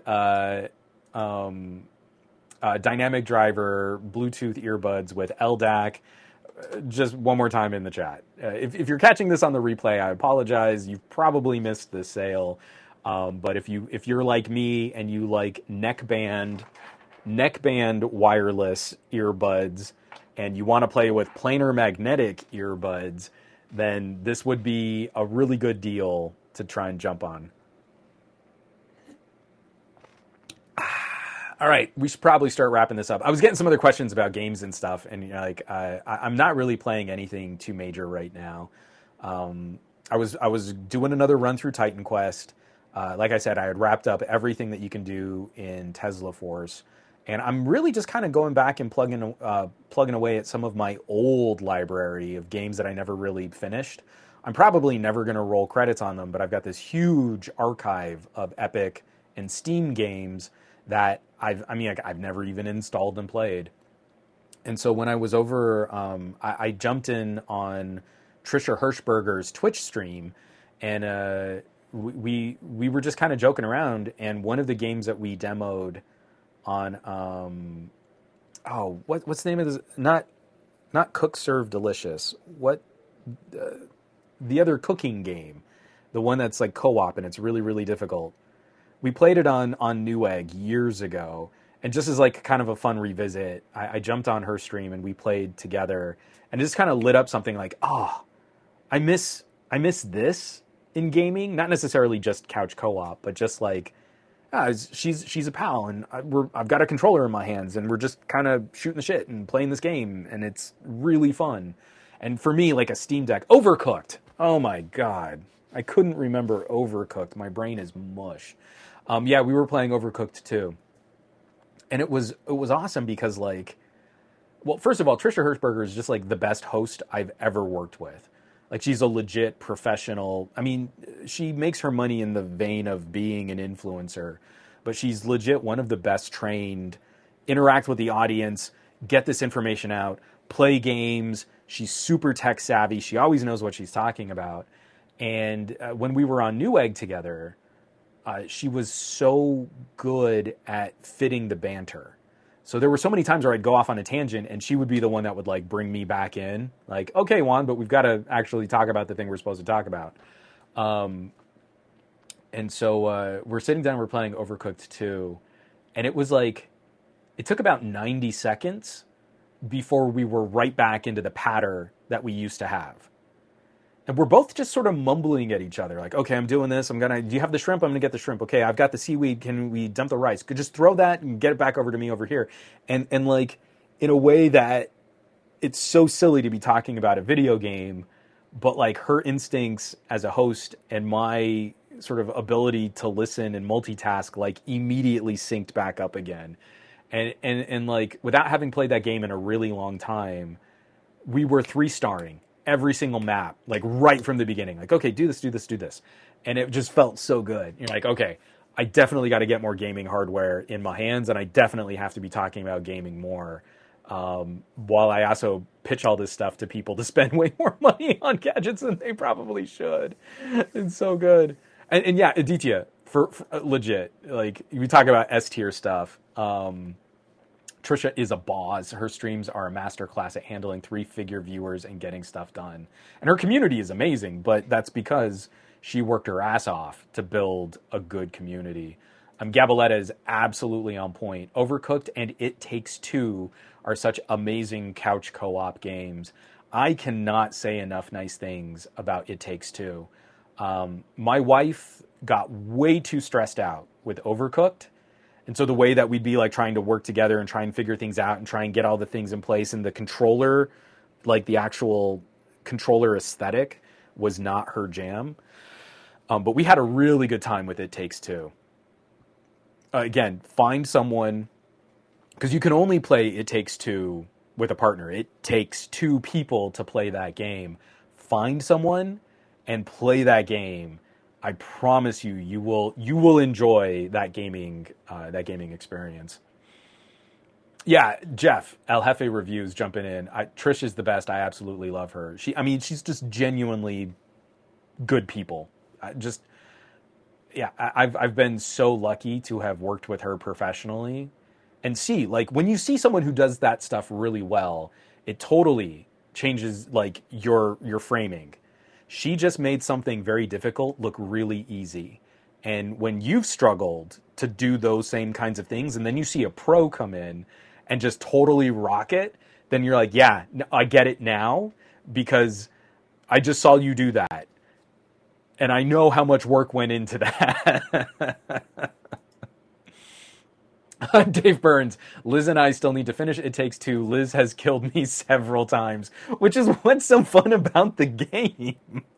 dynamic driver Bluetooth earbuds with LDAC. Just one more time in the chat. If you're catching this on the replay, I apologize. You've probably missed the sale. But if you're like me and you like neckband wireless earbuds and you want to play with planar magnetic earbuds, then this would be a really good deal to try and jump on. All right, we should probably start wrapping this up. I was getting some other questions about games and stuff, and you know, like I'm not really playing anything too major right now. I was doing another run through Titan Quest. Like I said, I had wrapped up everything that you can do in Tesla Force, and I'm really just kind of going back and plugging away at some of my old library of games that I never really finished. I'm probably never going to roll credits on them, but I've got this huge archive of Epic and Steam games that I've never even installed and played. And so when I was over, I jumped in on Trisha Hirschberger's Twitch stream, and we were just kind of joking around. And one of the games that we demoed on, what's the name of this? Not Cook Serve Delicious. What the other cooking game, the one that's like co-op and it's really, really difficult. We played it on Newegg years ago, and just as like kind of a fun revisit, I jumped on her stream and we played together, and it just kind of lit up something like, I miss this in gaming, not necessarily just couch co-op, but just like, she's a pal, and I've got a controller in my hands, and we're just kind of shooting the shit and playing this game, and it's really fun. And for me, like a Steam Deck, Overcooked. Oh my God, I couldn't remember Overcooked. My brain is mush. Yeah, we were playing Overcooked too. And it was awesome because, like, well, first of all, Trisha Hirschberger is just like the best host I've ever worked with. Like, she's a legit professional. I mean, she makes her money in the vein of being an influencer, but she's legit one of the best trained, interact with the audience, get this information out, play games. She's super tech savvy. She always knows what she's talking about. And when we were on Newegg together, she was so good at fitting the banter. So there were so many times where I'd go off on a tangent and she would be the one that would like bring me back in. Like, okay, Juan, but we've got to actually talk about the thing we're supposed to talk about. And so we're sitting down, we're playing Overcooked 2. And it was like, it took about 90 seconds before we were right back into the patter that we used to have. And we're both just sort of mumbling at each other, like, okay, I'm doing this. Do you have the shrimp? I'm going to get the shrimp. Okay, I've got the seaweed. Can we dump the rice? Could just throw that and get it back over to me over here. And like, in a way that it's so silly to be talking about a video game, but like her instincts as a host and my sort of ability to listen and multitask, like immediately synced back up again. And like, without having played that game in a really long time, we were 3-starring every single map, like right from the beginning. Like, okay, do this, do this, do this. And it just felt so good. You're like, okay, I definitely got to get more gaming hardware in my hands, and I definitely have to be talking about gaming more, while I also pitch all this stuff to people to spend way more money on gadgets than they probably should. It's so good. And yeah, Aditya, for legit, like, we talk about S-tier stuff. Trisha is a boss. Her streams are a masterclass at handling 3-figure viewers and getting stuff done. And her community is amazing, but that's because she worked her ass off to build a good community. Gabaletta is absolutely on point. Overcooked and It Takes Two are such amazing couch co-op games. I cannot say enough nice things about It Takes Two. My wife got way too stressed out with Overcooked. And so the way that we'd be like trying to work together and try and figure things out and try and get all the things in place, and the controller, like the actual controller aesthetic, was not her jam. But we had a really good time with It Takes Two. Again, find someone, because you can only play It Takes Two with a partner. It takes two people to play that game. Find someone and play that game. I promise you, you will enjoy that gaming experience. Yeah, Jeff, El Jefe Reviews jumping in. Trish is the best. I absolutely love her. She's just genuinely good people. I've been so lucky to have worked with her professionally, and see, like, when you see someone who does that stuff really well, it totally changes like your framing. She just made something very difficult look really easy. And when you've struggled to do those same kinds of things, and then you see a pro come in and just totally rock it, then you're like, yeah, I get it now, because I just saw you do that. And I know how much work went into that. Dave Burns, Liz and I still need to finish It Takes Two. Liz has killed me several times, which is what's so fun about the game.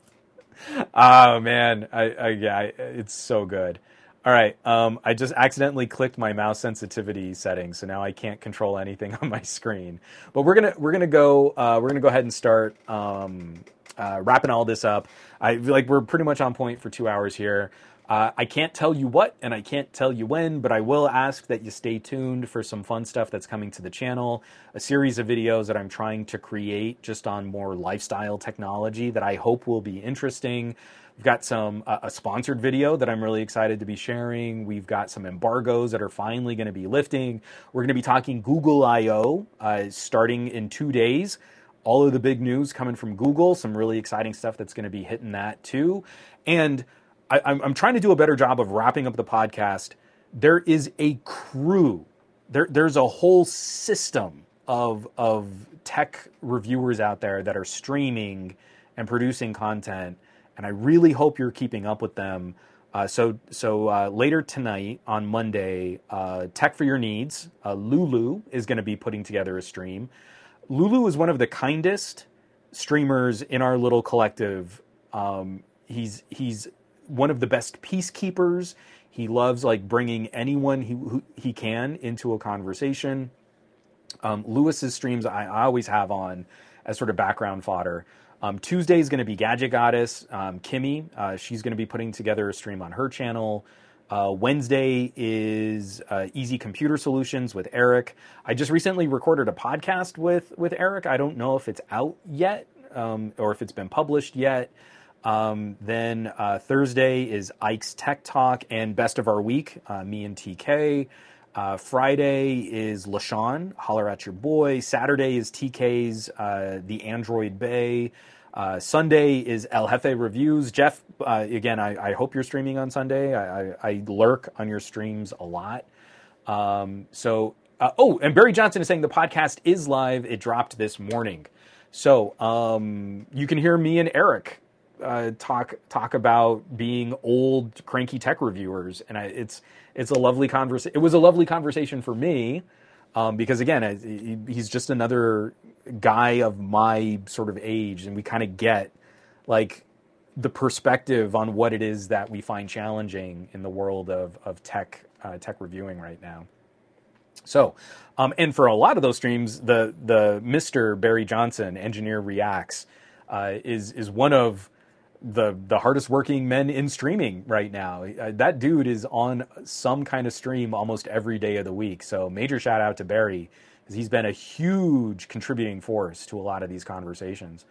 Oh, man. It's so good. All right. I just accidentally clicked my mouse sensitivity settings, so now I can't control anything on my screen. But we're gonna go ahead and start wrapping all this up. I feel like we're pretty much on point for 2 hours here. I can't tell you what, and I can't tell you when, but I will ask that you stay tuned for some fun stuff that's coming to the channel. A series of videos that I'm trying to create just on more lifestyle technology that I hope will be interesting. We've got a sponsored video that I'm really excited to be sharing. We've got some embargoes that are finally going to be lifting. We're going to be talking Google I/O starting in 2 days. All of the big news coming from Google, some really exciting stuff that's going to be hitting that too. And I'm trying to do a better job of wrapping up the podcast. There is a crew. There's a whole system of tech reviewers out there that are streaming and producing content, and I really hope you're keeping up with them. So later tonight on Monday, Tech for Your Needs, Lulu is going to be putting together a stream. Lulu is one of the kindest streamers in our little collective. He's one of the best peacekeepers. He loves like bringing anyone who he can into a conversation. Lewis's streams I always have on as sort of background fodder. Tuesday is going to be Gadget Goddess, Kimmy. She's going to be putting together a stream on her channel. Wednesday is Easy Computer Solutions with Eric. I just recently recorded a podcast with Eric. I don't know if it's out yet or if it's been published yet. Then Thursday is Ike's Tech Talk and Best of Our Week, me and TK. Friday is LaShawn, Holler at Your Boy. Saturday is TK's The Android Bay. Sunday is El Jefe Reviews. Jeff, again, I hope you're streaming on Sunday. I lurk on your streams a lot. And Barry Johnson is saying the podcast is live. It dropped this morning. So you can hear me and Eric talk about being old cranky tech reviewers, and it's a lovely conversation. It was a lovely conversation for me because again, he's just another guy of my sort of age, and we kind of get like the perspective on what it is that we find challenging in the world of tech reviewing right now. So, and for a lot of those streams, the Mr. Barry Johnson, Engineer Reacts, is one of the hardest working men in streaming right now. That dude is on some kind of stream almost every day of the week. So major shout out to Barry, because he's been a huge contributing force to a lot of these conversations.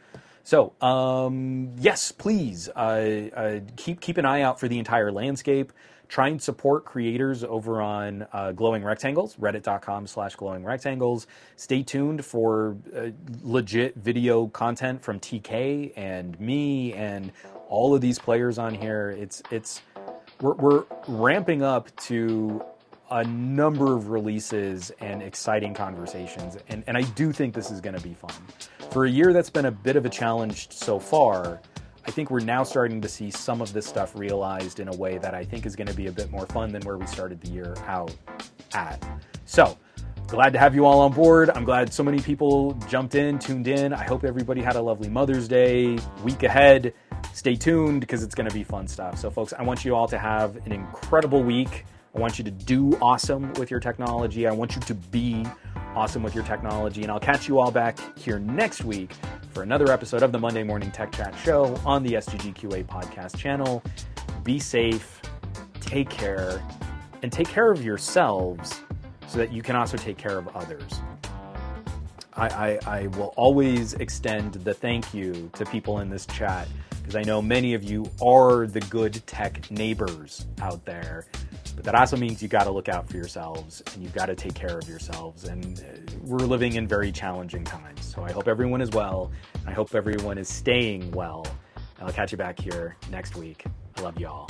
So, yes, please keep an eye out for the entire landscape. Try and support creators over on Glowing Rectangles, reddit.com/glowing rectangles. Stay tuned for legit video content from TK and me and all of these players on here. We're ramping up to a number of releases and exciting conversations, and I do think this is going to be fun. For a year that's been a bit of a challenge so far, I think we're now starting to see some of this stuff realized in a way that I think is going to be a bit more fun than where we started the year out at. So, glad to have you all on board. I'm glad so many people jumped in, tuned in. I hope everybody had a lovely Mother's Day week ahead. Stay tuned because it's going to be fun stuff. So, folks, I want you all to have an incredible week. I want you to do awesome with your technology. I want you to be awesome with your technology. And I'll catch you all back here next week for another episode of the Monday Morning Tech Chat Show on the SGGQA podcast channel. Be safe, take care, and take care of yourselves so that you can also take care of others. I will always extend the thank you to people in this chat because I know many of you are the good tech neighbors out there. But that also means you got to look out for yourselves and you've got to take care of yourselves. And we're living in very challenging times. So I hope everyone is well. I hope everyone is staying well. I'll catch you back here next week. I love you all.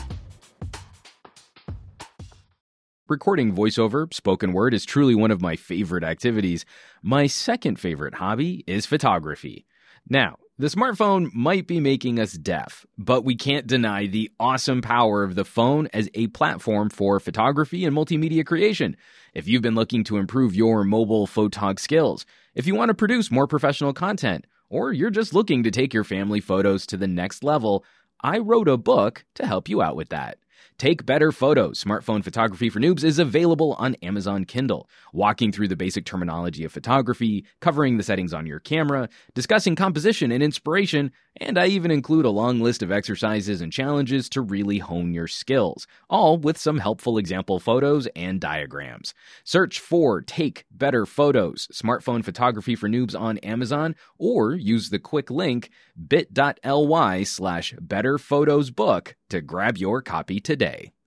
Recording voiceover, spoken word, is truly one of my favorite activities. My second favorite hobby is photography. Now, the smartphone might be making us deaf, but we can't deny the awesome power of the phone as a platform for photography and multimedia creation. If you've been looking to improve your mobile photog skills, if you want to produce more professional content, or you're just looking to take your family photos to the next level, I wrote a book to help you out with that. Take Better Photos, Smartphone Photography for Noobs is available on Amazon Kindle, walking through the basic terminology of photography, covering the settings on your camera, discussing composition and inspiration, and I even include a long list of exercises and challenges to really hone your skills, all with some helpful example photos and diagrams. Search for Take Better Photos, Smartphone Photography for Noobs on Amazon, or use the quick link bit.ly/betterphotosbook to grab your copy today.